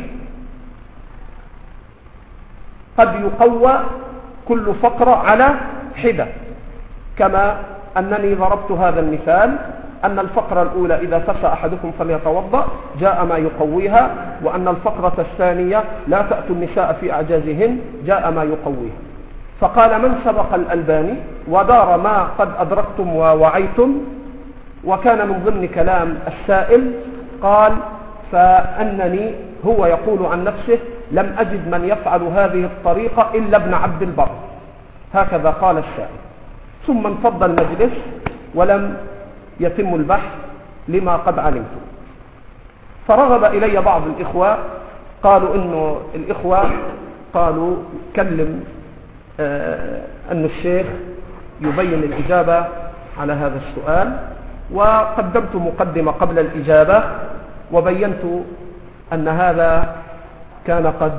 قد يقوى كل فقرة على حدة، كما أنني ضربت هذا المثال أن الفقرة الأولى إذا فسى أحدكم فليتوضأ جاء ما يقويها، وأن الفقرة الثانية لا تأتوا النساء في أعجازهن جاء ما يقويها. فقال: من سبق الألباني؟ ودار ما قد أدركتم ووعيتم. وكان من ضمن كلام السائل قال: فأنني هو يقول عن نفسه لم أجد من يفعل هذه الطريقة إلا ابن عبد البر، هكذا قال السائل. ثم انفض المجلس ولم يتم البحث لما قد علمت. فرغب إلي بعض الإخوة قالوا إنه الإخوة قالوا كلم أن الشيخ يبين الإجابة على هذا السؤال، وقدمت مقدمة قبل الإجابة وبينت أن هذا كان قد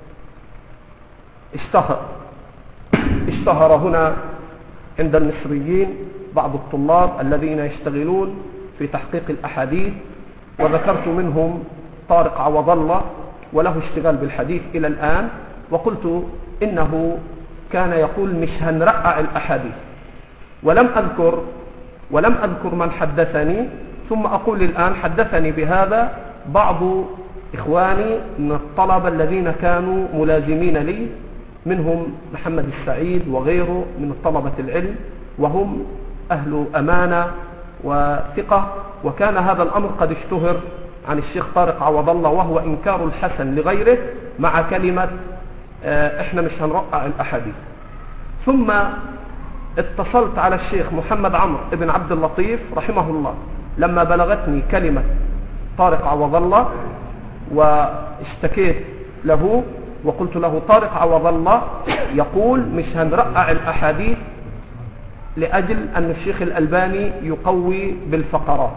اشتهر هنا عند المصريين بعض الطلاب الذين يشتغلون في تحقيق الأحاديث، وذكرت منهم طارق عوض الله وله اشتغال بالحديث إلى الآن، وقلت إنه كان يقول مش هنرقع الأحاديث، ولم أذكر من حدثني. ثم أقول الآن حدثني بهذا بعض إخواني من الطلبة الذين كانوا ملازمين لي، منهم محمد السعيد وغيره من طلبة العلم، وهم أهل أمانة وثقة. وكان هذا الأمر قد اشتهر عن الشيخ طارق عوض الله، وهو إنكار الحسن لغيره مع كلمة إحنا مش هنرقع الأحاديث. ثم اتصلت على الشيخ محمد عمرو ابن عبد اللطيف رحمه الله لما بلغتني كلمة طارق عوض الله، واشتكيت له وقلت له طارق عوض الله يقول مش هنرقع الأحاديث لأجل أن الشيخ الألباني يقوي بالفقرات.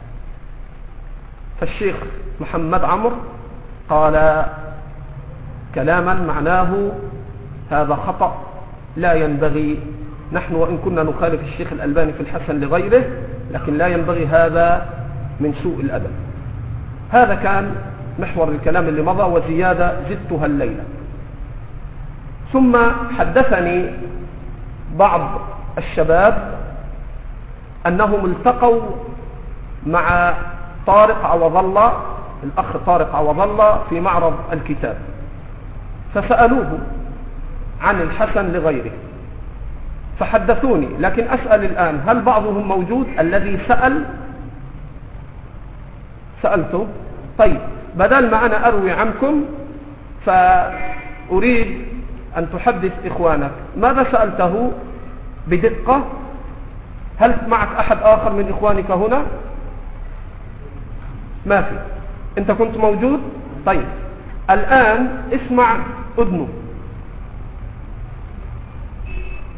فالشيخ محمد عمرو قال كلاما معناه هذا خطأ لا ينبغي، نحن وإن كنا نخالف الشيخ الألباني في الحسن لغيره لكن لا ينبغي هذا من سوء الأدب. هذا كان محور الكلام اللي مضى، وزيادة زدتها الليلة. ثم حدثني بعض الشباب أنهم التقوا مع طارق عوض الله، الأخ طارق عوض الله في معرض الكتاب، فسألوه عن الحسن لغيره فحدثوني. لكن أسأل الآن هل بعضهم موجود الذي سألته؟ طيب، بدل ما أنا أروي عنكم فأريد أن تحدث إخوانك ماذا سألته بدقة. هل معك أحد آخر من إخوانك هنا؟ ما في. أنت كنت موجود؟ طيب، الآن اسمع أذنه،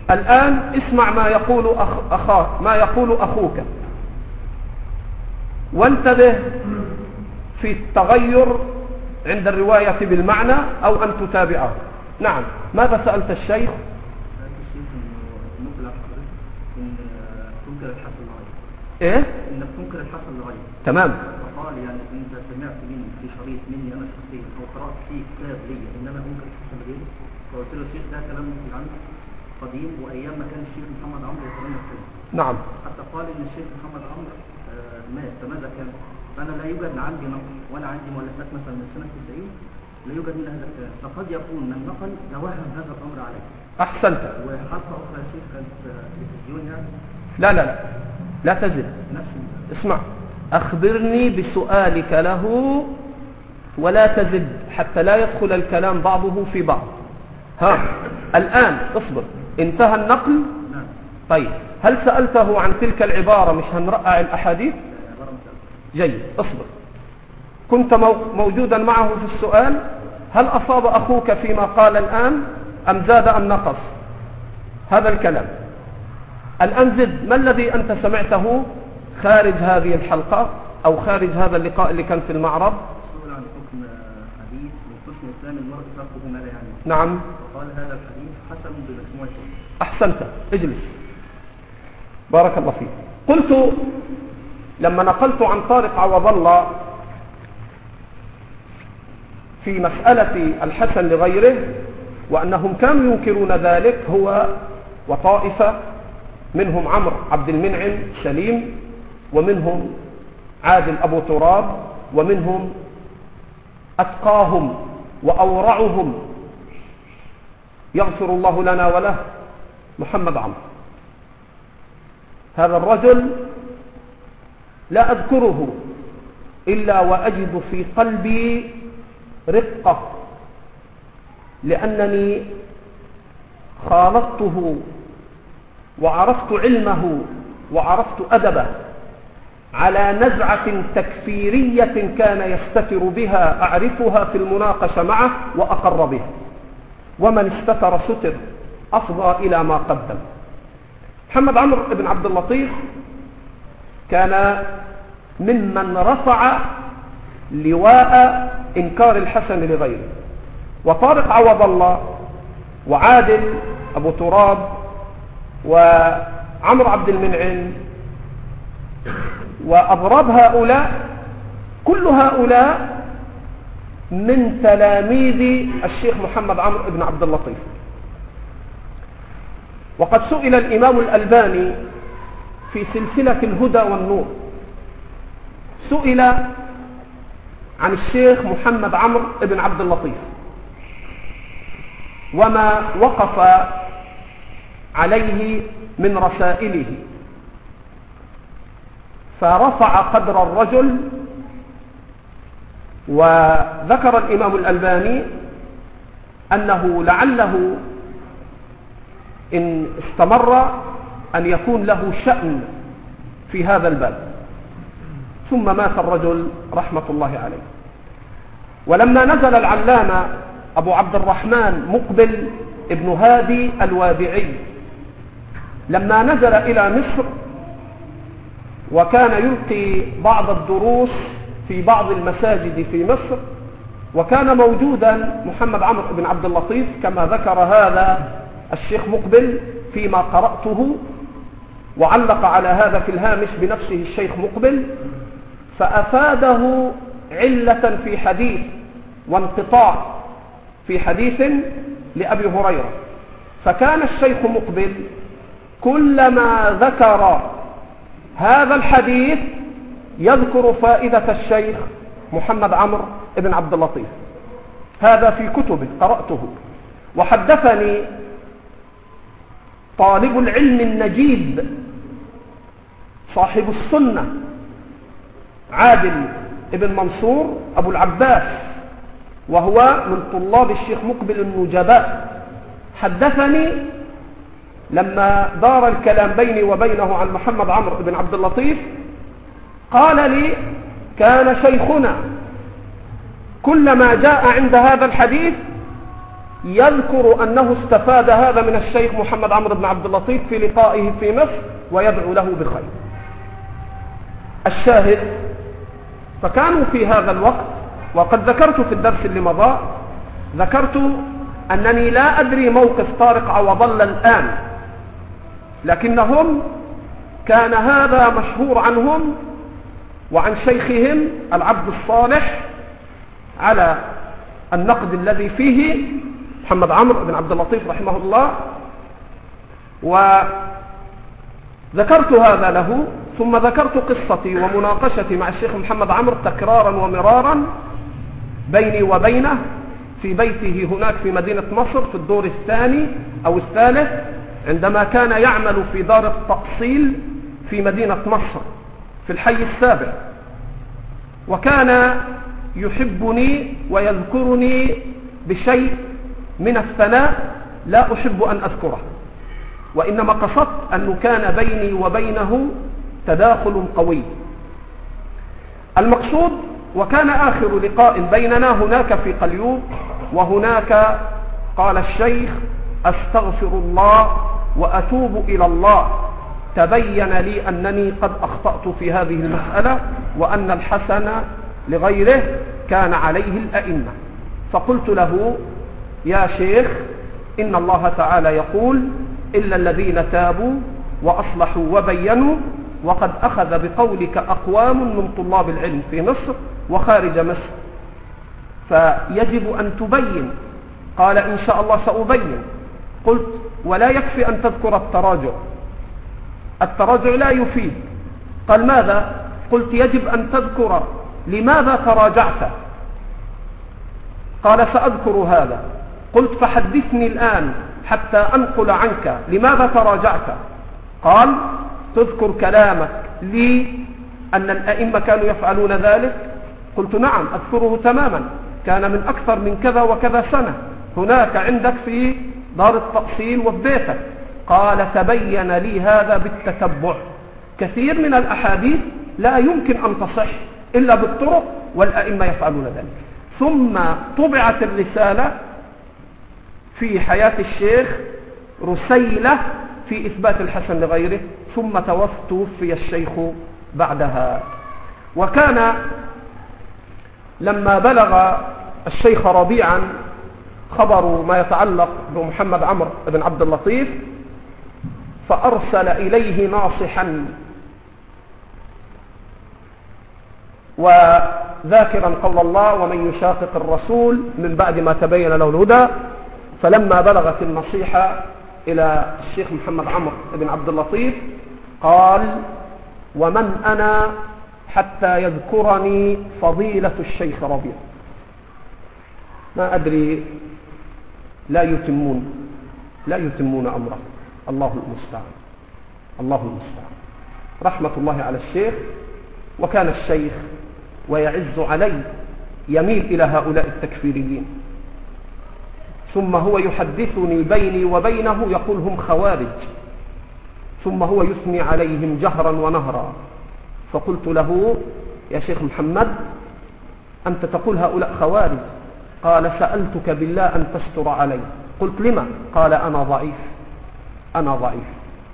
الآن اسمع ما يقول أخوك. وانتبه في التغير عند الرواية بالمعنى أو أن تتابعه. نعم، ماذا سألت الشيخ؟ سألت الشيخ إنه ممكن حضرتك إن تنكر الحسن لغيره. إيه؟ إنك تنكر الحسن لغيره. تمام. فقال يعني أنت سمعت مني في شريط مني أنا شخصيا أو قرأت فيه كتاب لي إن أنا أنكر الحسن لغيره. فقلت له الشيخ ده كلام ممكن عنه قديم وأيام ما كان الشيخ محمد عمرو يتمنى كده. نعم. حتى قال إن الشيخ محمد عمرو مات، فماذا كان؟ فأنا لا يوجد عندي نقل وأنا عندي مؤلفات مثلا من سنة 90 لا يوجد منها هذا الكلام، فقد يكون من نقل توهم هذا الأمر عليه. أحسنت. وحلقة أخرى يا شيخ كانت تلفزيون يعني. لا تزل. نفس اسمع، أخبرني بسؤالك له ولا تزد حتى لا يدخل الكلام بعضه في بعض. ها الآن اصبر، انتهى النقل. نعم. طيب هل سألته عن تلك العبارة مش هنرقع الأحاديث؟ جيد، اصبر. كنت موجودا معه في السؤال، هل أصاب أخوك فيما قال الآن أم زاد أم نقص هذا الكلام؟ الآن زد، ما الذي أنت سمعته خارج هذه الحلقة أو خارج هذا اللقاء اللي كان في المعرض؟ سؤال عن حكم حديث من حسن إسلام المرء تركه ما لا يعني. نعم. وقال هذا الحديث حسن بمجموع الشيء. أحسنت، اجلس بارك الله فيك. قلت لما نقلت عن طارق عوض الله في مسألة الحسن لغيره وأنهم كانوا ينكرون ذلك، هو وطائفة منهم عمرو عبد المنعم سليم، ومنهم عادل أبو تراب، ومنهم أتقاهم وأورعهم يغفر الله لنا وله محمد عمرو. هذا الرجل لا أذكره إلا وأجد في قلبي رقة، لأنني خالطته وعرفت علمه وعرفت أدبه على نزعة تكفيرية كان يستتر بها أعرفها في المناقشة معه وأقر بها، ومن استتر ستر أفضى إلى ما قدم. محمد عمرو بن عبد اللطيف كان ممن رفع لواء إنكار الحسن لغيره، وطارق عوض الله وعادل أبو تراب وعمرو عبد المنعم وأضراب هؤلاء، كل هؤلاء من تلاميذ الشيخ محمد عمرو بن عبد اللطيف. وقد سئل الإمام الألباني في سلسلة الهدى والنور، سئل عن الشيخ محمد عمرو بن عبد اللطيف وما وقف عليه من رسائله، فرفع قدر الرجل. وذكر الإمام الألباني أنه لعله إن استمر أن يكون له شأن في هذا الباب، ثم مات الرجل رحمة الله عليه. ولما نزل العلامة أبو عبد الرحمن مقبل ابن هادي الوادعي، لما نزل إلى مصر وكان يلقي بعض الدروس في بعض المساجد في مصر، وكان موجودا محمد عمرو بن عبد اللطيف كما ذكر هذا الشيخ مقبل فيما قرأته، وعلق على هذا في الهامش بنفسه الشيخ مقبل، فأفاده علة في حديث وانقطاع في حديث لأبي هريرة. فكان الشيخ مقبل كلما ذكر هذا الحديث يذكر فائدة الشيخ محمد عمرو بن عبد اللطيف، هذا في كتبه قرأته. وحدثني طالب العلم النجيب صاحب السنة عادل ابن منصور أبو العباس، وهو من طلاب الشيخ مقبل النجباء، حدثني لما دار الكلام بيني وبينه عن محمد عمرو بن عبد اللطيف، قال لي كان شيخنا كلما جاء عند هذا الحديث يذكر أنه استفاد هذا من الشيخ محمد عمرو بن عبد اللطيف في لقائه في مصر ويدعو له بخير. الشاهد فكانوا في هذا الوقت، وقد ذكرت في الدرس اللي مضى، ذكرت أنني لا أدري موقف طارق عوض الله الآن، لكنهم كان هذا مشهور عنهم وعن شيخهم العبد الصالح على النقد الذي فيه محمد عمرو بن عبد اللطيف رحمه الله، وذكرت هذا له. ثم ذكرت قصتي ومناقشتي مع الشيخ محمد عمرو تكرارا ومرارا بيني وبينه في بيته هناك في مدينة مصر في الدور الثاني أو الثالث، عندما كان يعمل في دار التأصيل في مدينة مصر في الحي السابع، وكان يحبني ويذكرني بشيء من الثناء لا أحب أن أذكره، وإنما قصدت أنه كان بيني وبينه تداخل قوي. المقصود، وكان آخر لقاء بيننا هناك في قليوب، وهناك قال الشيخ: أستغفر الله وأتوب إلى الله، تبين لي أنني قد أخطأت في هذه المسألة، وأن الحسن لغيره كان عليه الأئمة. فقلت له: يا شيخ، إن الله تعالى يقول: إلا الذين تابوا وأصلحوا وبينوا، وقد أخذ بقولك أقوام من طلاب العلم في مصر وخارج مصر، فيجب أن تبين. قال: إن شاء الله سأبين. قلت: ولا يكفي أن تذكر التراجع، التراجع لا يفيد. قال: ماذا؟ قلت: يجب أن تذكر لماذا تراجعت. قال: سأذكر هذا. قلت: فحدثني الآن حتى أنقل عنك لماذا تراجعت. قال: تذكر كلامك لي أن الأئمة كانوا يفعلون ذلك. قلت: نعم أذكره تماما، كان من أكثر من كذا وكذا سنة هناك عندك في دار التأصيل وفي بيتك. قال: تبين لي هذا بالتتبع، كثير من الأحاديث لا يمكن أن تصح إلا بالطرق، والأئمة يفعلون ذلك. ثم طبعت الرسالة في حياة الشيخ رسيلة في إثبات الحسن لغيره، ثم توفي الشيخ بعدها. وكان لما بلغ الشيخ ربيعا خبر ما يتعلق بمحمد عمرو بن عبد اللطيف، فأرسل إليه ناصحا وذاكرا قول الله: ومن يشاقق الرسول من بعد ما تبين له الهدى. فلما بلغت النصيحة إلى الشيخ محمد عمرو بن عبد اللطيف قال: ومن أنا حتى يذكرني فضيلة الشيخ ربيع. ما أدري، لا يتمون أمره. الله المستعان، الله المستعان. رحمة الله على الشيخ. وكان الشيخ ويعز علي يميل إلى هؤلاء التكفيريين، ثم هو يحدثني بيني وبينه يقول: هم خوارج، ثم هو يثني عليهم جهرا ونهرا. فقلت له: يا شيخ محمد، أنت تقول هؤلاء خوارج. قال: سألتك بالله أن تستر علي. قلت: لما؟ قال: أنا ضعيف، أنا ضعيف.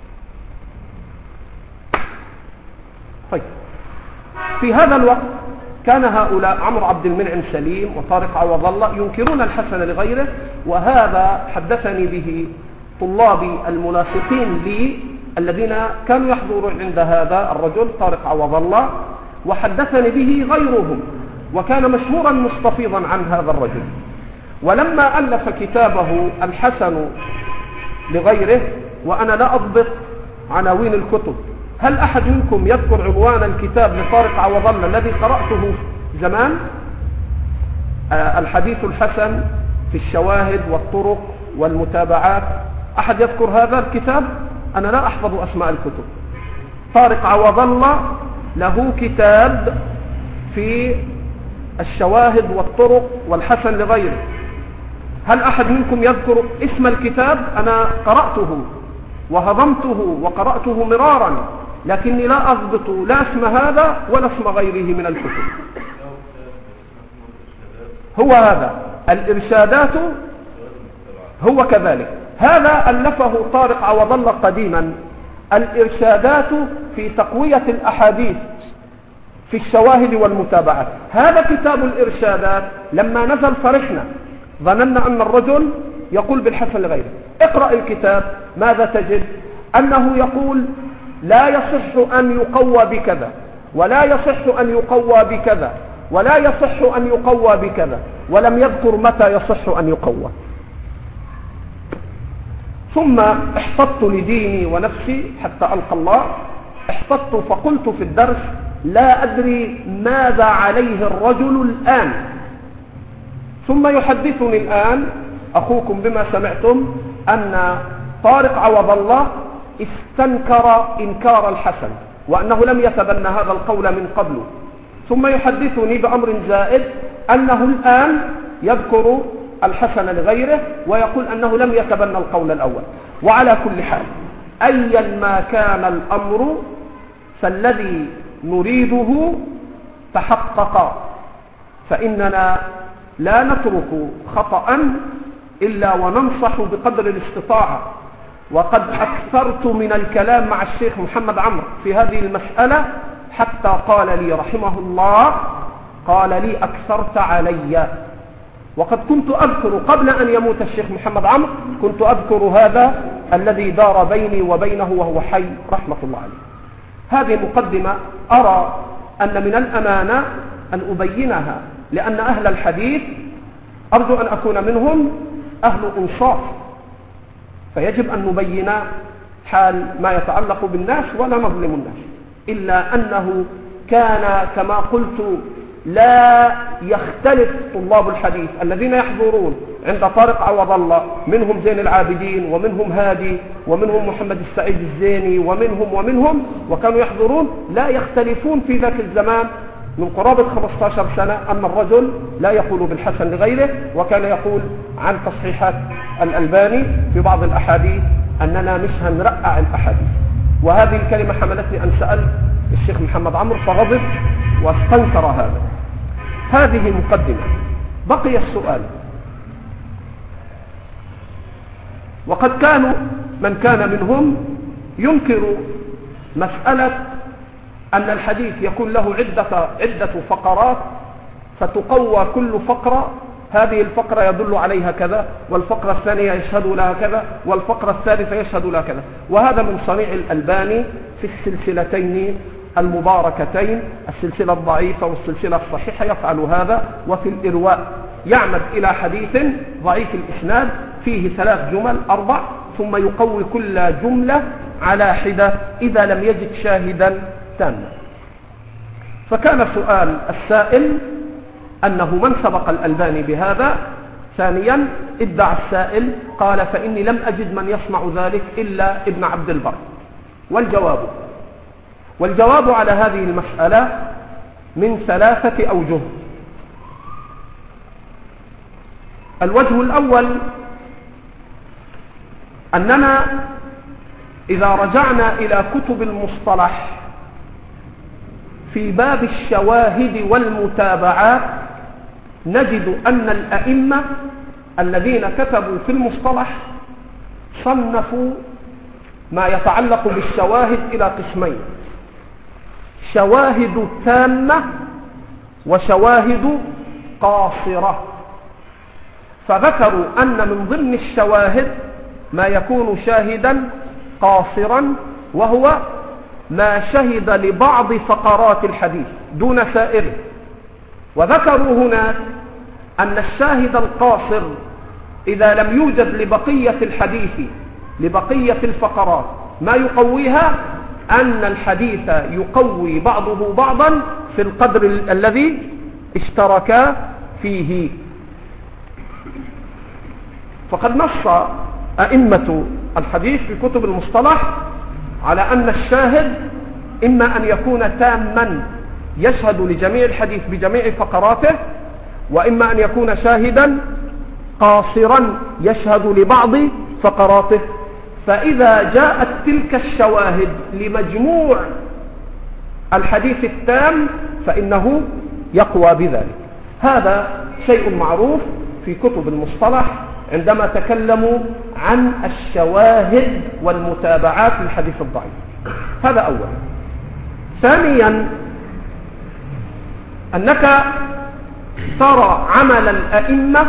طيب، في هذا الوقت كان هؤلاء عمرو عبد المنعم سليم وطارق عوض الله ينكرون الحسن لغيره، وهذا حدثني به طلابي الملاصقين لي الذين كانوا يحضرون عند هذا الرجل طارق عوض الله، وحدثني به غيرهم، وكان مشهورا مستفيضا عن هذا الرجل. ولما ألف كتابه الحسن لغيره، وأنا لا أضبط عناوين الكتب، هل أحد منكم يذكر عنوان الكتاب لطارق عوض الله الذي قرأته زمان؟ الحديث الحسن في الشواهد والطرق والمتابعات. أحد يذكر هذا الكتاب؟ أنا لا أحفظ أسماء الكتب. طارق عوض الله له كتاب في الشواهد والطرق والحسن لغيره. هل أحد منكم يذكر اسم الكتاب؟ أنا قرأته وهضمته وقرأته مرارا، لكني لا أضبط لا اسم هذا ولا اسم غيره من الكتب. هو هذا الإرشادات، هو كذلك. هذا ألفه طارق عوض الله قديما، الإرشادات في تقوية الأحاديث، في الشواهد والمتابعات. هذا كتاب الإرشادات لما نزل فرحنا، ظننا أن الرجل يقول بالحسن لغيره. اقرأ الكتاب ماذا تجد؟ أنه يقول لا يصح أن يقوى بكذا، ولا يصح أن يقوى بكذا، ولا يصح أن يقوى بكذا، ولم يذكر متى يصح أن يقوى. ثم احتطت لديني ونفسي حتى ألقى الله، احتطت فقلت في الدرس لا أدري ماذا عليه الرجل الآن. ثم يحدثني الآن أخوكم بما سمعتم أن طارق عوض الله استنكر إنكار الحسن، وأنه لم يتبنى هذا القول من قبل. ثم يحدثني بأمر زائد أنه الآن يذكر الحسن لغيره ويقول أنه لم يتبنى القول الأول. وعلى كل حال أيا ما كان الأمر فالذي نريده تحقق، فإننا لا نترك خطأ إلا وننصح بقدر الاستطاعة. وقد أكثرت من الكلام مع الشيخ محمد عمرو في هذه المسألة حتى قال لي رحمه الله، قال لي أكثرت علي. وقد كنت أذكر قبل أن يموت الشيخ محمد عمرو، كنت أذكر هذا الذي دار بيني وبينه وهو حي رحمة الله عليه. هذه مقدمة أرى أن من الأمانة أن أبينها، لأن أهل الحديث أرجو أن أكون منهم أهل إنصاف، فيجب أن نبين حال ما يتعلق بالناس ولا نظلم الناس. إلا أنه كان كما قلت لا يختلف طلاب الحديث الذين يحضرون عند طارق عوض الله، منهم زين العابدين ومنهم هادي ومنهم محمد السعيد الزيني ومنهم وكانوا يحضرون، لا يختلفون في ذاك الزمان من قرابة 15 سنة أن الرجل لا يقول بالحسن لغيره، وكان يقول عن تصحيحات الألباني في بعض الأحاديث أننا مش هنرقع الأحاديث. وهذه الكلمة حملتني أن سألت الشيخ محمد عمرو فغضب واستنكر هذا. هذه مقدمة. بقي السؤال. وقد كانوا من كان منهم ينكر مسألة أن الحديث يكون له عدة فقرات فتقوى كل فقرة، هذه الفقرة يدل عليها كذا، والفقرة الثانية يشهد لها كذا، والفقرة الثالثة يشهد لها كذا. وهذا من صنيع الألباني في السلسلتين المباركتين، السلسلة الضعيفة والسلسلة الصحيحة، يفعل هذا. وفي الإرواء يعمد إلى حديث ضعيف الإسناد فيه 3 جمل 4، ثم يقوي كل جملة على حدة إذا لم يجد شاهدا تاما. فكان سؤال السائل أنه من سبق الألباني بهذا. ثانيا ادعى السائل قال فإني لم أجد من يصنع ذلك إلا ابن عبد البر. والجواب على هذه المسألة من 3 أوجه. الوجه الأول أننا إذا رجعنا إلى كتب المصطلح في باب الشواهد والمتابعات نجد أن الأئمة الذين كتبوا في المصطلح صنفوا ما يتعلق بالشواهد إلى قسمين: شواهد تامة وشواهد قاصرة. فذكروا أن من ضمن الشواهد ما يكون شاهدا قاصرا، وهو ما شهد لبعض فقرات الحديث دون سائره. وذكروا هنا أن الشاهد القاصر إذا لم يوجد لبقية الحديث لبقية الفقرات ما يقويها، أن الحديث يقوي بعضه بعضا في القدر الذي اشتركا فيه. فقد نص أئمة الحديث في كتب المصطلح على أن الشاهد إما أن يكون تاما يشهد لجميع الحديث بجميع فقراته، وإما أن يكون شاهدا قاصرا يشهد لبعض فقراته. فإذا جاءت تلك الشواهد لمجموع الحديث التام فإنه يقوى بذلك. هذا شيء معروف في كتب المصطلح عندما تكلموا عن الشواهد والمتابعات للحديث الضعيف. هذا أولا. ثانيا أنك ترى عمل الأئمة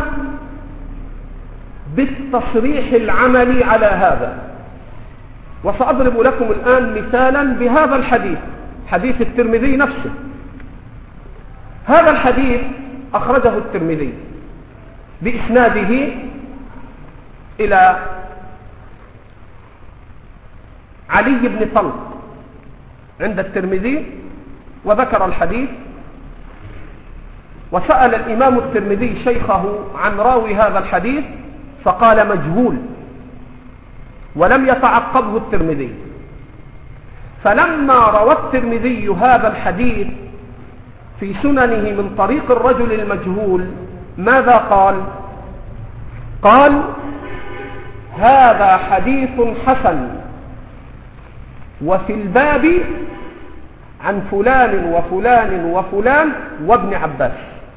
بالتصريح العملي على هذا. وسأضرب لكم الآن مثالا بهذا الحديث، حديث الترمذي نفسه. هذا الحديث أخرجه الترمذي بإسناده إلى علي بن طلق عند الترمذي، وذكر الحديث، وسأل الإمام الترمذي شيخه عن راوي هذا الحديث فقال مجهول، ولم يتعقبه الترمذي. فلما روى الترمذي هذا الحديث في سننه من طريق الرجل المجهول ماذا قال؟ قال هذا حديث حسن وفي الباب عن فلان وفلان وفلان وابن عباس.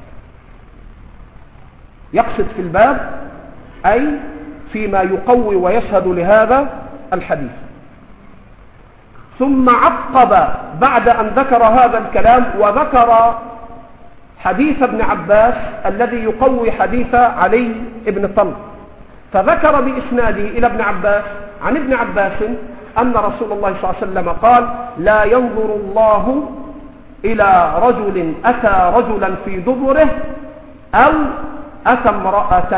يقصد في الباب أي فيما يقوي ويشهد لهذا الحديث. ثم عقب بعد أن ذكر هذا الكلام وذكر حديث ابن عباس الذي يقوي حديث علي بن طلق، فذكر بإسناده إلى ابن عباس عن ابن عباس أن رسول الله صلى الله عليه وسلم قال لا ينظر الله إلى رجل أتى رجلا في دبره أو أتى امرأة.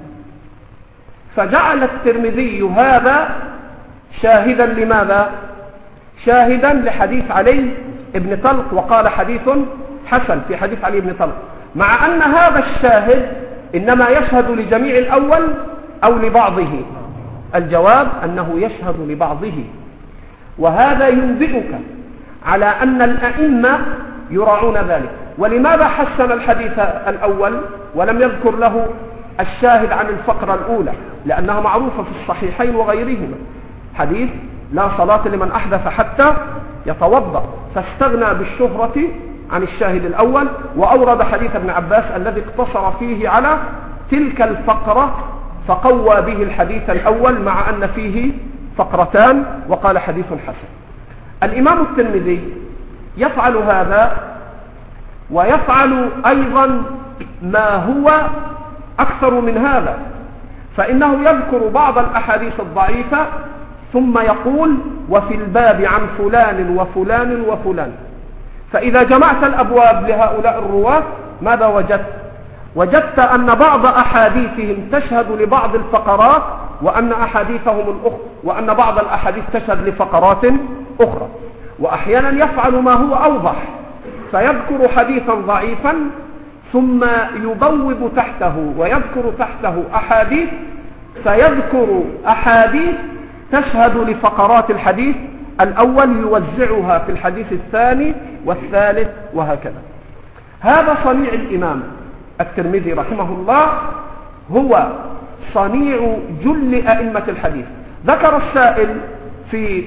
فجعل الترمذي هذا شاهدا لماذا؟ شاهدا لحديث علي بن طلق، وقال حديث حسن في حديث علي بن طلق، مع أن هذا الشاهد إنما يشهد لجميع الأول أو لبعضه. الجواب أنه يشهد لبعضه، وهذا ينبئك على أن الأئمة يراعون ذلك. ولماذا حسن الحديث الأول ولم يذكر له الشاهد عن الفقرة الأولى؟ لأنها معروفة في الصحيحين وغيرهما، حديث لا صلاة لمن أحدث حتى يتوضأ، فاستغنى بالشهرة عن الشاهد الأول، وأورد حديث ابن عباس الذي اقتصر فيه على تلك الفقرة فقوى به الحديث الأول مع أن فيه فقرتان، وقال حديث حسن. الإمام الترمذي يفعل هذا، ويفعل أيضا ما هو أكثر من هذا، فإنه يذكر بعض الأحاديث الضعيفة ثم يقول وفي الباب عن فلان وفلان وفلان. فإذا جمعت الأبواب لهؤلاء الرواة ماذا وجدت؟ وجدت أن بعض أحاديثهم تشهد لبعض الفقرات وأن بعض الأحاديث تشهد لفقرات أخرى. وأحيانا يفعل ما هو أوضح، فيذكر حديثا ضعيفا ثم يبوب تحته ويذكر تحته أحاديث، فيذكر أحاديث تشهد لفقرات الحديث الأول يوزعها في الحديث الثاني والثالث وهكذا. هذا صنيع الإمام الترمذي رحمه الله، هو صنيع جل أئمة الحديث. ذكر السائل في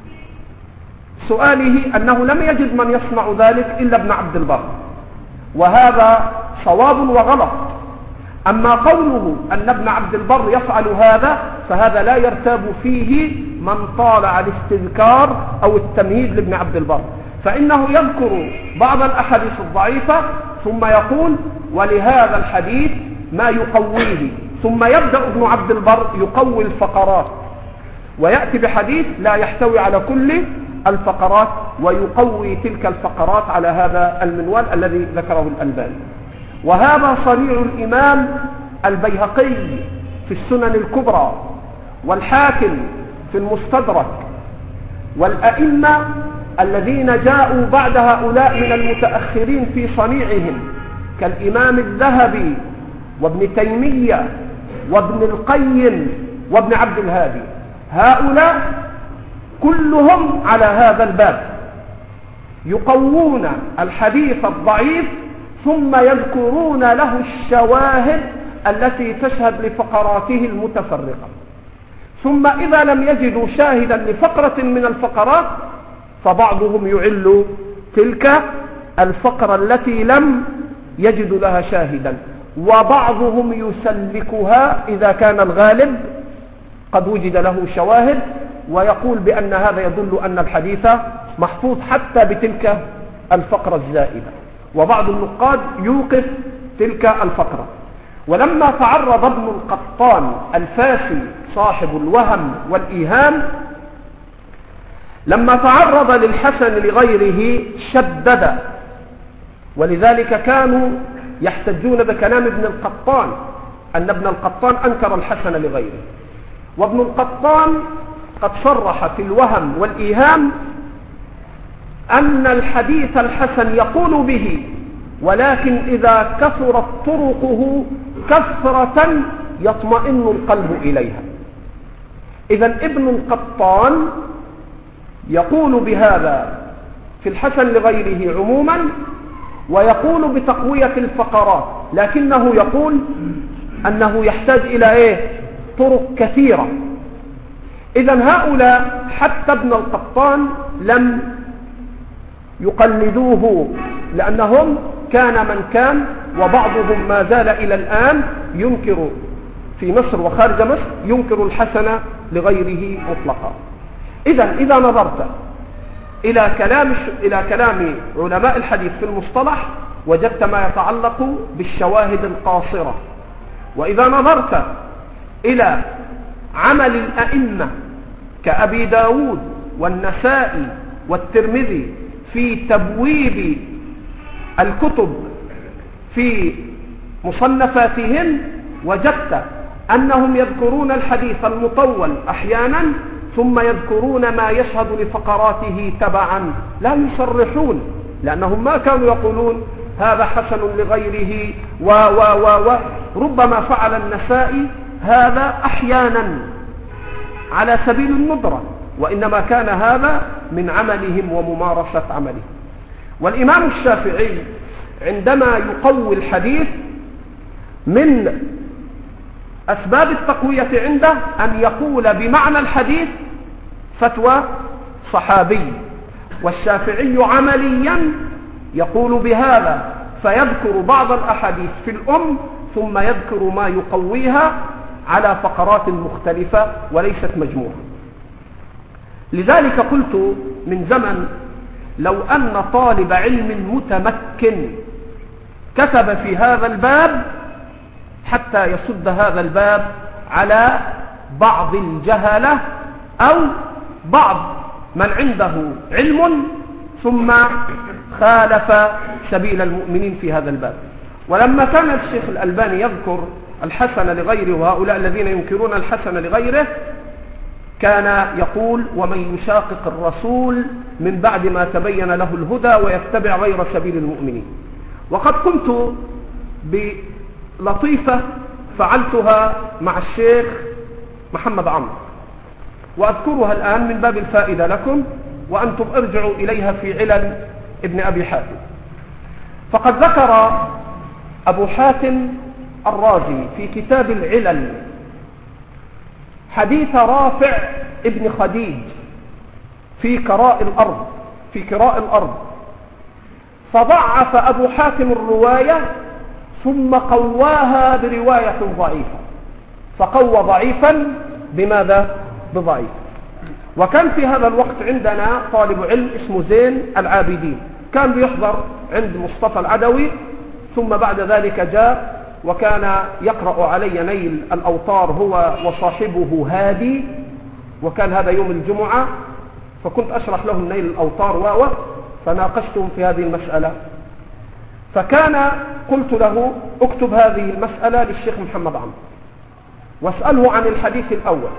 سؤاله أنه لم يجد من يصنع ذلك إلا ابن عبد البر، وهذا صواب وغلط. أما قوله أن ابن عبد البر يفعل هذا فهذا لا يرتاب فيه من طالع الاستذكار أو التمهيد لابن عبد البر، فإنه يذكر بعض الأحاديث الضعيفة ثم يقول ولهذا الحديث ما يقويه، ثم يبدأ ابن عبد البر يقوي الفقرات ويأتي بحديث لا يحتوي على كل الفقرات ويقوي تلك الفقرات على هذا المنوال الذي ذكره الألباني. وهذا صنيع الإمام البيهقي في السنن الكبرى، والحاكم في المستدرك، والأئمة الذين جاءوا بعد هؤلاء من المتأخرين في صنيعهم كالإمام الذهبي وابن تيمية وابن القيم وابن عبد الهادي. هؤلاء كلهم على هذا الباب يقوون الحديث الضعيف ثم يذكرون له الشواهد التي تشهد لفقراته المتفرقة. ثم إذا لم يجدوا شاهدا لفقرة من الفقرات فبعضهم يعل تلك الفقرة التي لم يجد لها شاهدا، وبعضهم يسلكها إذا كان الغالب قد وجد له شواهد، ويقول بأن هذا يدل أن الحديث محفوظ حتى بتلك الفقرة الزائدة. وبعض النقاد يوقف تلك الفقرة. ولما تعرض ابن القطان الفاسي صاحب الوهم والإيهام، لما تعرض للحسن لغيره شدد، ولذلك كانوا يحتجون بكلام ابن القطان أن ابن القطان أنكر الحسن لغيره. وابن القطان قد صرح في الوهم والإيهام أن الحديث الحسن يقول به، ولكن إذا كثرت طرقه كثرة يطمئن القلب إليها. إذن ابن القطان يقول بهذا في الحسن لغيره عموما، ويقول بتقوية الفقرات، لكنه يقول أنه يحتاج إلى طرق كثيرة. إذن هؤلاء حتى ابن القطان لم يقلدوه، لأنهم كان من كان، وبعضهم ما زال إلى الآن ينكر في مصر وخارج مصر ينكر الحسن لغيره مطلقا. إذا نظرت إلى كلام علماء الحديث في المصطلح وجدت ما يتعلق بالشواهد القاصرة. وإذا نظرت إلى عمل الأئمة كأبي داود والنسائي والترمذي في تبويب الكتب في مصنفاتهم، وجدت أنهم يذكرون الحديث المطول أحيانا ثم يذكرون ما يشهد لفقراته تبعا، لا يصرحون، لأنهم ما كانوا يقولون هذا حسن لغيره ربما فعل النسائي هذا أحيانا على سبيل الندرة، وإنما كان هذا من عملهم وممارسة عملهم. والإمام الشافعي عندما يقوي الحديث من أسباب التقوية عنده أن يقول بمعنى الحديث فتوى صحابي، والشافعي عمليا يقول بهذا، فيذكر بعض الأحاديث في الأم ثم يذكر ما يقويها على فقرات مختلفة وليست مجموعة. لذلك قلت من زمن لو أن طالب علم متمكن كتب في هذا الباب حتى يسد هذا الباب على بعض الجهلة أو بعض من عنده علم ثم خالف سبيل المؤمنين في هذا الباب. ولما كان الشيخ الألباني يذكر الحسن لغيره وهؤلاء الذين ينكرون الحسن لغيره، كان يقول ومن يشاقق الرسول من بعد ما تبين له الهدى ويتبع غير سبيل المؤمنين. وقد قمت بلطيفة فعلتها مع الشيخ محمد عمرو، وأذكرها الآن من باب الفائدة لكم، وأنتم ارجعوا إليها في علل ابن أبي حاتم. فقد ذكر أبو حاتم الرازي في كتاب العلل حديث رافع ابن خديج في كراء الأرض، فضعف أبو حاتم الرواية ثم قواها برواية ضعيفة، فقوى ضعيفا بماذا؟ بضعيف. وكان في هذا الوقت عندنا طالب علم اسمه زين العابدين، كان بيحضر عند مصطفى العدوي، ثم بعد ذلك جاء وكان يقرأ علي نيل الأوطار هو وصاحبه هادي، وكان هذا يوم الجمعة، فكنت أشرح لهم نيل الأوطار فناقشتهم في هذه المسألة. فكان قلت له اكتب هذه المسألة للشيخ محمد عمرو واسأله عن الحديث الأول،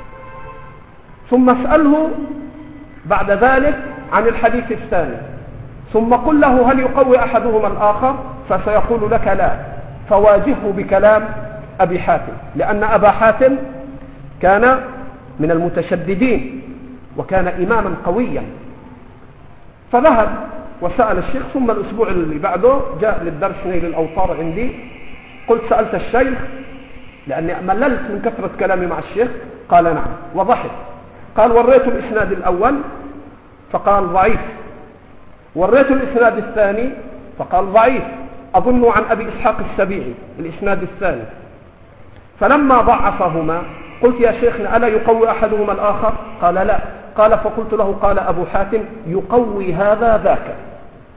ثم اسأله بعد ذلك عن الحديث الثاني، ثم قل له هل يقوي أحدهما الآخر؟ فسيقول لك لا، فواجهه بكلام أبي حاتم، لأن أبا حاتم كان من المتشددين وكان إماما قويا. فذهب وسأل الشيخ، ثم الأسبوع اللي بعده جاء للدرس نيل الأوطار عندي. قلت سألت الشيخ لأني مللت من كثرة كلامي مع الشيخ؟ قال نعم، وضحك. قال وريت الإسناد الأول فقال ضعيف، وريت الإسناد الثاني فقال ضعيف، أظن عن أبي إسحاق السبيعي الإسناد الثاني. فلما ضعفهما قلت يا شيخنا ألا يقوي أحدهما الآخر؟ قال لا. قال فقلت له قال أبو حاتم يقوي هذا ذاك،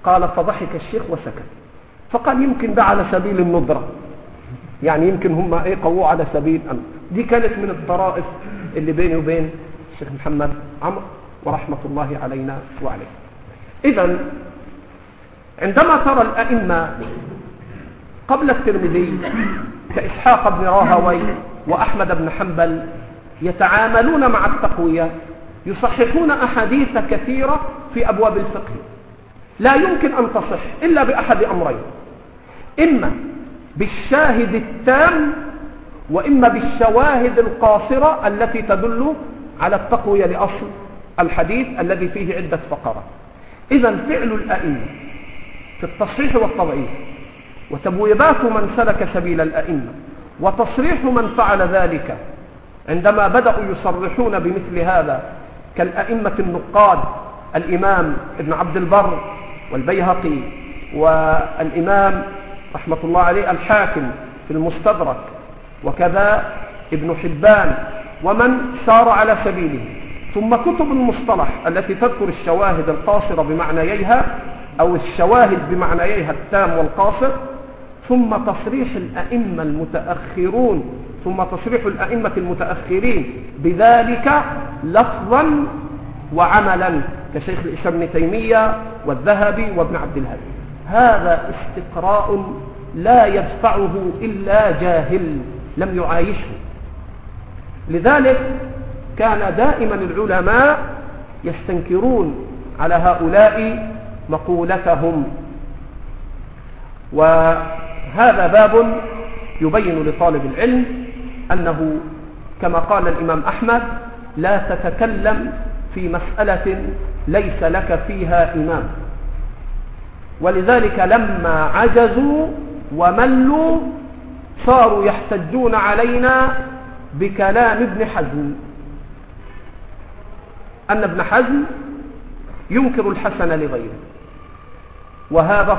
قال فضحك الشيخ وسكت، فقال يمكن ده على سبيل الندرة، يعني يمكن هم قووا على سبيل دي كانت من الطرائف اللي بيني وبين الشيخ محمد عمرو ورحمة الله علينا وعليه. إذن عندما ترى الأئمة قبل الترمذي كإسحاق بن راهوي وأحمد بن حنبل يتعاملون مع التقوية، يصححون أحاديث كثيرة في أبواب الفقه لا يمكن أن تصح إلا بأحد أمرين، إما بالشاهد التام وإما بالشواهد القاصرة التي تدل على التقوية لأصل الحديث الذي فيه عدة فقرات. إذن فعل الأئمة في التصحيح والتضعيف وتبويبات من سلك سبيل الأئمة وتصريح من فعل ذلك عندما بدأوا يصرحون بمثل هذا كالأئمة النقاد الإمام ابن عبد البر والبيهقي والإمام رحمة الله عليه الحاكم في المستدرك وكذا ابن حبان ومن سار على سبيله، ثم كتب المصطلح التي تذكر الشواهد القاصرة بمعنييها أو الشواهد بمعنييها التام والقاصر، ثم تصريح الأئمة المتأخرون ثم تصريح الأئمة المتأخرين بذلك لفظا وعملا كشيخ الإسلام ابن تيمية والذهبي وابن عبد الهادي. هذا استقراء لا يدفعه إلا جاهل لم يعايشه. لذلك كان دائما العلماء يستنكرون على هؤلاء مقولتهم، وهذا باب يبين لطالب العلم أنه كما قال الإمام أحمد لا تتكلم في مسألة ليس لك فيها إمام. ولذلك لما عجزوا وملوا صاروا يحتجون علينا بكلام ابن حزم، أن ابن حزم ينكر الحسن لغيره، وهذا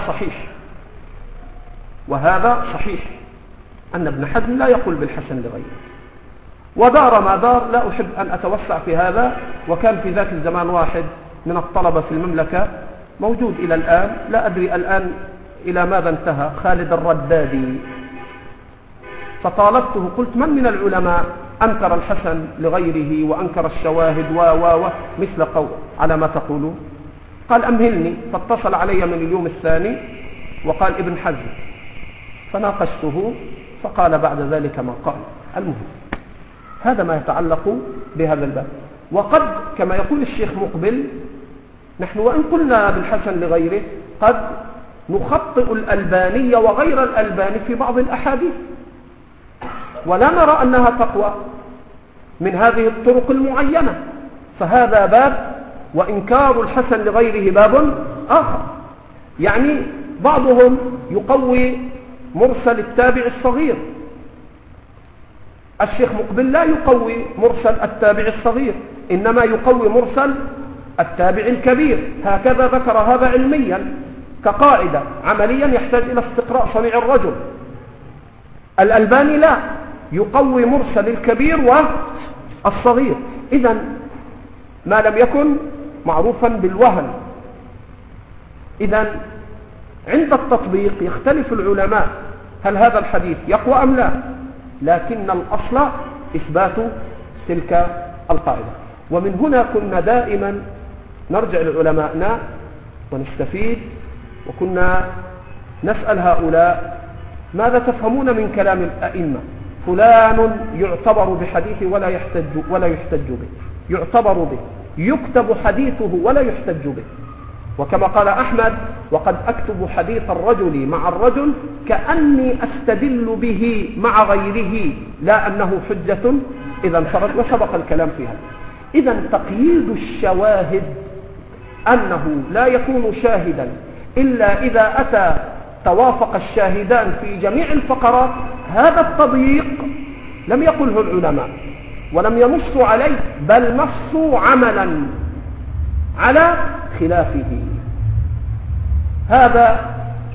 صحيح أن ابن حزم لا يقول بالحسن لغيره. ودار ما دار، لا أحب أن أتوسع في هذا، وكان في ذاك الزمان واحد من الطلبة في المملكة موجود إلى الآن، لا أدري الآن إلى ماذا انتهى، خالد الردادي، فطالبته قلت من من العلماء أنكر الحسن لغيره وأنكر الشواهد مثل قول على ما تقولون؟ قال أمهلني، فاتصل علي من اليوم الثاني وقال ابن حزم، فناقشته فقال بعد ذلك ما قال. المهم هذا ما يتعلق بهذا الباب. وقد كما يقول الشيخ مقبل نحن وإن قلنا بالحسن لغيره قد نخطئ الألباني وغير الألباني في بعض الأحاديث، ولا نرى أنها تقوى من هذه الطرق المعينة، فهذا باب، وإنكار الحسن لغيره باب آخر. يعني بعضهم يقوي مرسل التابع الصغير، الشيخ مقبل لا يقوي مرسل التابع الصغير، إنما يقوي مرسل التابع الكبير، هكذا ذكر هذا علميا كقاعدة، عمليا يحتاج إلى استقراء صنيع الرجل. الألباني لا، يقوي مرسل الكبير والصغير. إذن ما لم يكن معروفا بالوهن. إذن عند التطبيق يختلف العلماء هل هذا الحديث يقوى أم لا، لكن الأصل إثبات تلك القاعدة. ومن هنا كنا دائما نرجع لعلمائنا ونستفيد، وكنا نسأل هؤلاء ماذا تفهمون من كلام الأئمة؟ فلان يعتبر بحديثه ولا يحتج به، يعتبر به، يكتب حديثه ولا يحتج به. وكما قال أحمد وقد أكتب حديث الرجل مع الرجل كأني أستدل به مع غيره لا أنه حجة إذا انفرد، وسبق الكلام فيها. إذن تقييد الشواهد أنه لا يكون شاهدا إلا إذا أتى توافق الشاهدان في جميع الفقرات، هذا التضييق لم يقله العلماء ولم ينصوا عليه، بل نصوا عملا على خلافه. هذا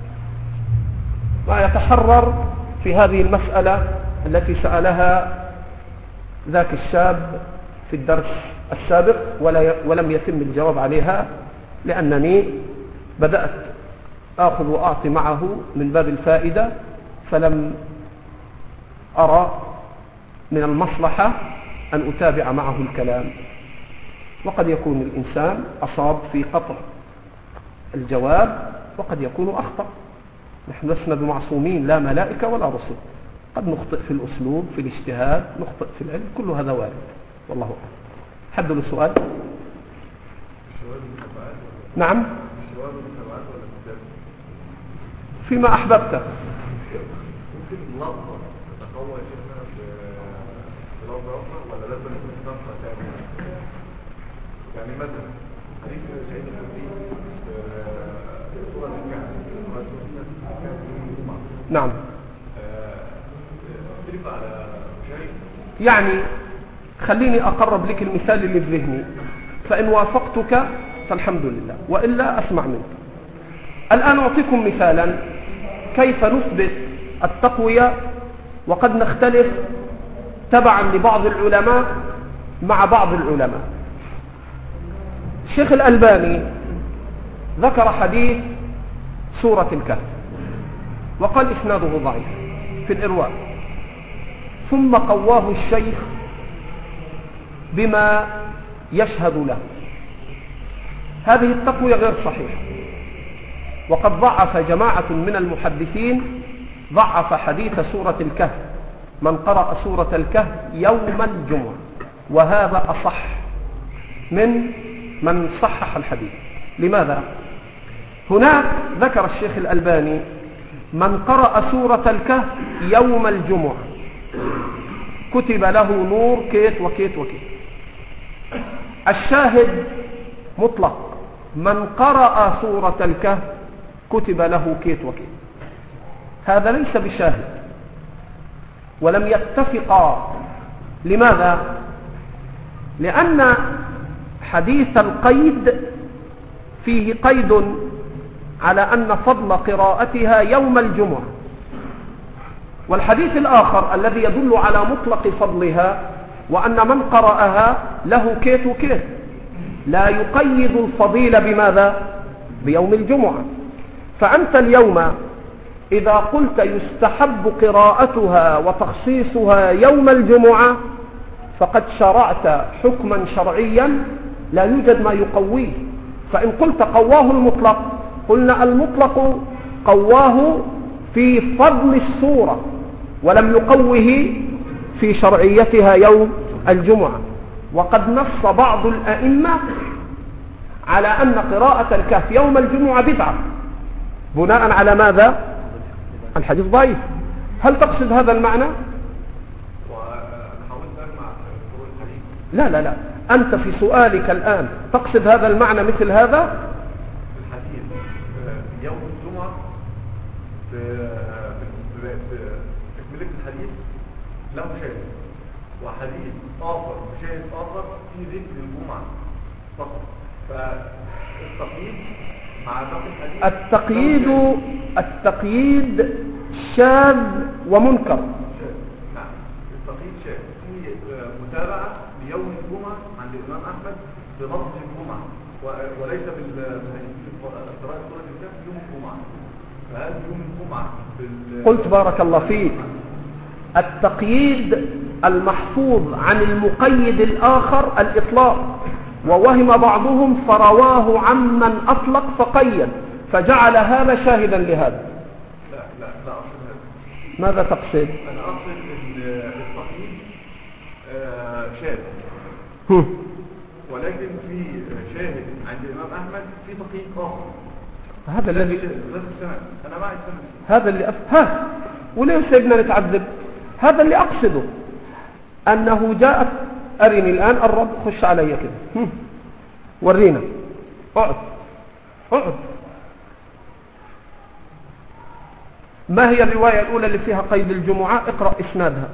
ما يتحرر في هذه المسألة التي سألها ذاك الشاب في الدرس السابق ولم يتم الجواب عليها، لأنني بدأت آخذ وأعطي معه من باب الفائدة، فلم أرى من المصلحة أن أتابع معه الكلام، وقد يكون الإنسان أصاب في قطع الجواب وقد يكون أخطأ. نحن لسنا بمعصومين، لا ملائكة ولا رسل، قد نخطئ في الأسلوب، في الاجتهاد، نخطئ في العلم، كل هذا وارد، والله أعلم. حد له سؤال؟ نعم، فيما أحببت. ممكن لفظة تتقوى يا شيخنا بلفظة أخرى ولا لازم يكون نفسها تاني؟ يعني مثلا حديث سيدنا النبي في سورة الكهف نعم. تختلف على شيء؟ يعني خليني أقرب لك المثال اللي في ذهني، فإن وافقتك فالحمد لله، وإلا أسمع منك. الآن أعطيكم مثالا كيف نثبت التقوية وقد نختلف تبعا لبعض العلماء مع بعض العلماء. الشيخ الألباني ذكر حديث سورة الكهف وقال إسناده ضعيف في الإرواء، ثم قواه الشيخ بما يشهد له. هذه التقوية غير صحيحة، وقد ضعف جماعة من المحدثين ضعف حديث سورة الكهف، من قرأ سورة الكهف يوم الجمعة، وهذا أصح من صحح الحديث. لماذا؟ هناك ذكر الشيخ الألباني من قرأ سورة الكهف يوم الجمعة كتب له نور كيت وكيت وكيت. الشاهد مطلق، من قرأ سورة الكهف كتب له كيت وكيت. هذا ليس بشاهد، ولم يتفقا. لماذا؟ لأن حديث القيد فيه قيد على أن فضل قراءتها يوم الجمعة، والحديث الآخر الذي يدل على مطلق فضلها وأن من قرأها له كيت وكيت، لا يقيد الفضيلة بماذا؟ بيوم الجمعة. فأنت اليوم إذا قلت يستحب قراءتها وتخصيصها يوم الجمعة فقد شرعت حكما شرعيا لا يوجد ما يقويه. فإن قلت قواه المطلق، قلنا المطلق قواه في فضل السورة ولم يقوه في شرعيتها يوم الجمعة. وقد نص بعض الأئمة على أن قراءة الكهف يوم الجمعة بدعة بناء على ماذا؟ الحديث ضعيف. هل تقصد هذا المعنى؟ لا لا لا، أنت في سؤالك الآن تقصد هذا المعنى مثل هذا؟ الحديث يوم الجمعة في تكملة الحديث له شاهد، وحديث آخر بشاهد آخر في ذكر الجمعة فقط. فالتقييد مع باقي الحديث التقييد شاذ ومنكر. نعم، التقييد شاذ في متابعة ليوم الجمعة عند الإمام أحمد بلفظ الجمعة، وليس قراءة سورة الكهف يوم الجمعة. فهذا يوم الجمعة قلت بارك الله فيك. التقييد المحفوظ عن المقيد الآخر الإطلاق، ووهم بعضهم فرواه عمن أطلق فقيد فجعل هذا شاهدا لهذا. لا أقصد هذا. ماذا تقصد؟ أنا أقصد التقييد شاهد، ولكن في شاهد عند الإمام أحمد في تقييد آخر. هذا الذي أنا معي السنة. هذا اللي ها وليه سيبنا نتعذب؟ هذا اللي أقصده، أنه جاءت أرني الآن الرب، خش علي كده، ورينا، اقعد. ما هي الرواية الأولى اللي فيها قيد الجمعة؟ اقرأ إسنادها.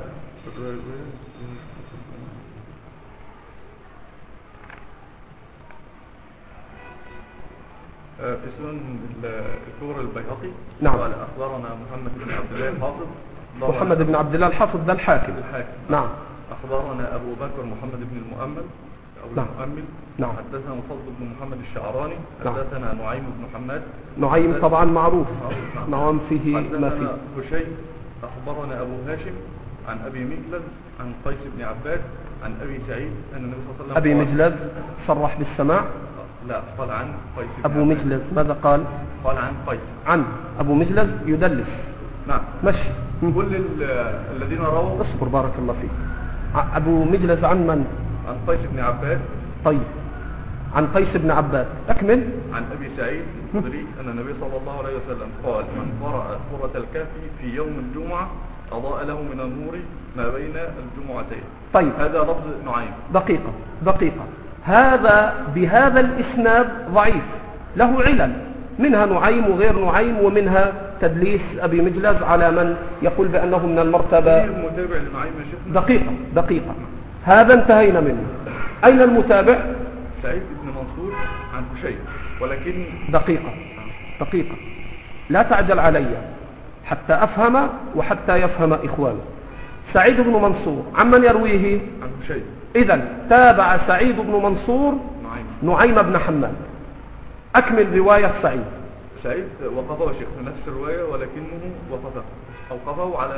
في سنن الكبرى البيهقي. نعم. قال أخبرنا محمد بن عبد الله الحافظ. محمد بن عبد الله الحافظ ده الحاكم. الحاكم. نعم. أخبرنا أبو بكر محمد بن المؤمل. أبو نعم. المؤمل. نعم. حدثنا الفضل بن محمد الشعراني. نعم. حدثنا نعيم بن حماد. نعيم طبعا معروف. نعم. نعم فيه ما حدثنا فيه. هشيم أخبرنا أبو هاشم عن أبي مجلد عن قيس بن عباد عن أبي سعيد أن النبي صلى الله عليه وسلم أبي قال- مجلد صرح بالسماع. لا، قال عن قيس بن أبو عباد. مجلد ماذا قال؟ قال عن قيس. عن أبو مجلد يدلس. نعم. مشي. كل الذين رووا اصبر بارك الله فيك. أبو مجلد عن من؟ عن قيس بن عباد طيب عن قيس بن عباد. أكمل. عن أبي سعيد الخدري أن النبي صلى الله عليه وسلم قال من قرأ سورة الكهف في يوم الجمعة أضاء له من النور ما بين الجمعتين. طيب هذا لفظ نعيم. دقيقة هذا بهذا الإسناد ضعيف له علل، منها نعيم وغير نعيم، ومنها تدليس أبي مجلز على من يقول بأنه من المرتبة. في المتابع لنعيم يا شيخنا. دقيقة هذا انتهينا منه. أين المتابع؟ سعيد بن منصور عن هشيم، ولكن دقيقة لا تعجل علي حتى أفهم وحتى يفهم إخواني. سعيد بن منصور عمن يرويه؟ عن هشيم. إذن تابع سعيد بن منصور نعيم بن حماد. أكمل رواية سعيد وقفه شيخ في نفس الرواية، ولكنه وقفه على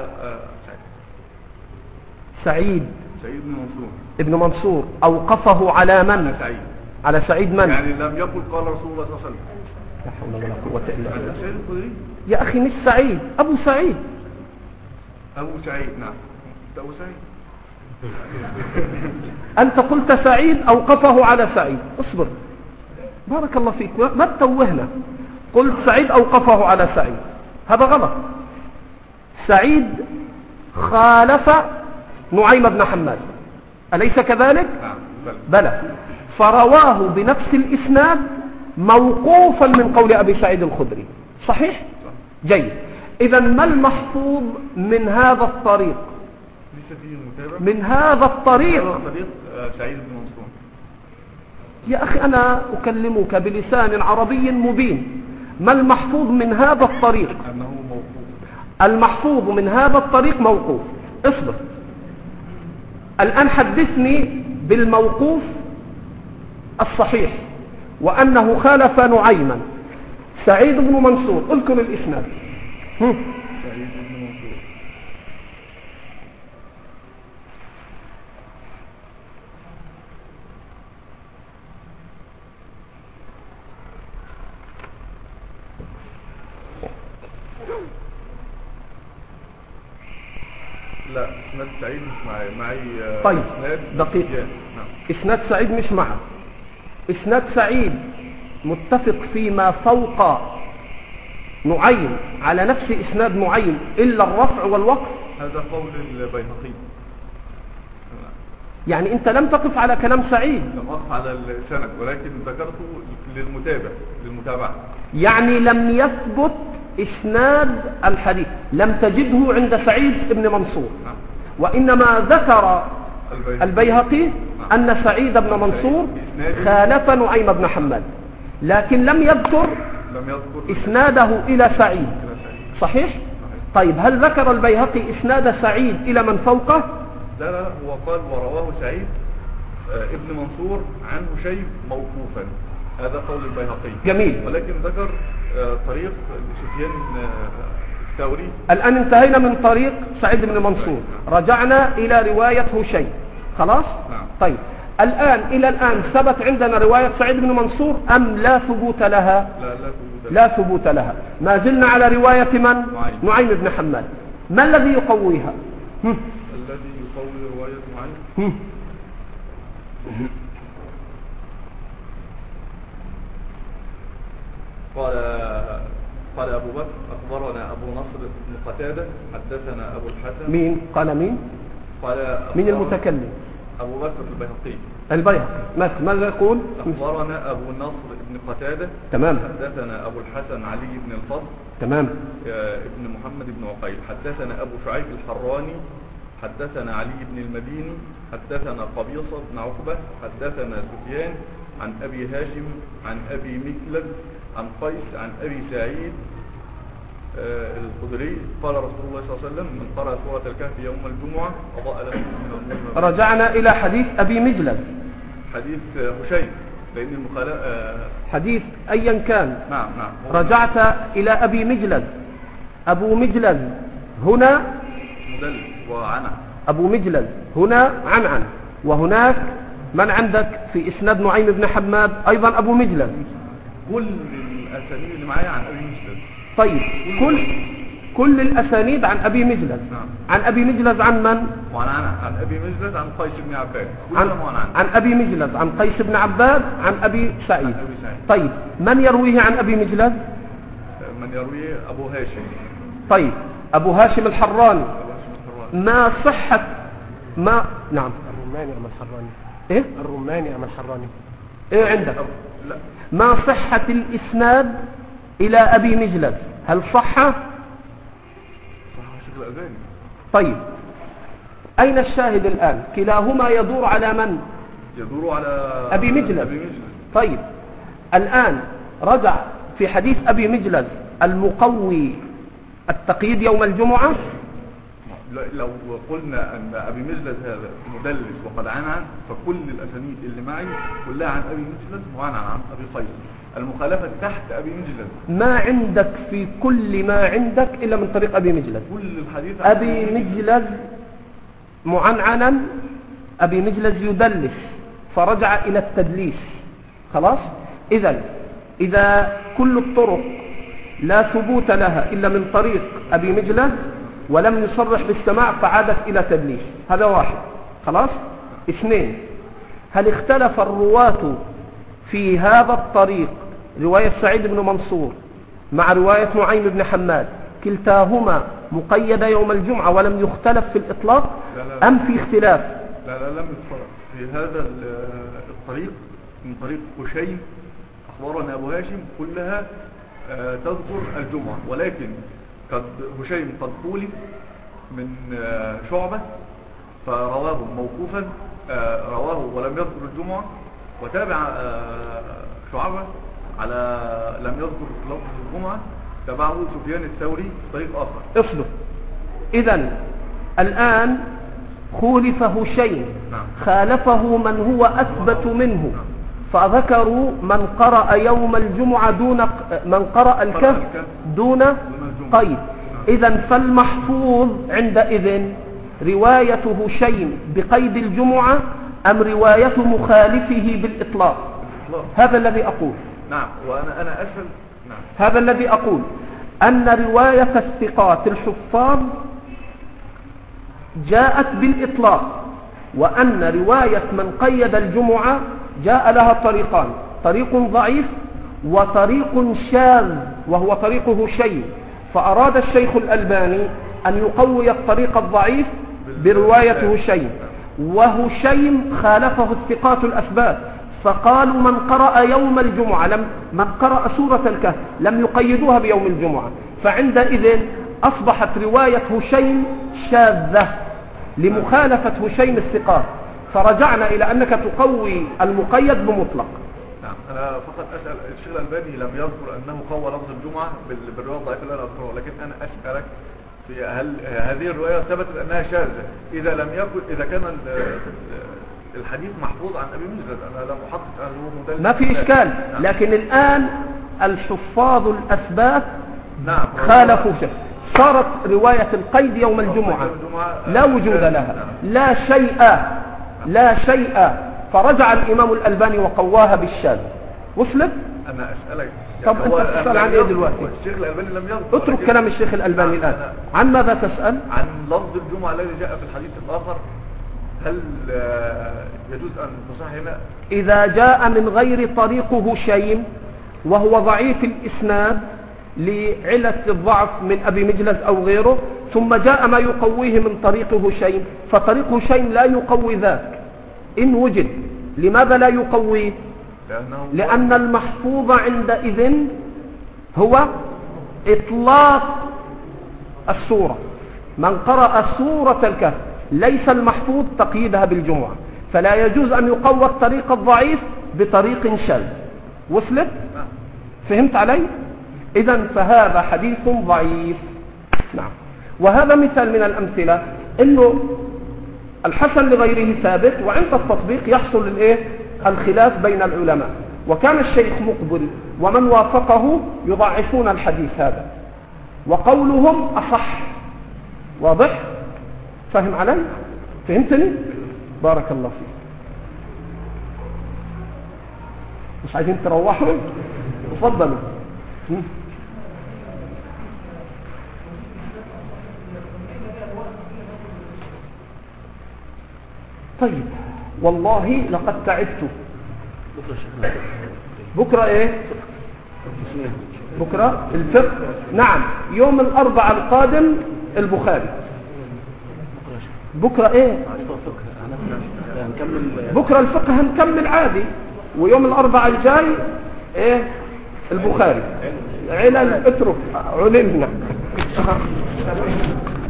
سعيد بن منصور. ابن منصور أوقفه على من؟ على سعيد من؟ يعني لم يقل قال رسول الله صلى الله عليه وسلم. لا حول ولا قوة إلا بالله. سعيد الخدري يا أخي مش سعيد، أبو سعيد. نعم. أبو سعيد. أنت قلت سعيد أوقفه على سعيد. اصبر بارك الله فيك، ما تتوهنا. قلت سعيد أوقفه على سعيد، هذا غلط. سعيد خالف نعيم بن حماد، أليس كذلك؟ بلى. فرواه بنفس الإسناد موقوفا من قول أبي سعيد الخدري. صحيح؟ جيد. إذن ما المحفوظ من هذا الطريق؟ من هذا الطريق سعيد بن منصور. يا أخي أنا أكلمك بلسان عربي مبين. ما المحفوظ من هذا الطريق؟ أنه موقوف. المحفوظ من هذا الطريق موقوف. اصبر الآن حدثني بالموقوف الصحيح وأنه خالف نعيما. سعيد بن منصور، اذكر الإسناد. سعيد بن منصور لا، اسناد سعيد مش معي. طيب دقيقة. نعم. اسناد سعيد مش معه. اسناد سعيد متفق فيما فوق نعيم على نفس اسناد نعيم إلا الرفع والوقف. هذا قول البيهقي. يعني انت لم تقف على كلام سعيد. لم أقف على السند، ولكن ذكرته للمتابعة. يعني لم يثبت اسناد الحديث، لم تجده عند سعيد بن منصور. وإنما ذكر البيهقي أن سعيد بن منصور خالف نعيم بن حماد، لكن لم يذكر إسناده إلى سعيد. صحيح؟ طيب هل ذكر البيهقي إسناد سعيد إلى من فوقه؟ لا، هو قال ورواه سعيد ابن منصور عن هشيم موقوفا. هذا قول البيهقي. جميل. ولكن ذكر طريق سفيان الثوري. الآن انتهينا من طريق سعيد بن منصور، رجعنا إلى رواية هشيم. خلاص؟ نعم. طيب الآن إلى الآن ثبت عندنا رواية سعيد بن منصور أم لا ثبوت لها؟ لا ثبوت لها. ما زلنا على رواية من؟ نعيم بن حماد. ما الذي يقويها؟ الذي يقوي رواية نعيم قال أبو بكر أخبرنا أبو نصر بن قتادة حدثنا أبو الحسن. مين قال مين؟ قال مين المتكلم؟ أبو بكر البيهقي. ماذا يقول؟ أخبرنا أبو نصر بن قتادة. تمام. حدثنا أبو الحسن علي بن الفضل. تمام. ابن محمد بن عقيل. حدثنا أبو شعيب الحراني. حدثنا علي بن المديني. حدثنا قبيصة بن عقبة. حدثنا سفيان عن أبي هاشم عن أبي مكلد عن قيس عن أبي سعيد الخدري قال رسول الله صلى الله عليه وسلم من قرأ سورة الكهف يوم الجمعة أضاء له من النور. رجعنا إلى حديث أبي مجلد. حديث هشيم، لأن المخالفة حديث أيا كان. نعم رجعت إلى أبي مجلد، أبو مجلد هنا مدلس وعنع، أبو مجلد هنا عنعن، وهناك من عندك في إسناد نعيم بن حماد أيضا أبو مجلد. كل الأسانيد اللي معايا عن أبي مجلد. طيب كل الأسانيد عن أبي مجلد. نعم. عن أبي مجلد عن من؟ وعن عنع، عن أبي مجلد عن قيس بن عباد. عن أبي مجلد عن قيس بن عباد عن أبي سعيد. طيب من يرويه عن أبي مجلد؟ من يرويه أبو هاشم. طيب أبو هاشم الحراني. ما صحة ما نعم الرماني أم الحراني؟ إيه؟ الرماني أم الحراني؟ إيه عندك؟ لا. ما صحة الإسناد إلى أبي مجلد؟ هل صح؟ شكل أذاني. طيب أين الشاهد الآن؟ كلاهما يدور على من؟ يدور على أبي مجلد. طيب الآن رجع في حديث أبي مجلد المقوي التقييد يوم الجمعة. لو قلنا أن أبي مجلد هذا مدلس وقد عنعن، فكل الأسانيد اللي معي كلها عن أبي مجلد وعنعن عن أبي قيس. المخالفة تحت أبي مجلد. ما عندك في كل ما عندك إلا من طريق أبي مجلد. كل الحديث أبي مجلد معنعنا، أبي مجلد يدلس فرجع إلى التدليس. خلاص. إذا كل الطرق لا ثبوت لها إلا من طريق أبي مجلد ولم يصرح بالسماع فعادت إلى تدليس. هذا واحد. خلاص. اثنين، هل اختلف الرواة في هذا الطريق، رواية سعيد بن منصور مع رواية نعيم بن حماد، كلتاهما مقيدة يوم الجمعة ولم يختلف في الإطلاق؟ لا. أم في اختلاف؟ لا لم يختلف في هذا الطريق. من طريق هشيم أخبرنا أبو هاشم كلها تذكر الجمعة، ولكن هشيم قد خولف من شعبة فرواه موقوفا، رواه ولم يذكر الجمعة، وتابع شعبة على لم يذكر لفظ الجمعة، تبعه سفيان الثوري في طريق آخر. اصبر. إذن الآن خولف هشيم. خالفه من هو أثبت منه. فذكروا من قرأ يوم الجمعة دون من قرأ الكهف دون قيد. إذن فالمحفوظ عندئذ رواية هشيم بقيد الجمعة أم رواية مخالفه بالإطلاق؟ هذا الذي أقول. نعم. وأنا أسأل. نعم. هذا الذي أقول أن رواية الثقات الحفاظ جاءت بالإطلاق، وأن رواية من قيد الجمعة جاء لها طريقان، طريق ضعيف وطريق شاذ وهو طريق هشيم. فأراد الشيخ الألباني أن يقوي الطريق الضعيف برواية هشيم، وهشيم خالفه الثقات الأثبات، فقالوا من قرأ يوم الجمعة من قرأ سورة الكهف لم يقيدوها بيوم الجمعة، فعندئذ أصبحت رواية هشيم شاذة لمخالفة هشيم الثقات، فرجعنا إلى أنك تقوي المقيد بمطلق. نعم. أنا فقط أسأل الشيخ الألباني لم يذكر أنه قوى لفظ الجمعة بالرواية الضعيفة اللي أنا أذكرها، لكن أنا أسألك في هل هذه الرواية ثبتت أنها شاذة؟ إذا لم يكن، إذا كان الحديث محفوظ عن أبي مجلد، أنا لم أحقق أنه مدلس، ما في إشكال. نعم. لكن الآن الحفاظ الأثبات نعم خالفوا شيء، صارت رواية القيد يوم الجمعة لا وجود لها. لا شيء. فرجع الإمام الألباني وقواها بالشاذ. وصلت؟ أنا أسألك. طب أنت تسأل عن إيه دلوقتي؟ الشيخ الألباني لم يذكر. اترك كلام الشيخ الألباني الآن. عن ماذا تسأل؟ عن لفظ الجمعة الذي جاء في الحديث الآخر، هل يجوز أن تصح هنا؟ إذا جاء من غير طريق هشيم وهو ضعيف الإسناد لعلة الضعف من أبي مجلس أو غيره، ثم جاء ما يقويه من طريق هشيم، فطريق هشيم لا يقوي ذاك إن وجد. لماذا لا يقويه؟ لأن المحفوظ عندئذ هو إطلاق السورة. من قرأ سورة الكهف ليس المحفوظ تقييدها بالجمعة، فلا يجوز أن يقوى الطريق الضعيف بطريق شاذ. وصلت؟ فهمت علي؟ إذن فهذا حديث ضعيف. نعم. وهذا مثال من الأمثلة إنه الحسن لغيره ثابت، وعند التطبيق يحصل الخلاف بين العلماء، وكان الشيخ مقبل ومن وافقه يضعفون الحديث هذا وقولهم أصح. واضح؟ فهم علي؟ فهمتني؟ بارك الله فيك. مش عايزين تروحوا؟ تفضلوا. طيب والله لقد تعبت. بكرة ايه؟ بكرة الفقه. نعم، يوم الأربعاء القادم البخاري. بكرة ايه؟ بكرة الفقه هنكمل عادي، ويوم الأربعاء الجاي ايه؟ البخاري. علل اترك علمنا.